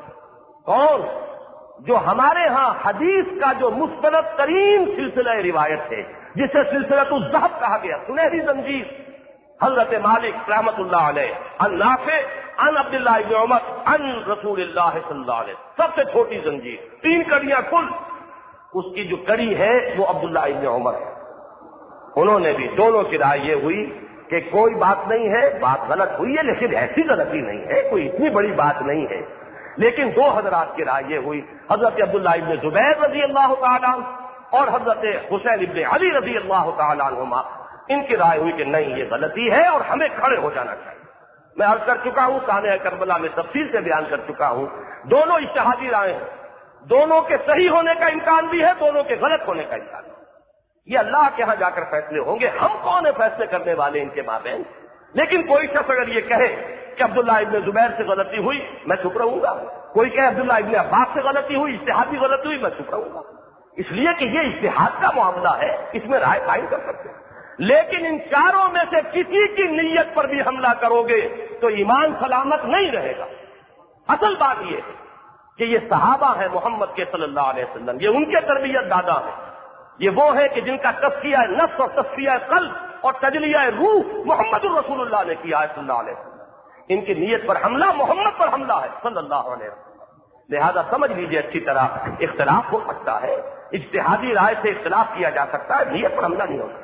کون؟ جو ہمارے ہاں حدیث کا جو مستند ترین سلسلہ روایت ہے، جسے سلسلۃ الذہب کہا گیا، سنہری زنجیر، حضرت مالک رحمت اللہ علیہ، عن نافع عن عبداللہ ابن عمر عن رسول اللہ صلی اللہ علیہ وسلم، سب سے چھوٹی زنجیر، تین کڑیاں کل. اس کی جو کڑی ہے وہ عبداللہ ابن عمر ہے. انہوں نے بھی، دونوں کی رائے یہ ہوئی کہ کوئی بات نہیں ہے، بات غلط ہوئی ہے لیکن ایسی غلطی نہیں ہے، کوئی اتنی بڑی بات نہیں ہے. لیکن دو حضرات کی رائے یہ ہوئی، حضرت عبداللہ ابن زبیر رضی اللہ تعالیٰ اور حضرت حسین ابن علی رضی اللہ تعالیٰ عنہما، ان کی رائے ہوئی کہ نہیں یہ غلطی ہے اور ہمیں کھڑے ہو جانا چاہیے. میں عرض کر چکا ہوں، سانحہ کربلا میں تفصیل سے بیان کر چکا ہوں، دونوں اجتہادی رائے ہیں، دونوں کے صحیح ہونے کا امکان بھی ہے، دونوں کے غلط ہونے کا امکان ہے. یہ اللہ کے ہاں جا کر فیصلے ہوں گے، ہم کون ہیں فیصلے کرنے والے ان کے مابین. لیکن کوئی شخص اگر یہ کہے کہ عبداللہ ابن زبیر سے غلطی ہوئی، میں چپ رہوں گا. کوئی کہے عبداللہ ابن عباس سے غلطی ہوئی، اجتہادی غلطی ہوئی، میں چپ رہوں گا. اس لیے کہ یہ اجتہاد کا معاملہ ہے، اس میں رائے قائم کر سکتے ہیں. لیکن ان چاروں میں سے کسی کی نیت پر بھی حملہ کرو گے تو ایمان سلامت نہیں رہے گا. اصل بات یہ ہے کہ یہ صحابہ ہیں محمد کے صلی اللہ علیہ وسلم، یہ ان کے تربیت دادا ہیں. یہ وہ ہیں کہ جن کا تزکیہ نفس اور تزکیہ قلب اور تجلیہ روح محمد الرسول اللہ نے کیا ہے صلی اللہ علیہ وسلم. ان کی نیت پر حملہ محمد پر حملہ ہے صلی اللہ علیہ وسلم. لہذا سمجھ لیجیے اچھی طرح، اختلاف ہو سکتا ہے، اجتہادی رائے سے اختلاف کیا جا سکتا ہے، نیت پر حملہ نہیں ہوتا.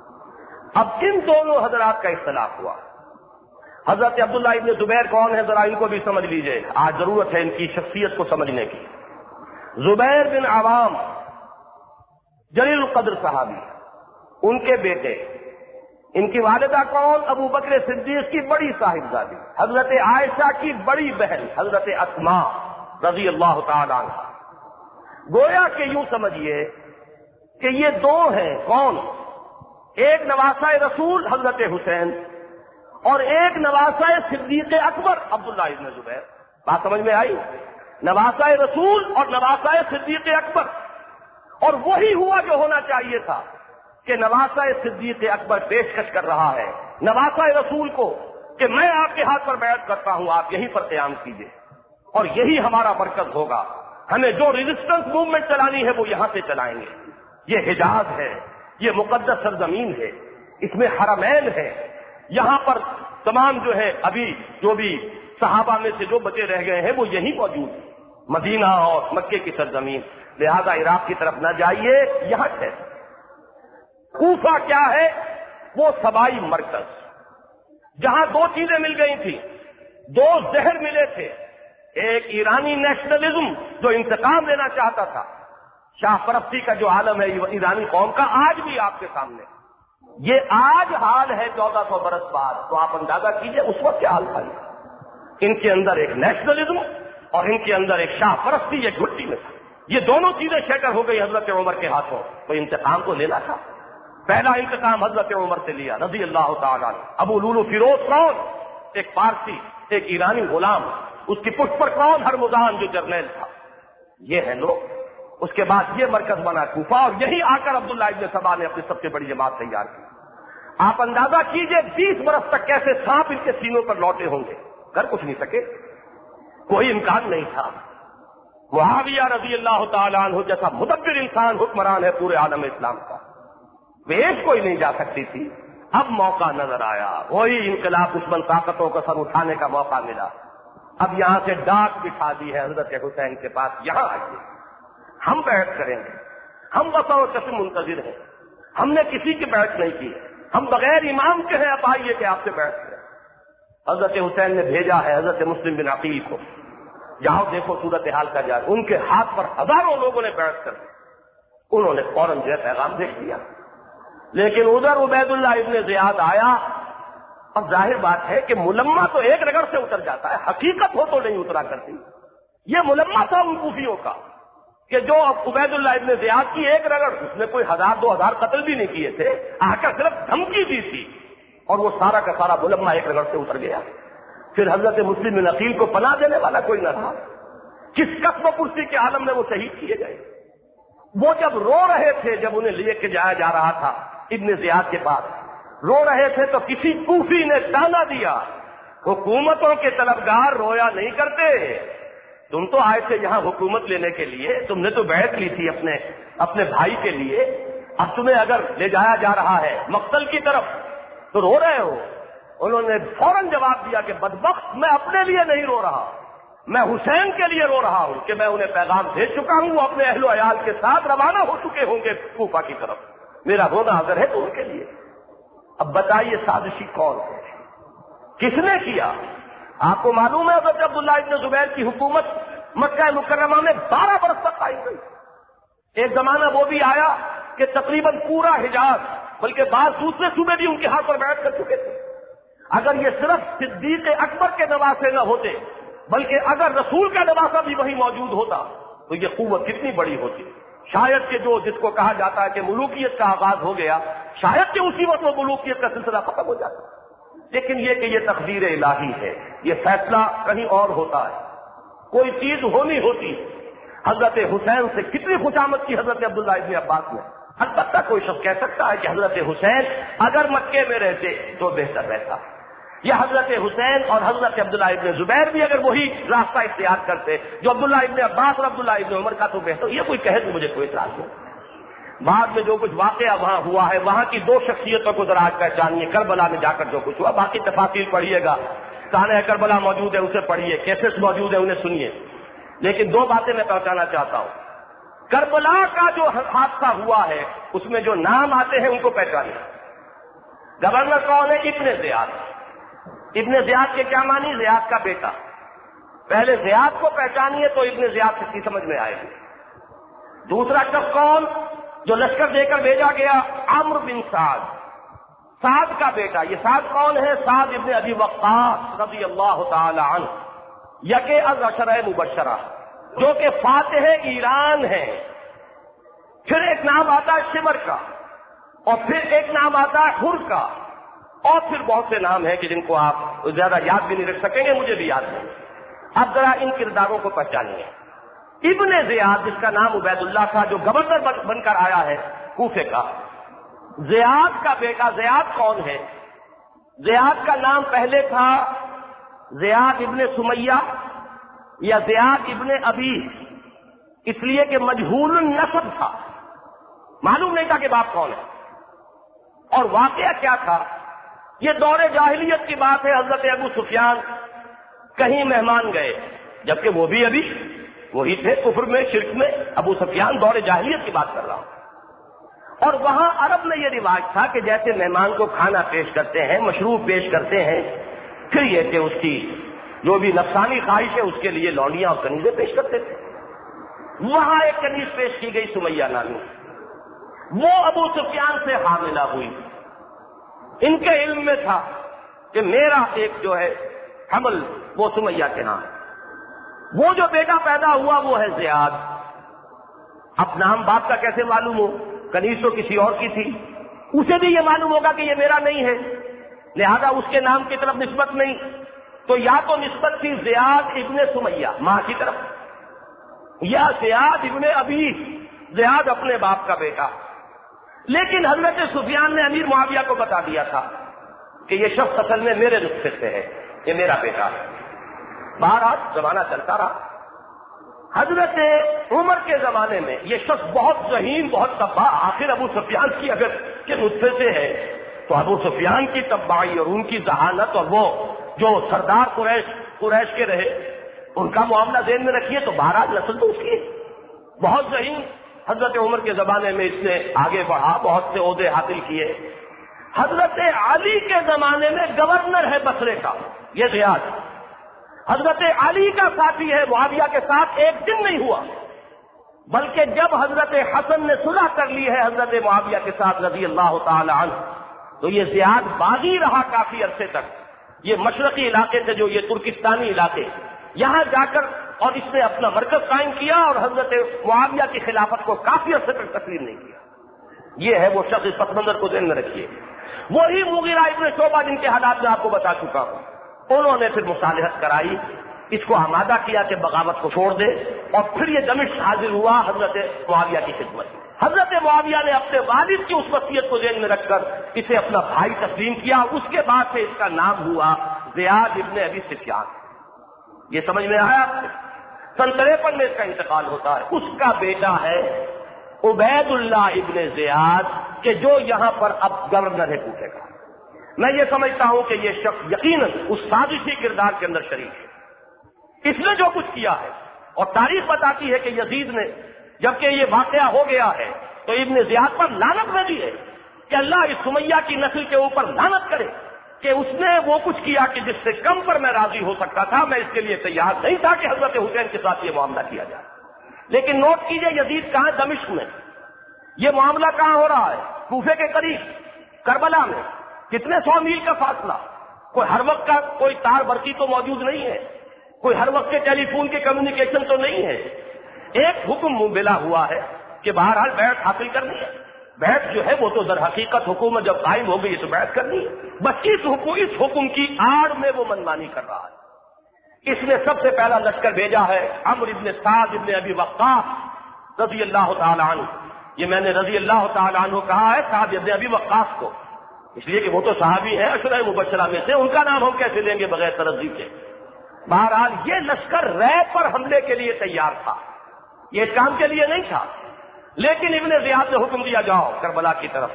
اب ان دونوں حضرات کا اختلاف ہوا. حضرت عبداللہ ابن زبیر کون ہے ذرا ان کو بھی سمجھ لیجیے، آج ضرورت ہے ان کی شخصیت کو سمجھنے کی. زبیر بن عوام جلیل القدر صحابی، ان کے بیٹے ان کی والدہ کون؟ ابو بکر صدیق کی بڑی صاحبزادی حضرت عائشہ کی بڑی بہن حضرت اسماء رضی اللہ تعالی عنہ. گویا کہ یوں سمجھیے کہ یہ دو ہیں. کون؟ ایک نواسہ رسول حضرت حسین اور ایک نواسہ صدیق اکبر عبداللہ ابن زبیر. بات سمجھ میں آئی؟ نواسہ رسول اور نواسہ صدیق اکبر. اور وہی ہوا جو ہونا چاہیے تھا کہ نواسہ صدیق اکبر پیشکش کر رہا ہے نواسہ رسول کو کہ میں آپ کے ہاتھ پر بیعت کرتا ہوں، آپ یہیں پر قیام کیجیے اور یہی ہمارا مرکز ہوگا. ہمیں جو ریزسٹنس موومنٹ چلانی ہے وہ یہاں سے چلائیں گے. یہ حجاز ہے، یہ مقدس سرزمین ہے، اس میں حرمین ہے. یہاں پر تمام جو ہے ابھی جو بھی صحابہ میں سے جو بچے رہ گئے ہیں وہ یہیں موجود ہیں، مدینہ اور مکے کی سرزمین. لہذا عراق کی طرف نہ جائیے، یہاں ہے. کوفہ کیا ہے؟ وہ سبائی مرکز جہاں دو چیزیں مل گئی تھیں، دو زہر ملے تھے. ایک ایرانی نیشنلزم جو انتقام لینا چاہتا تھا، شاہ پرستی کا جو عالم ہے ایرانی قوم کا، آج بھی آپ کے سامنے. یہ آج حال ہے چودہ سو برس بعد. تو آپ اندازہ کیجئے اس وقت کیا حال تھا. ان کے اندر ایک نیشنلزم اور ان کے اندر ایک شاہ پرستی ایک گھٹی میں تھا. یہ دونوں چیزیں شیٹر ہو گئی حضرت عمر کے ہاتھوں. تو انتقام تو لینا تھا. پہلا انتقام حضرت عمر سے لیا رضی اللہ تعالیٰ عنہ. ابو لولو فیروز کون؟ ایک پارسی، ایک ایرانی غلام. اس کی پشت پر کون؟ ہرمزان جو جرنیل تھا. یہ ہے لوگ. اس کے بعد یہ مرکز بنا کوفہ اور یہی آ کر عبداللہ ابن سبا نے اپنی سب سے بڑی جماعت تیار کی. آپ اندازہ کیجئے بیس برس تک کیسے سانپ ان کے سینوں پر لوٹے ہوں گے. کر کچھ نہیں سکے، کوئی امکان نہیں تھا. معاویہ رضی اللہ تعالیٰ عنہ جیسا مدبر انسان حکمران ہے پورے عالم اسلام کا، ویج کوئی نہیں جا سکتی تھی. اب موقع نظر آیا، وہی انقلاب دشمن طاقتوں کو سر اٹھانے کا موقع ملا. اب یہاں سے ڈاک بٹھا دی ہے حضرت حسین کے پاس، یہاں آئیے ہم بیعت کریں گے. ہم وفا و قسم منتظر ہیں. ہم نے کسی کی بیعت نہیں کی، ہم بغیر امام کے ہیں. اب آئیے کہ آپ سے بیعت کریں. حضرت حسین نے بھیجا ہے حضرت مسلم بن عقیل کو، جاؤ دیکھو صورت حال کا جا. ان کے ہاتھ پر ہزاروں لوگوں نے بیعت کر دی. انہوں نے فوراً جو ہے پیغام بھیج دیا. لیکن ادھر عبید اللہ ابن زیاد آیا. اب ظاہر بات ہے کہ ملما تو ایک رگڑ سے اتر جاتا ہے، حقیقت ہو تو نہیں اترا کرتی. یہ ملما تھا ان کوفیوں کا کہ جو عبید اللہ ابن زیاد کی ایک رگڑ، اس نے کوئی ہزار دو ہزار قتل بھی نہیں کیے تھے، آ کر صرف دھمکی دی تھی اور وہ سارا کا سارا ملما ایک رگڑ سے اتر گیا. پھر حضرت مسلم بن عقیل کو پناہ دینے والا کوئی نہ تھا. کس قسم و پرسی کے عالم میں وہ شہید کیے گئے. وہ جب رو رہے تھے، جب انہیں لے کے جایا جا رہا تھا ابن زیاد کے پاس، رو رہے تھے تو کسی کوفی نے تانا دیا، حکومتوں کے طلبگار رویا نہیں کرتے. تم تو آئے تھے یہاں حکومت لینے کے لیے، تم نے تو بیعت لی تھی اپنے اپنے بھائی کے لیے. اب تمہیں اگر لے جایا جا رہا ہے مقتل کی طرف تو رو رہے ہو. انہوں نے فوراً جواب دیا کہ بدبخت، میں اپنے لیے نہیں رو رہا، میں حسین کے لیے رو رہا ہوں کہ میں انہیں پیغام بھیج چکا ہوں، وہ اپنے اہل و عیال کے ساتھ روانہ ہو چکے ہوں گے کوفہ کی طرف. میرا رونا اگر ہے تو ان کے لیے. اب بتائیے سازشی کون ہے، کس نے کیا؟ آپ کو معلوم ہے حضرت عبداللہ ابن زبیر کی حکومت مکہ مکرمہ میں بارہ برس تک قائم رہی. ایک زمانہ وہ بھی آیا کہ تقریباً پورا حجاز بلکہ بعض دوسرے صوبے بھی ان کے ہاتھ پر بیعت کر چکے تھے. اگر یہ صرف صدیق اکبر کے نواسے نہ ہوتے بلکہ اگر رسول کا نواسہ بھی وہی موجود ہوتا تو یہ قوت کتنی بڑی ہوتی. شاید کہ جو جس کو کہا جاتا ہے کہ ملوکیت کا آغاز ہو گیا، شاید کہ اسی وقت وہ ملوکیت کا سلسلہ ختم ہو جاتا. لیکن یہ کہ یہ تقدیر الہی ہے، یہ فیصلہ کہیں اور ہوتا ہے. کوئی چیز ہونی ہوتی. حضرت حسین سے کتنی خوشامد کی حضرت عبداللہ ابن عباس نے. البتہ کوئی شخص کہہ سکتا ہے کہ حضرت حسین اگر مکے میں رہتے تو بہتر رہتا، یا حضرت حسین اور حضرت عبداللہ ابن زبیر بھی اگر وہی راستہ اختیار کرتے جو عبداللہ ابن عباس اور عبداللہ ابن عمر کا تو بہتر. یہ کوئی کہے تو مجھے کوئی اعتراض نہیں. بعد میں جو کچھ واقعہ وہاں ہوا ہے، وہاں کی دو شخصیتوں کو ذرا آج پہچانیے. کربلا میں جا کر جو کچھ ہوا، باقی تفاصیل پڑھیے گا، سانحہ کربلا موجود ہے اسے پڑھیے، کیسز موجود ہے انہیں سنیے. لیکن دو باتیں میں پہنچانا چاہتا ہوں. کربلا کا جو حادثہ ہوا ہے اس میں جو نام آتے ہیں ان کو پہچانیے. گورنر کون ہے؟ ابن زیاد. ابن زیاد کے کیا معنی؟ زیاد کا بیٹا. پہلے زیاد کو پہچانیے تو ابن زیاد کی سمجھ میں آئے گی. دوسرا شخص کون جو لشکر دے کر بھیجا گیا؟ عمرو بن سعد. سعد کا بیٹا، یہ سعد کون ہے؟ سعد ابن ابی وقاص رضی اللہ تعالی عنہ، یکے از عشرہ مبشرہ، جو کہ فاتح ایران ہے۔ پھر ایک نام آتا ہے شمر کا، اور پھر ایک نام آتا ہے حر کا، اور پھر بہت سے نام ہیں کہ جن کو آپ زیادہ یاد بھی نہیں رکھ سکیں گے، مجھے بھی یاد نہیں۔ اب ذرا ان کرداروں کو پہچانیے۔ ابن زیاد، جس کا نام عبید اللہ تھا، جو گورنر بن کر آیا ہے کوفے کا، زیاد کا بیٹا۔ زیاد کون ہے؟ زیاد کا نام پہلے تھا زیاد ابن سمیہ یا زیاد ابن ابی، اس لیے کہ مجہول النسب تھا، معلوم نہیں تھا کہ باپ کون ہے۔ اور واقعہ کیا تھا؟ یہ دور جاہلیت کی بات ہے۔ حضرت ابو سفیان کہیں مہمان گئے، جبکہ وہ بھی ابھی وہی تھے کفر میں، شرک میں۔ ابو سفیان دور جاہلیت کی بات کر رہا ہوں۔ اور وہاں عرب میں یہ رواج تھا کہ جیسے مہمان کو کھانا پیش کرتے ہیں، مشروب پیش کرتے ہیں، پھر یہ کہ اس کی جو بھی نفسانی خواہش ہے اس کے لیے لونڈیاں اور کنیزیں پیش کرتے تھے۔ وہاں ایک کنیز پیش کی گئی سمیہ نامی، وہ ابو سفیان سے حاملہ ہوئی۔ ان کے علم میں تھا کہ میرا ایک جو ہے حمل وہ سمیہ کے ہاں، وہ جو بیٹا پیدا ہوا وہ ہے زیاد۔ اب نام باپ کا کیسے معلوم ہو؟ کنیز تو کسی اور کی تھی، اسے بھی یہ معلوم ہوگا کہ یہ میرا نہیں ہے، لہذا اس کے نام کی طرف نسبت نہیں، تو یا تو نسبت تھی زیاد ابن سمیہ ماں کی طرف، یا زیاد ابن ابی، زیاد اپنے باپ کا بیٹا۔ لیکن حضرت سفیان نے امیر معاویہ کو بتا دیا تھا کہ یہ شخص اصل میں میرے نسخے سے ہے، یہ میرا بیٹا ہے۔ بہرحال زمانہ چلتا رہا۔ حضرت عمر کے زمانے میں یہ شخص بہت ذہین، بہت تباہ، آخر ابو سفیان کی اگر کے نسخے سے ہے تو ابو سفیان کی تباہی اور ان کی ذہانت، اور وہ جو سردار قریش قریش کے رہے ان کا معاملہ ذہن میں رکھیے تو بہرحال نسل تو اس کی بہت ذہین۔ حضرت عمر کے زمانے میں اس نے آگے بڑھا، بہت سے عہدے حاصل کیے۔ حضرت علی کے زمانے میں گورنر ہے بصرے کا یہ زیاد، حضرت علی کا ساتھی ہے، معاویہ کے ساتھ ایک دن نہیں ہوا، بلکہ جب حضرت حسن نے صلح کر لی ہے حضرت معاویہ کے ساتھ رضی اللہ تعالی عنہ، تو یہ زیاد باغی رہا کافی عرصے تک۔ یہ مشرقی علاقے سے جو یہ ترکستانی علاقے، یہاں جا کر اور اس نے اپنا مرکز قائم کیا اور حضرت معاویہ کی خلافت کو کافی عرصے تک تسلیم نہیں کیا۔ یہ ہے وہ شخص، اس پس منظر کو ذہن میں رکھیے۔ وہی مغیرہ ابن شعبہ جن کے حالات میں آپ کو بتا چکا ہوں، انہوں نے پھر مصالحت کرائی، اس کو آمادہ کیا کہ بغاوت کو چھوڑ دے، اور پھر یہ دمشق حاضر ہوا حضرت معاویہ کی خدمت میں۔ حضرت معاویہ نے اپنے والد کی اس وصیت کو ذہن میں رکھ کر اسے اپنا بھائی تسلیم کیا، اس کے بعد سے اس کا نام ہوا زیاد ابن ابی سفیان۔ یہ سمجھ میں آیا؟ سن تریپن میں اس کا انتقال ہوتا ہے۔ اس کا بیٹا ہے عبید اللہ ابن زیاد، کہ جو یہاں پر اب گورنر ہے کوفے کا۔ میں یہ سمجھتا ہوں کہ یہ شخص یقیناً اس سازشی کردار کے اندر شریک ہے، اس نے جو کچھ کیا ہے، اور تاریخ بتاتی ہے کہ یزید نے جبکہ یہ واقعہ ہو گیا ہے تو ابن زیاد پر لعنت بھیجی ہے کہ اللہ اس سمیہ کی نسل کے اوپر لعنت کرے کہ اس نے وہ کچھ کیا کہ جس سے کم پر میں راضی ہو سکتا تھا، میں اس کے لیے تیار نہیں تھا کہ حضرت حسین کے ساتھ یہ معاملہ کیا جائے۔ لیکن نوٹ کیجئے یزید کہاں؟ دمشق میں۔ یہ معاملہ کہاں ہو رہا ہے؟ کوفے کے قریب، کربلا میں۔ کتنے سو میل کا فاصلہ، کوئی ہر وقت کا کوئی تار برقی تو موجود نہیں ہے، کوئی ہر وقت کے ٹیلی فون کے کمیونیکیشن تو نہیں ہے۔ ایک حکم مبلا ہوا ہے کہ بہرحال بیعت حاصل کرنی ہے۔ بیعت جو ہے وہ تو در حقیقت حکومت جب قائم ہو گئی تو بیعت کرنی ہے، بس اس حکم اس حکم کی آڑ میں وہ منمانی کر رہا ہے۔ اس نے سب سے پہلا لشکر بھیجا ہے عمرو ابن سعد ابن ابی وقاص رضی اللہ تعالی عنہ۔ یہ میں نے رضی اللہ تعالی عنہ کہا ہے سعد ابن ابی وقاص کو، اس لیے کہ وہ تو صحابی ہیں عشرہ مبشرہ میں سے، ان کا نام ہم کیسے لیں گے بغیر ترجیح کے۔ بہرحال یہ لشکر رے پر حملے کے لیے تیار تھا، یہ اس کام کے لیے نہیں تھا، لیکن ابن زیاد نے حکم دیا جاؤ کربلا کی طرف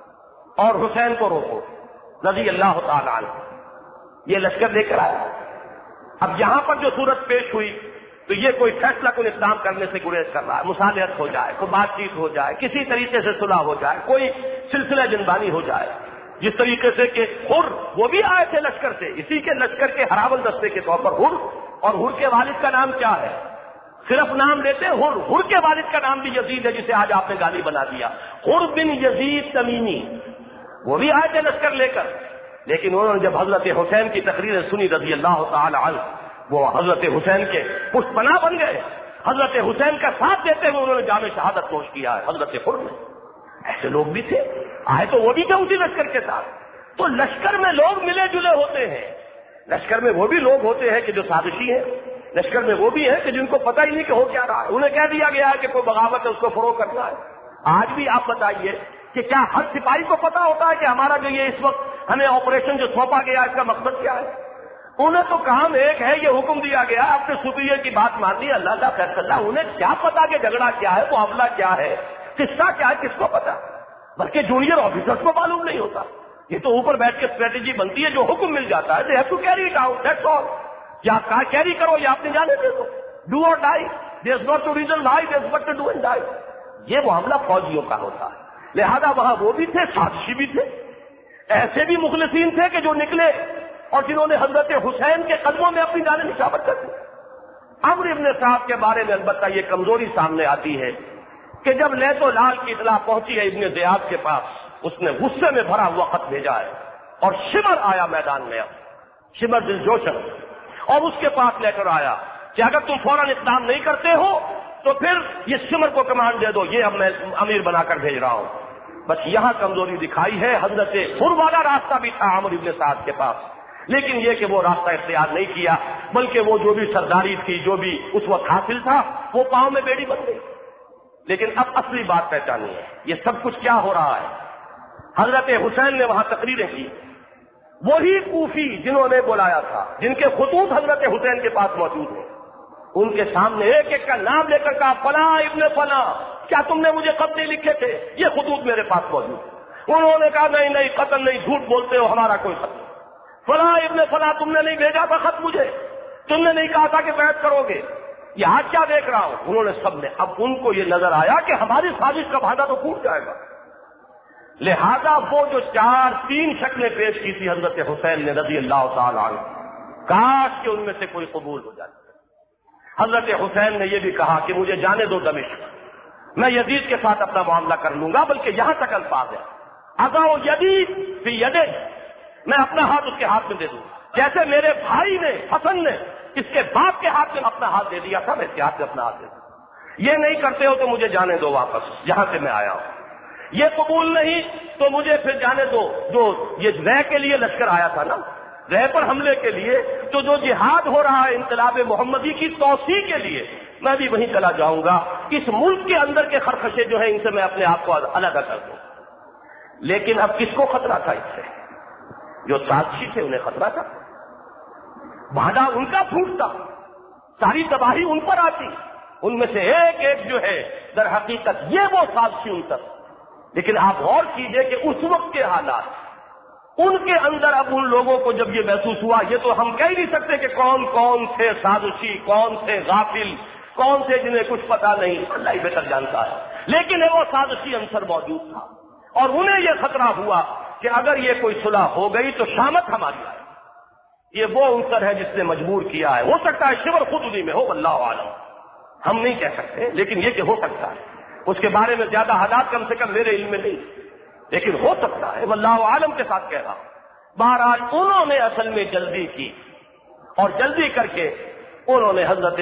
اور حسین کو روکو رضی اللہ تعالی عنہ۔ یہ لشکر لے کر آیا۔ اب یہاں پر جو صورت پیش ہوئی تو یہ کوئی فیصلہ کن اقدام کرنے سے گریز کر رہا ہے، مصالحت ہو جائے، کوئی بات چیت ہو جائے، کسی طریقے سے صلح ہو جائے، کوئی سلسلہ جنبانی ہو جائے، جس طریقے سے کہ حر وہ بھی آئے تھے لشکر سے، اسی کے لشکر کے ہراول دستے کے طور پر حر، اور حر کے والد کا نام کیا ہے؟ صرف نام لیتے حر، حر کے والد کا نام بھی یزید ہے جسے آج آپ نے گالی بنا دیا، حر بن یزید تمیمی۔ وہ بھی آئے تھے لشکر لے کر، لیکن انہوں نے جب حضرت حسین کی تقریر سنی رضی اللہ تعالی عنہ، وہ حضرت حسین کے پشت پناہ بن گئے، حضرت حسین کا ساتھ دیتے ہوئے انہوں نے جام شہادت نوش کیا ہے حضرت حر نے۔ ایسے لوگ بھی تھے، آئے تو وہ بھی تھے اسی لشکر کے ساتھ۔ تو لشکر میں لوگ ملے جلے ہوتے ہیں، لشکر میں وہ بھی لوگ ہوتے ہیں کہ جو سازشی ہیں، لشکر میں وہ بھی ہیں کہ جن کو پتہ ہی نہیں کہ ہو کیا رہا ہے، انہیں کہہ دیا گیا ہے کہ کوئی بغاوت ہے اس کو فروغ کرنا ہے۔ آج بھی آپ بتائیے کہ کیا ہر سپاہی کو پتا ہوتا ہے کہ ہمارا جو یہ اس وقت ہمیں آپریشن جو سونپا گیا اس کا مقصد کیا ہے؟ انہیں تو کام ایک ہے، یہ حکم دیا گیا اپنے سپیریئر کی بات ماننی، اللہ کا فیصلہ۔ انہیں کیا پتا کہ جھگڑا کیا ہے، معاملہ کیا ہے، قصہ کیا ہے، کس کو پتا؟ بلکہ جونیئر آفیسرز کو معلوم نہیں ہوتا۔ یہ تو اوپر بیٹھ کے اسٹریٹجی بنتی ہے، جو حکم مل جاتا ہے they have to carry it out, that's all. یا کیری کرو یا اپنے جانے دے دو، ڈو اور die, there is not to reason lie, there is but to do and die. یہ معاملہ فوجیوں کا ہوتا ہے، لہذا وہاں وہ بھی تھے، سازشی بھی تھے، ایسے بھی مخلصین تھے کہ جو نکلے اور جنہوں نے حضرت حسین کے قدموں میں اپنی جانیں نشاور کر دی۔ عمرو ابن صاحب کے بارے میں البتہ یہ کمزوری سامنے آتی ہے کہ جب لیت و لال کی اطلاع پہنچی ہے ابن زیاد کے پاس، اس نے غصے میں بھرا ہوا خط بھیجا ہے، اور شمر آیا میدان میں، اب شمر دل جوشن، اور اس کے پاس لیٹر آیا کہ اگر تم فوراً اقدام نہیں کرتے ہو تو پھر یہ شمر کو کمانڈ دے دو، یہ اب میں امیر بنا کر بھیج رہا ہوں۔ بس یہاں کمزوری دکھائی ہے، حضرت حر والا راستہ بھی تھا عمرو ابن سعد کے پاس، لیکن یہ کہ وہ راستہ اختیار نہیں کیا، بلکہ وہ جو بھی سرداری تھی، جو بھی اس وقت حاصل تھا، وہ پاؤں میں بیڑی بن گئی۔ لیکن اب اصلی بات پہچانی ہے، یہ سب کچھ کیا ہو رہا ہے۔ حضرت حسین نے وہاں تقریریں کی، وہی کوفی جنہوں نے بلایا تھا، جن کے خطوط حضرت حسین کے پاس موجود ہیں، ان کے سامنے ایک ایک کا نام لے کر کہا فلاں ابن فلاں، کیا تم نے مجھے خط نہیں لکھے تھے؟ یہ خطوط میرے پاس موجود ہیں۔ انہوں نے کہا نہیں نہیں قتل نہیں، جھوٹ بولتے ہو، ہمارا کوئی خط نہیں۔ فلاں ابن فلاں، تم نے نہیں بھیجا تھا خط مجھے، تم نے نہیں کہا تھا کہ بیعت کرو گے، یہ آج کیا دیکھ رہا ہوں۔ انہوں نے سب نے، اب ان کو یہ نظر آیا کہ ہماری سازش کا بھاگا تو ٹوٹ جائے گا، لہذا وہ جو چار تین شکلیں پیش کی تھی حضرت حسین نے رضی اللہ تعالی عنہ، کاش کہ ان میں سے کوئی قبول ہو جاتی۔ حضرت حسین نے یہ بھی کہا کہ مجھے جانے دو دمشق، میں یزید کے ساتھ اپنا معاملہ کر لوں گا، بلکہ یہاں تک الفاظ ہے اضع یدی فی یدہ، میں اپنا ہاتھ اس کے ہاتھ میں دے دوں، جیسے میرے بھائی نے حسن نے اس کے باپ کے ہاتھ میں اپنا ہاتھ دے دیا تھا، میں اس کے ہاتھ میں اپنا ہاتھ دے دوں۔ یہ نہیں کرتے ہو تو مجھے جانے دو واپس جہاں سے میں آیا ہوں، یہ قبول نہیں تو مجھے پھر جانے دو۔ جو یہ رہ کے لیے لشکر آیا تھا نا، رہ پر حملے کے لیے، تو جو جہاد ہو رہا ہے انقلاب محمدی کی توسیع کے لیے، میں بھی وہیں چلا جاؤں گا، اس ملک کے اندر کے خرخشے جو ہیں ان سے میں اپنے آپ کو علیحدہ کر دوں۔ لیکن اب کس کو خطرہ تھا اس سے؟ جو سازشی تھے انہیں خطرہ تھا، بھاڈا ان کا پھوٹتا، ساری تباہی ان پر آتی، ان میں سے ایک ایک جو ہے در حقیقت یہ وہ سازشی ان تک۔ لیکن آپ غور کیجئے کہ اس وقت کے حالات، ان کے اندر اب ان لوگوں کو جب یہ محسوس ہوا، یہ تو ہم کہہ نہیں سکتے کہ کون کون تھے سازشی، کون تھے غافل، کون تھے جنہیں کچھ پتا نہیں، اللہ ہی بہتر جانتا ہے، لیکن وہ سازشی عنصر موجود تھا، اور انہیں یہ خطرہ ہوا کہ اگر یہ کوئی صلح ہو گئی تو شامت ہماری آئے۔ یہ وہ عنصر ہے جس نے مجبور کیا ہے، ہو سکتا ہے شبر خود انہیں میں ہو، واللہ عالم، ہم نہیں کہہ سکتے، لیکن یہ کہ ہو سکتا ہے، اس کے بارے میں زیادہ حالات کم سے کم میرے علم میں نہیں، لیکن ہو سکتا ہے، واللہ عالم کے ساتھ کہہ رہا ہوں۔ بہرحال انہوں نے اصل میں جلدی کی، اور جلدی کر کے انہوں نے حضرت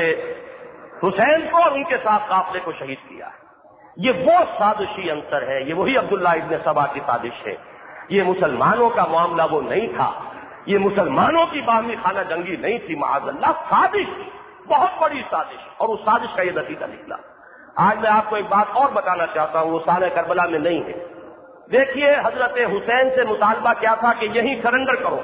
حسین کو اور ان کے ساتھ قافلے کو شہید کیا ہے۔ یہ وہ سازشی عنصر ہے، یہ وہی عبداللہ ابن سبا کی سازش ہے، یہ مسلمانوں کا معاملہ وہ نہیں تھا، یہ مسلمانوں کی باہمی خانہ جنگی نہیں تھی، معاذ اللہ، سازش تھی، بہت بڑی سازش، اور اس سازش کا یہ نتیجہ نکلا۔ آج میں آپ کو ایک بات اور بتانا چاہتا ہوں، وہ سانحہ کربلا میں نہیں ہے۔ دیکھیے حضرت حسین سے مطالبہ کیا تھا کہ یہیں سرنڈر کرو۔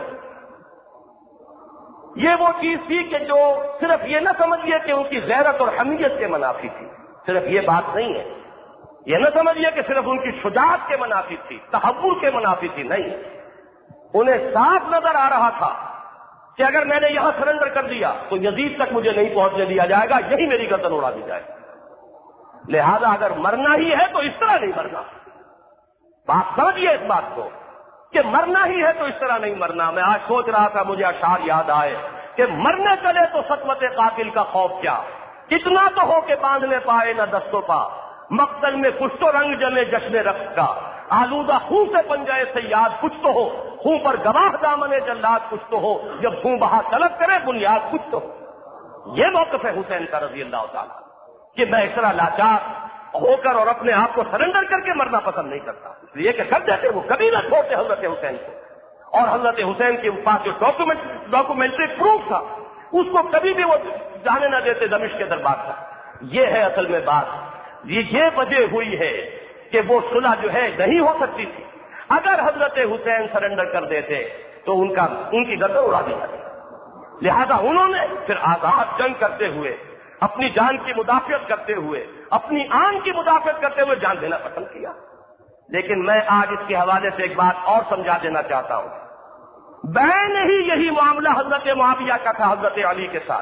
یہ وہ چیز تھی کہ جو صرف یہ نہ سمجھیے کہ ان کی غیرت اور حمیت کے منافی تھی، صرف یہ بات نہیں ہے، یہ نہ سمجھیے کہ صرف ان کی شجاعت کے منافی تھی، تحول کے منافی تھی، نہیں، انہیں صاف نظر آ رہا تھا کہ اگر میں نے یہاں سرنڈر کر دیا تو یزید تک مجھے نہیں پہنچنے دیا جائے گا، یہی میری گردن اڑا دی جائے گی، لہذا اگر مرنا ہی ہے تو اس طرح نہیں مرنا۔ بات سمجھیے اس بات کو کہ مرنا ہی ہے تو اس طرح نہیں مرنا۔ میں آج سوچ رہا تھا، مجھے اشعار یاد آئے کہ مرنے چلے تو سطوت قاتل کا خوف کیا، اتنا تو ہو کہ باندھنے پائے نہ دستوں پا، مقتل میں کچھ تو رنگ جمے جشن رقص کا، آلودہ خون سے بن جائے صیاد کچھ تو ہو، خون پر گواہ دامن جلاد کچھ تو ہو، جب خون بہا طلب کرے بنیاد کچھ تو ہو۔ یہ موقف ہے حسین کا رضی اللہ تعالیٰ کہ میں اس طرح لاچار ہو کر اور اپنے آپ کو سرنڈر کر کے مرنا پسند نہیں کرتا، اس لیے کہ کر دیتے وہ کبھی نہ چھوڑتے حضرت حسین کو، اور حضرت حسین کے پاس جو ڈاکومنٹ ڈاکومنٹری پروف تھا اس کو کبھی بھی وہ جانے نہ دیتے دمشق کے دربار کا۔ یہ ہے اصل میں بات، یہ وجہ ہوئی ہے کہ وہ صلح جو ہے نہیں ہو سکتی تھی۔ اگر حضرت حسین سرنڈر کر دیتے تو ان کا ان کی گردن اڑا دی جاتی، لہذا انہوں نے پھر آزاد جنگ کرتے ہوئے، اپنی جان کی مدافعت کرتے ہوئے، اپنی آن کی مدافعت کرتے ہوئے جان دینا پسند کیا۔ لیکن میں آج اس کے حوالے سے ایک بات اور سمجھا دینا چاہتا ہوں، بین ہی یہی معاملہ حضرت معاویہ کا تھا حضرت علی کے ساتھ۔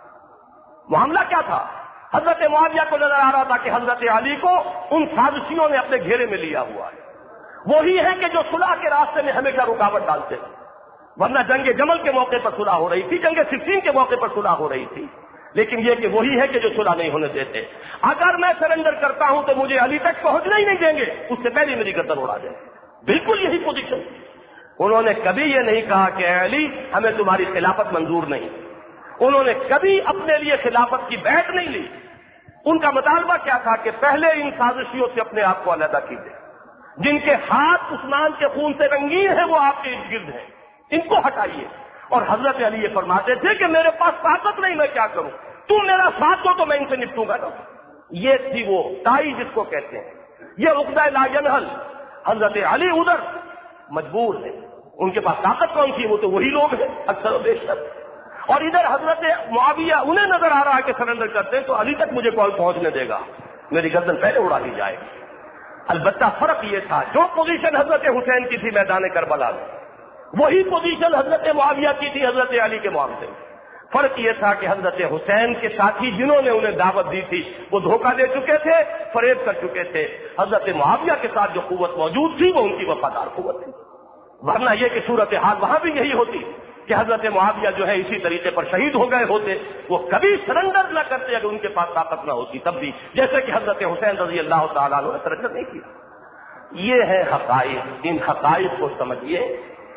معاملہ کیا تھا؟ حضرت معاویہ کو نظر آ رہا تھا کہ حضرت علی کو ان سازشیوں نے اپنے گھیرے میں لیا ہوا ہے، وہی ہے کہ جو صلح کے راستے میں ہمیشہ رکاوٹ ڈالتے ہیں، ورنہ جنگ جمل کے موقع پر صلح ہو رہی تھی، جنگ صفین کے موقع پر صلح ہو رہی تھی، لیکن یہ کہ وہی ہے کہ جو صلح نہیں ہونے دیتے۔ اگر میں سرنڈر کرتا ہوں تو مجھے علی تک پہنچنا ہی نہیں دیں گے، اس سے پہلے میری گردن اڑا دیں گے۔ بالکل یہی پوزیشن۔ انہوں نے کبھی یہ نہیں کہا کہ اے علی ہمیں تمہاری خلافت منظور نہیں، انہوں نے کبھی اپنے لیے خلافت کی بیعت نہیں لی۔ ان کا مطالبہ کیا تھا کہ پہلے ان سازشیوں سے اپنے آپ کو علیحدہ کیجیے، جن کے ہاتھ عثمان کے خون سے رنگین ہیں وہ آپ کے ارد گرد ہیں، ان کو ہٹائیے۔ اور حضرت علی یہ فرماتے تھے کہ میرے پاس طاقت نہیں، میں کیا کروں، تم میرا ساتھ دو تو میں ان سے نپٹوں گا نا۔ یہ تھی وہ تائی جس کو کہتے ہیں، یہ عقدہ لا ینحل۔ حضرت علی ادھر مجبور ہے، ان کے پاس طاقت کون سی، وہ تو وہی لوگ ہیں اکثر و بیشتر، اور ادھر حضرت معاویہ انہیں نظر آ رہا ہے کہ سرنڈر کرتے ہیں تو علی تک مجھے کون پہنچنے دے گا، میری گردن پہلے اڑا دی جائے گی۔ البتہ فرق یہ تھا، جو پوزیشن حضرت حسین کی تھی میدان کربلا میں، وہی پوزیشن حضرت معاویہ کی تھی حضرت علی کے معاملے میں۔ فرق یہ تھا کہ حضرت حسین کے ساتھی جنہوں نے انہیں دعوت دی تھی وہ دھوکہ دے چکے تھے، فریب کر چکے تھے۔ حضرت معاویہ کے ساتھ جو قوت موجود تھی وہ ان کی وفادار قوت تھی، ورنہ یہ کہ صورتحال وہاں بھی یہی ہوتی کہ حضرت معاویہ جو ہے اسی طریقے پر شہید ہو گئے ہوتے، وہ کبھی سرنڈر نہ کرتے اگر ان کے پاس طاقت نہ ہوتی تب بھی، جیسے کہ حضرت حسین رضی اللہ تعالیٰ عنہ نے سرنڈر نہیں کیا۔ یہ ہے حقائق، ان حقائق کو سمجھیے۔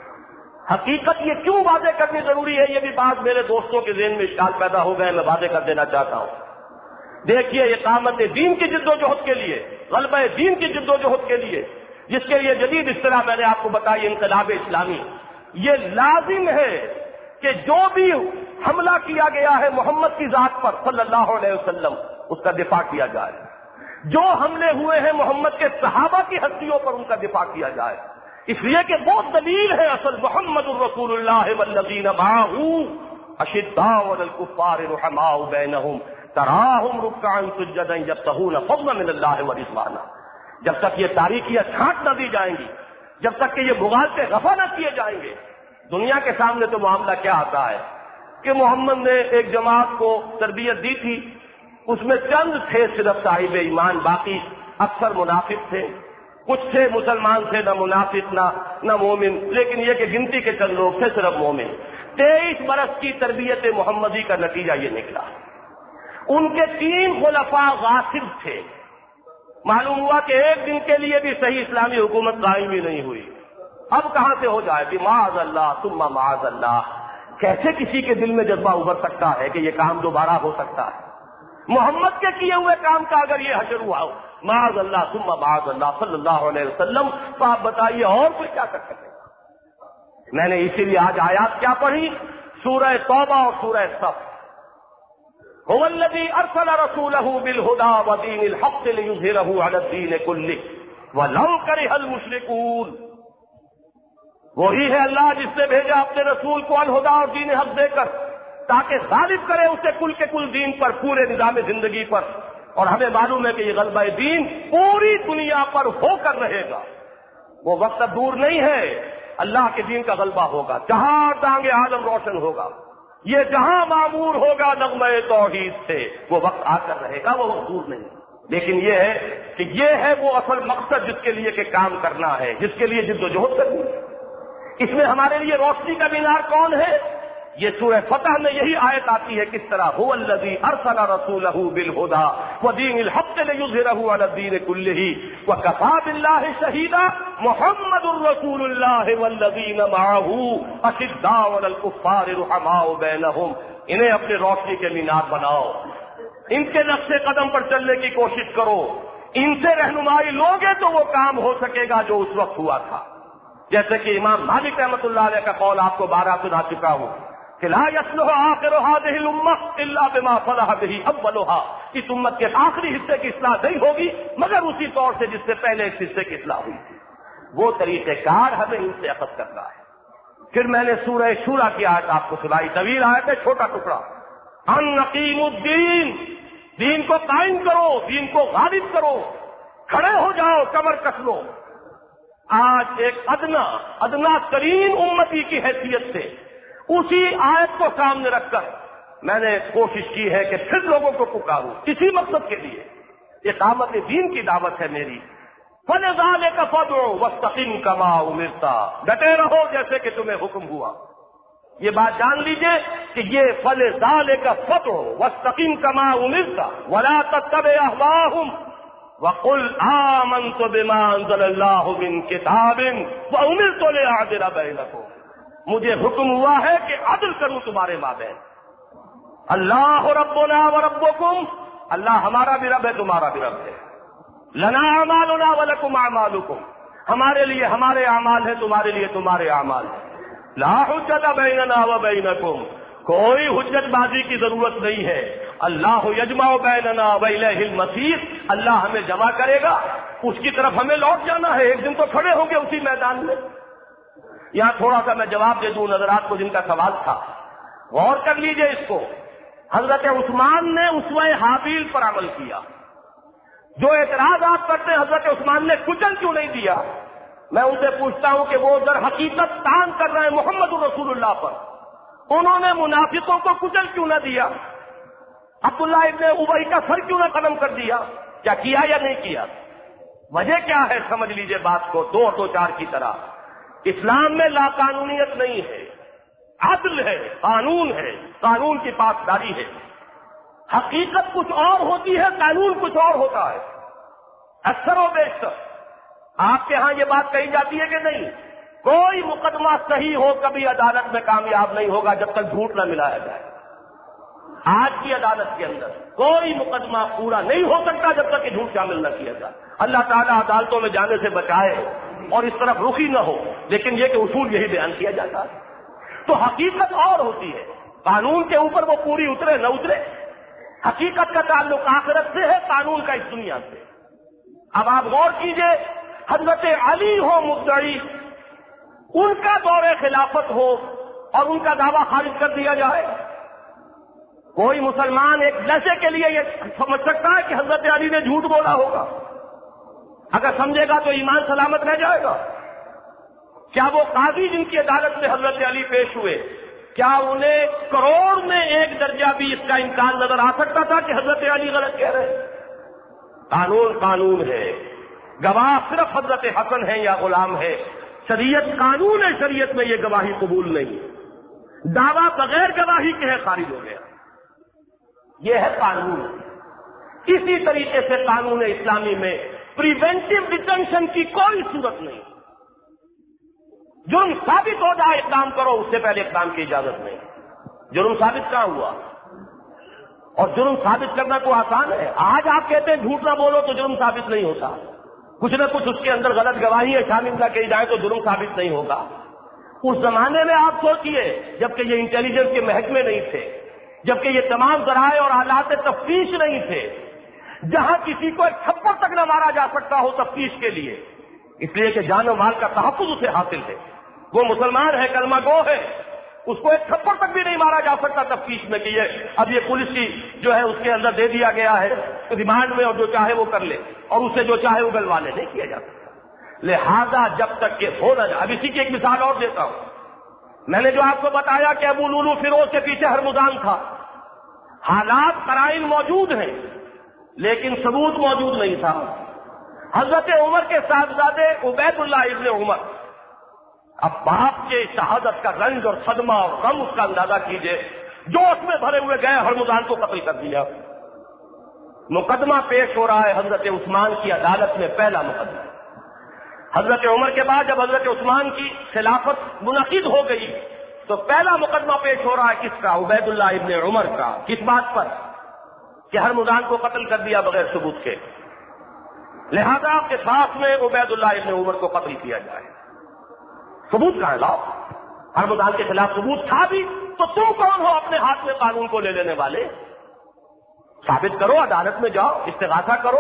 حقیقت یہ کیوں واضح کرنی ضروری ہے، یہ بھی بات میرے دوستوں کے ذہن میں اشکال پیدا ہو گئے، میں واضح کر دینا چاہتا ہوں۔ دیکھیے، اقامت دین کی جد و جہد کے لیے، غلبہ دین کی جد و جہد کے لیے، جس کے لیے جدید اصطلاح میں نے آپ کو بتائی انقلاب اسلامی، یہ لازم ہے کہ جو بھی حملہ کیا گیا ہے محمد کی ذات پر صلی اللہ علیہ وسلم، اس کا دفاع کیا جائے۔ جو حملے ہوئے ہیں محمد کے صحابہ کی ہستیوں پر، ان کا دفاع کیا جائے، اس لیے کہ وہ دلیل ہے اصل محمد الرسول اللہ والذین معہ اشداء علی الکفار رحماء بینہم تراہم رکعا سجدا یبتغون فضلا من اللہ ورضوانا۔ جب تک یہ تاریکیاں چھانٹ نہ دی جائیں گی، جب تک کہ یہ مغالطے رفع نہ کیے جائیں گے، دنیا کے سامنے تو معاملہ کیا آتا ہے کہ محمد نے ایک جماعت کو تربیت دی تھی، اس میں چند تھے صرف صاحب ایمان، باقی اکثر منافق تھے، کچھ تھے مسلمان تھے، نہ منافق نہ نہ مومن، لیکن یہ کہ گنتی کے چند لوگ تھے صرف مومن۔ تیئیس برس کی تربیت محمدی کا نتیجہ یہ نکلا۔ ان کے تین خلفاء غاصب تھے، معلوم ہوا کہ ایک دن کے لیے بھی صحیح اسلامی حکومت قائم ہی نہیں ہوئی، اب کہاں سے ہو جائے گی؟ معاذ اللہ ثم معاذ اللہ۔ کیسے کسی کے دل میں جذبہ ابھر سکتا ہے کہ یہ کام دوبارہ ہو سکتا ہے؟ محمد کے کیے ہوئے کام کا اگر یہ حشر ہوا ہو، معاذ اللہ ثم معاذ اللہ صلی اللہ علیہ وسلم، تو آپ بتائیے اور کوئی کیا کر سکے گا؟ میں نے اسی لیے آج آیات کیا پڑھی، سورہ توبہ اور سورہ صف۔ هو الذی ارسل رسولہ بالہدی ودین الحق لیظہرہ علی الدین کلہ ولو کرہ المشرکون۔ وہی ہے اللہ جس نے بھیجا اپنے رسول کو الہدی اور دین حق دے کر، تاکہ غالب کرے اسے کل کے کل دین پر، پورے نظام زندگی پر۔ اور ہمیں معلوم ہے کہ یہ غلبہ دین پوری دنیا پر ہو کر رہے گا، وہ وقت اب دور نہیں ہے، اللہ کے دین کا غلبہ ہوگا، جہاں دانگ عالم روشن ہوگا، یہ جہاں معمور ہوگا نغمہ توحید سے، وہ وقت آ کر رہے گا، وہ وقت دور نہیں۔ لیکن یہ ہے کہ یہ ہے وہ اصل مقصد جس کے لیے کہ کام کرنا ہے، جس کے لیے جد و جہد کرنی ہے۔ اس میں ہمارے لیے روشنی کا مینار کون ہے؟ یہ سورہ فتح میں یہی آیت آتی ہے کس طرح هو الذی ارسل رسولہ بالہدی ودین الحق لیظہرہ علی الدین کلہ وکفی باللہ شہیدا محمد رسول اللہ والذین معہ اشداء علی الکفار رحماء بینہم. انہیں اپنے روشنی کے مینار بناؤ، ان کے نقش قدم پر چلنے کی کوشش کرو، ان سے رہنمائی لوگے تو وہ کام ہو سکے گا جو اس وقت ہوا تھا. جیسے کہ امام مالک رحمۃ اللہ علیہ کا قول آپ کو بارہ سنا چکا ہوں کہ لا يصلح آخر هذه الامة الا بما صلح به اولها. اس امت کے آخری حصے کی اصلاح نہیں ہوگی مگر اسی طور سے جس سے پہلے اس حصے کی اصلاح ہوئی. وہ طریقہ کار ہمیں ان سے اخذ کرنا ہے. پھر میں نے سورہ شورى کی آیت آپ کو سنائی، طویل آیت ہے، چھوٹا ٹکڑا. ان نقیم الدین، دین کو قائم کرو، دین کو غالب کرو، کھڑے ہو جاؤ، کمر کس لو. آج ایک ادنا ادنا ترین امتی کی حیثیت سے اسی آیت کو سامنے رکھ کر میں نے کوشش کی ہے کہ پھر لوگوں کو پکاروں اسی مقصد کے لیے. اقامت دین کی دعوت ہے میری. فَلِذَٰلِكَ فَادْعُ وَاسْتَقِمْ كَمَا أُمِرْتَ، ڈٹے رہو جیسے کہ تمہیں حکم ہوا. یہ بات جان لیجئے کہ یہ فَلِذَٰلِكَ فَادْعُ وَاسْتَقِمْ كَمَا أُمِرْتَ وَلَا تَتَّبِعْ أَهْوَاءَهُمْ وَقُلْ آمَنْتُ بِمَا أَنزَلَ اللَّهُ مِن كِتَابٍ وَأُمِرْتُ لِأَعْدِلَ بَيْنَكُمْ. مجھے حکم ہوا ہے کہ عدل کروں تمہارے مابین. اللہ ربنا وربکم، اللہ ہمارا بھی رب ہے تمہارا بھی رب ہے. لنا اعمالنا ولکم اعمالکم، ہمارے لیے ہمارے اعمال ہیں تمہارے لیے تمہارے اعمال ہیں. لا حجت بیننا وبینکم، کوئی حجت بازی کی ضرورت نہیں ہے. اللہ یجمع بیننا والیہ المصیر، اللہ ہمیں جمع کرے گا، اس کی طرف ہمیں لوٹ جانا ہے. ایک دن تو کھڑے ہوں گے اسی میدان میں. یہاں تھوڑا سا میں جواب دے دوں نظرات کو جن کا سوال تھا، غور کر لیجئے اس کو. حضرت عثمان نے اسوہ حابیل پر عمل کیا. جو اعتراض آپ کرتے ہیں حضرت عثمان نے کچل کیوں نہیں دیا، میں ان سے پوچھتا ہوں کہ وہ در حقیقت تان کر رہے ہیں محمد رسول اللہ پر، انہوں نے منافقوں کو کچل کیوں نہ دیا؟ عبداللہ ابن ابی کا سر کیوں نہ قلم کر دیا؟ کیا کیا یا نہیں کیا؟ وجہ کیا ہے سمجھ لیجئے بات کو دو دو چار کی طرح. اسلام میں لا قانونیت نہیں ہے، عدل ہے، قانون ہے، قانون کی پاسداری ہے. حقیقت کچھ اور ہوتی ہے، قانون کچھ اور ہوتا ہے. اکثر و بیشتر آپ کے ہاں یہ بات کہی جاتی ہے کہ نہیں، کوئی مقدمہ صحیح ہو کبھی عدالت میں کامیاب نہیں ہوگا جب تک جھوٹ نہ ملایا جائے. آج کی عدالت کے اندر کوئی مقدمہ پورا نہیں ہو سکتا جب تک کہ جھوٹ شامل نہ کیا جائے. اللہ تعالیٰ عدالتوں میں جانے سے بچائے اور اس طرف رخی نہ ہو، لیکن یہ کہ اصول یہی بیان کیا جاتا ہے. تو حقیقت اور ہوتی ہے، قانون کے اوپر وہ پوری اترے نہ اترے. حقیقت کا تعلق آخرت سے ہے، قانون کا اس دنیا سے. اب آپ غور کیجئے، حضرت علی ہو مدعی، ان کا دور خلافت ہو اور ان کا دعویٰ خارج کر دیا جائے. کوئی مسلمان ایک لہجے کے لیے یہ سمجھ سکتا ہے کہ حضرت علی نے جھوٹ بولا ہوگا؟ اگر سمجھے گا تو ایمان سلامت رہ جائے گا. کیا وہ قاضی جن کی عدالت میں حضرت علی پیش ہوئے، کیا انہیں کروڑ میں ایک درجہ بھی اس کا امکان نظر آ سکتا تھا کہ حضرت علی غلط کہہ رہے؟ قانون قانون ہے، گواہ صرف حضرت حسن ہے یا غلام ہے. شریعت قانون ہے، شریعت میں یہ گواہی قبول نہیں. دعویٰ بغیر گواہی کے ہے خارج ہو گیا. یہ ہے قانون. اسی طریقے سے قانون اسلامی میں پریونٹیو ڈیٹینشن کی کوئی صورت نہیں. جرم ثابت ہو جائے اقدام کرو، اس سے پہلے اقدام کی اجازت نہیں. جرم ثابت کہاں ہوا؟ اور جرم ثابت کرنا تو آسان ہے. آج آپ کہتے ہیں جھوٹ نہ بولو تو جرم ثابت نہیں ہوتا. کچھ نہ کچھ اس کے اندر غلط گواہی ہے شامل نہ کی جائے تو جرم ثابت نہیں ہوگا. اس زمانے میں آپ سوچئے جبکہ یہ انٹیلیجنس کے محکمے نہیں تھے، جبکہ یہ تمام ذرائع اور آلات تفتیش نہیں تھے، جہاں کسی کو ایک تھپڑ تک نہ مارا جا سکتا ہو تفتیش کے لیے، اس لیے کہ جان و مال کا تحفظ اسے حاصل ہے. وہ مسلمان ہے، کلمہ گو ہے، اس کو ایک تھپڑ تک بھی نہیں مارا جا سکتا تفتیش میں کہ یہ اب یہ پولیس کی جو ہے اس کے اندر دے دیا گیا ہے ریمانڈ میں اور جو چاہے وہ کر لے اور اسے جو چاہے وہ گلوا لے. نہیں کیا جا سکتا. لہذا جب تک کہ ہو نہ جائے. اب اسی کی ایک مثال اور دیتا ہوں. میں نے جو آپ کو بتایا کہ ابو لولو فیروز کے پیچھے ہرمزان تھا، حالات قرائن موجود ہیں لیکن ثبوت موجود نہیں تھا. حضرت عمر کے صاحبزادے عبید اللہ ابن عمر اب باپ کے شہادت کا رنج اور صدمہ اور غم اس کا اندازہ کیجئے، جوش میں بھرے ہوئے گئے ہرمزان کو قتل کر دیا۔ مقدمہ پیش ہو رہا ہے حضرت عثمان کی عدالت میں، پہلا مقدمہ۔ حضرت عمر کے بعد جب حضرت عثمان کی خلافت منعقد ہو گئی تو پہلا مقدمہ پیش ہو رہا ہے کس کا؟ عبید اللہ ابن عمر کا۔ کس بات پر؟ کہ ہرمزان کو قتل کر دیا بغیر ثبوت کے، لہذا قصاص میں عبید اللہ ابن عمر کو قتل کیا جائے۔ ثبوت کہاں ہے؟ لاؤ، ہرمزان کے خلاف ثبوت تھا بھی تو تم کون ہو اپنے ہاتھ میں قانون کو لے لینے والے؟ ثابت کرو، عدالت میں جاؤ، استغاثہ کرو۔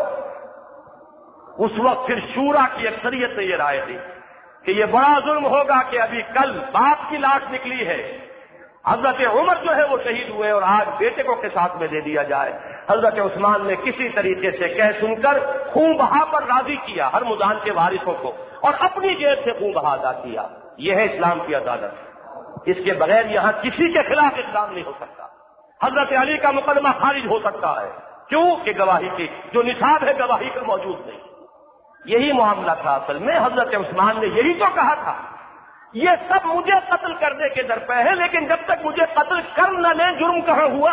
اس وقت پھر شورا کی اکثریت نے یہ رائے دی کہ یہ بڑا ظلم ہوگا کہ ابھی کل باپ کی لاش نکلی ہے، حضرت عمر جو ہے وہ شہید ہوئے اور آج بیٹے کو قصاص میں دے دیا جائے۔ حضرت عثمان نے کسی طریقے سے کہہ سن کر خون بہا پر راضی کیا ہرمزان کے وارثوں کو اور اپنی جیب سے خون بہا ادا کیا۔ یہ ہے اسلام کی عدالت، اس کے بغیر یہاں کسی کے خلاف اقدام نہیں ہو سکتا۔ حضرت علی کا مقدمہ خارج ہو سکتا ہے، کیوں کہ گواہی کی جو نصاب ہے گواہی کا موجود نہیں۔ یہی معاملہ تھا اصل میں، حضرت عثمان نے یہی تو کہا تھا یہ سب مجھے قتل کرنے کے در پہ ہے، لیکن جب تک مجھے قتل کر نہ لیں جرم کہاں ہوا؟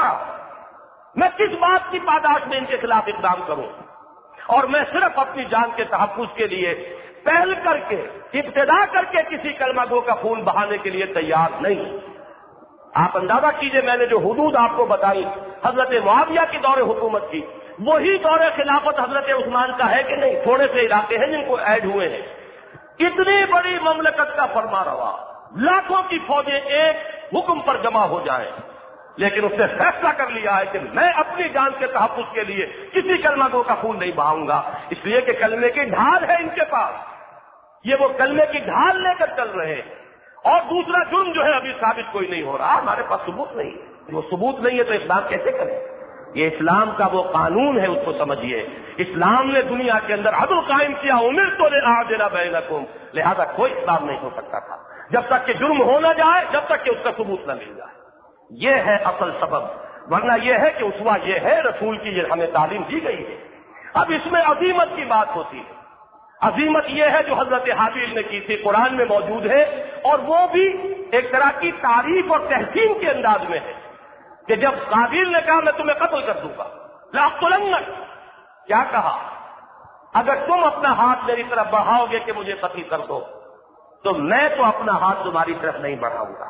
میں کس بات کی پاداش میں ان کے خلاف اقدام کروں؟ اور میں صرف اپنی جان کے تحفظ کے لیے پہل کر کے ابتدا کر کے کسی کلمہ گو کا خون بہانے کے لیے تیار نہیں۔ آپ اندازہ کیجئے میں نے جو حدود آپ کو بتائی حضرت معاویہ کی دور حکومت کی، وہی دور خلافت حضرت عثمان کا ہے کہ نہیں؟ تھوڑے سے علاقے ہیں جن کو ایڈ ہوئے ہیں۔ اتنی بڑی مملکت کا فرما روا، لاکھوں کی فوجیں ایک حکم پر جمع ہو جائیں، لیکن اس نے فیصلہ کر لیا ہے کہ میں اپنی جان کے تحفظ کے لیے کسی کلمہ گو کا خون نہیں بہاؤں گا، اس لیے کہ کلمے کی ڈھال ہے ان کے پاس، یہ وہ کلمے کی ڈھال لے کر چل رہے ہیں۔ اور دوسرا جرم جو ہے ابھی ثابت کوئی نہیں ہو رہا، ہمارے پاس ثبوت نہیں ہے۔ وہ ثبوت نہیں ہے تو اقدام کیسے کریں؟ یہ اسلام کا وہ قانون ہے، اس کو سمجھیے۔ اسلام نے دنیا کے اندر عدل قائم کیا، امرت لأعدل بینکم، لہذا کوئی اقدام نہیں ہو سکتا تھا جب تک کہ جرم ہو نہ جائے، جب تک کہ اس کا ثبوت نہ مل جائے۔ یہ ہے اصل سبب، ورنہ یہ ہے کہ اسوہ یہ ہے، رسول کی یہ ہمیں تعلیم دی گئی ہے۔ اب اس میں عظیمت کی بات ہوتی ہے۔ عظیمت یہ ہے جو حضرت حابیل نے کی تھی، قرآن میں موجود ہے، اور وہ بھی ایک طرح کی تعریف اور تحسین کے انداز میں ہے کہ جب قابیل نے کہا میں تمہیں قتل کر دوں گا، لأقتلنک، کیا کہا؟ اگر تم اپنا ہاتھ میری طرف بڑھاؤ گے کہ مجھے قتل کر دو تو میں تو اپنا ہاتھ تمہاری طرف نہیں بڑھاؤں گا۔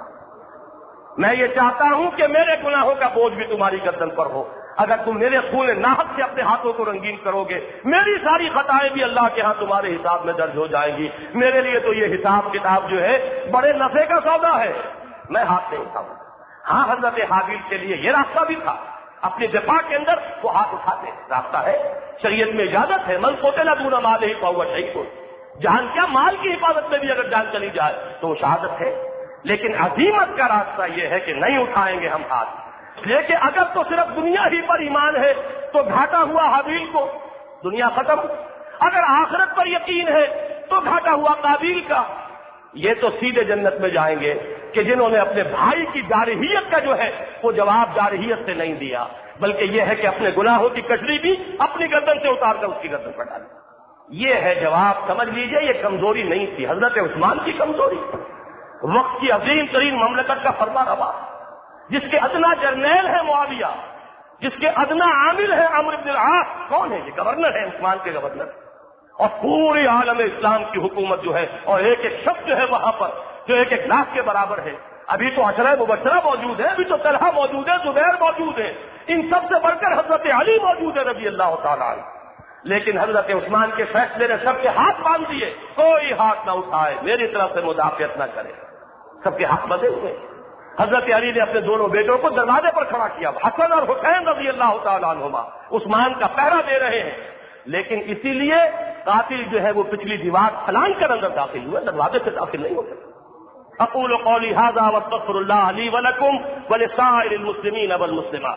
میں یہ چاہتا ہوں کہ میرے گناہوں کا بوجھ بھی تمہاری گردن پر ہو۔ اگر تم میرے خون ناحق سے اپنے ہاتھوں کو رنگین کرو گے، میری ساری خطائیں بھی اللہ کے ہاں تمہارے حساب میں درج ہو جائیں گی۔ میرے لیے تو یہ حساب کتاب جو ہے بڑے نفع کا سودا ہے، میں ہاتھ نہیں اٹھاؤں گا۔ ہاں، حضرت حابیل کے لیے یہ راستہ بھی تھا، اپنے دفاع کے اندر وہ ہاتھ اٹھاتے، راستہ ہے، شریعت میں اجازت ہے، من قتل دون مالہ فہو شہید، جان کیا مال کی حفاظت میں بھی اگر جان چلی جائے تو وہ شہادت ہے۔ لیکن عظیمت کا راستہ یہ ہے کہ نہیں اٹھائیں گے ہم ہاتھ، لیکن اگر تو صرف دنیا ہی پر ایمان ہے تو گھاٹا ہوا حابیل کو، دنیا ختم۔ اگر آخرت پر یقین ہے تو گھاٹا ہوا قابیل کا۔ یہ تو سیدھے جنت میں جائیں گے کہ جنہوں نے اپنے بھائی کی جارحیت کا جو ہے وہ جواب جارحیت سے نہیں دیا، بلکہ یہ ہے کہ اپنے گناہوں کی کٹری بھی اپنی گردن سے اتار کر اس کی گردن پر ڈالی۔ یہ ہے جواب، سمجھ لیجئے یہ کمزوری نہیں تھی، حضرت عثمان کی کمزوری، وقت کی عظیم ترین مملکت کا فرما روا، جس کے ادنا جرنیل ہے معاویہ، جس کے ادنا عامل ہے عمرو بن العاص، کون ہے یہ؟ گورنر ہے، عثمان کے گورنر، اور پوری عالم اسلام کی حکومت جو ہے، اور ایک ایک شخص جو ہے وہاں پر جو ایک ایک لاکھ کے برابر ہے۔ ابھی تو عشرہ مبشرہ موجود ہے، ابھی تو طلحہ موجود ہے، زبیر موجود ہے، ان سب سے بڑھ کر حضرت علی موجود ہے رضی اللہ تعالیٰ عنہ۔ لیکن حضرت عثمان کے فیصلے نے سب کے ہاتھ باندھ دیے، کوئی ہاتھ نہ اٹھائے، میری طرف سے مدافعت نہ کرے، سب کے ہاتھ بندھے ہوئے۔ حضرت علی نے اپنے دونوں بیٹوں کو دروازے پر کھڑا کیا، حسن اور حسین رضی اللہ تعالیٰ عنہما عثمان کا پہرا دے رہے ہیں، لیکن اسی لیے قاتل جو ہے وہ پچھلی دیوار پھلان کر اندر داخل ہوئے، دروازے سے داخل نہیں ہوتے۔ اقول قولی ھذا واستغفر اللہ لی ولکم ولسائر المسلمین والمسلمات۔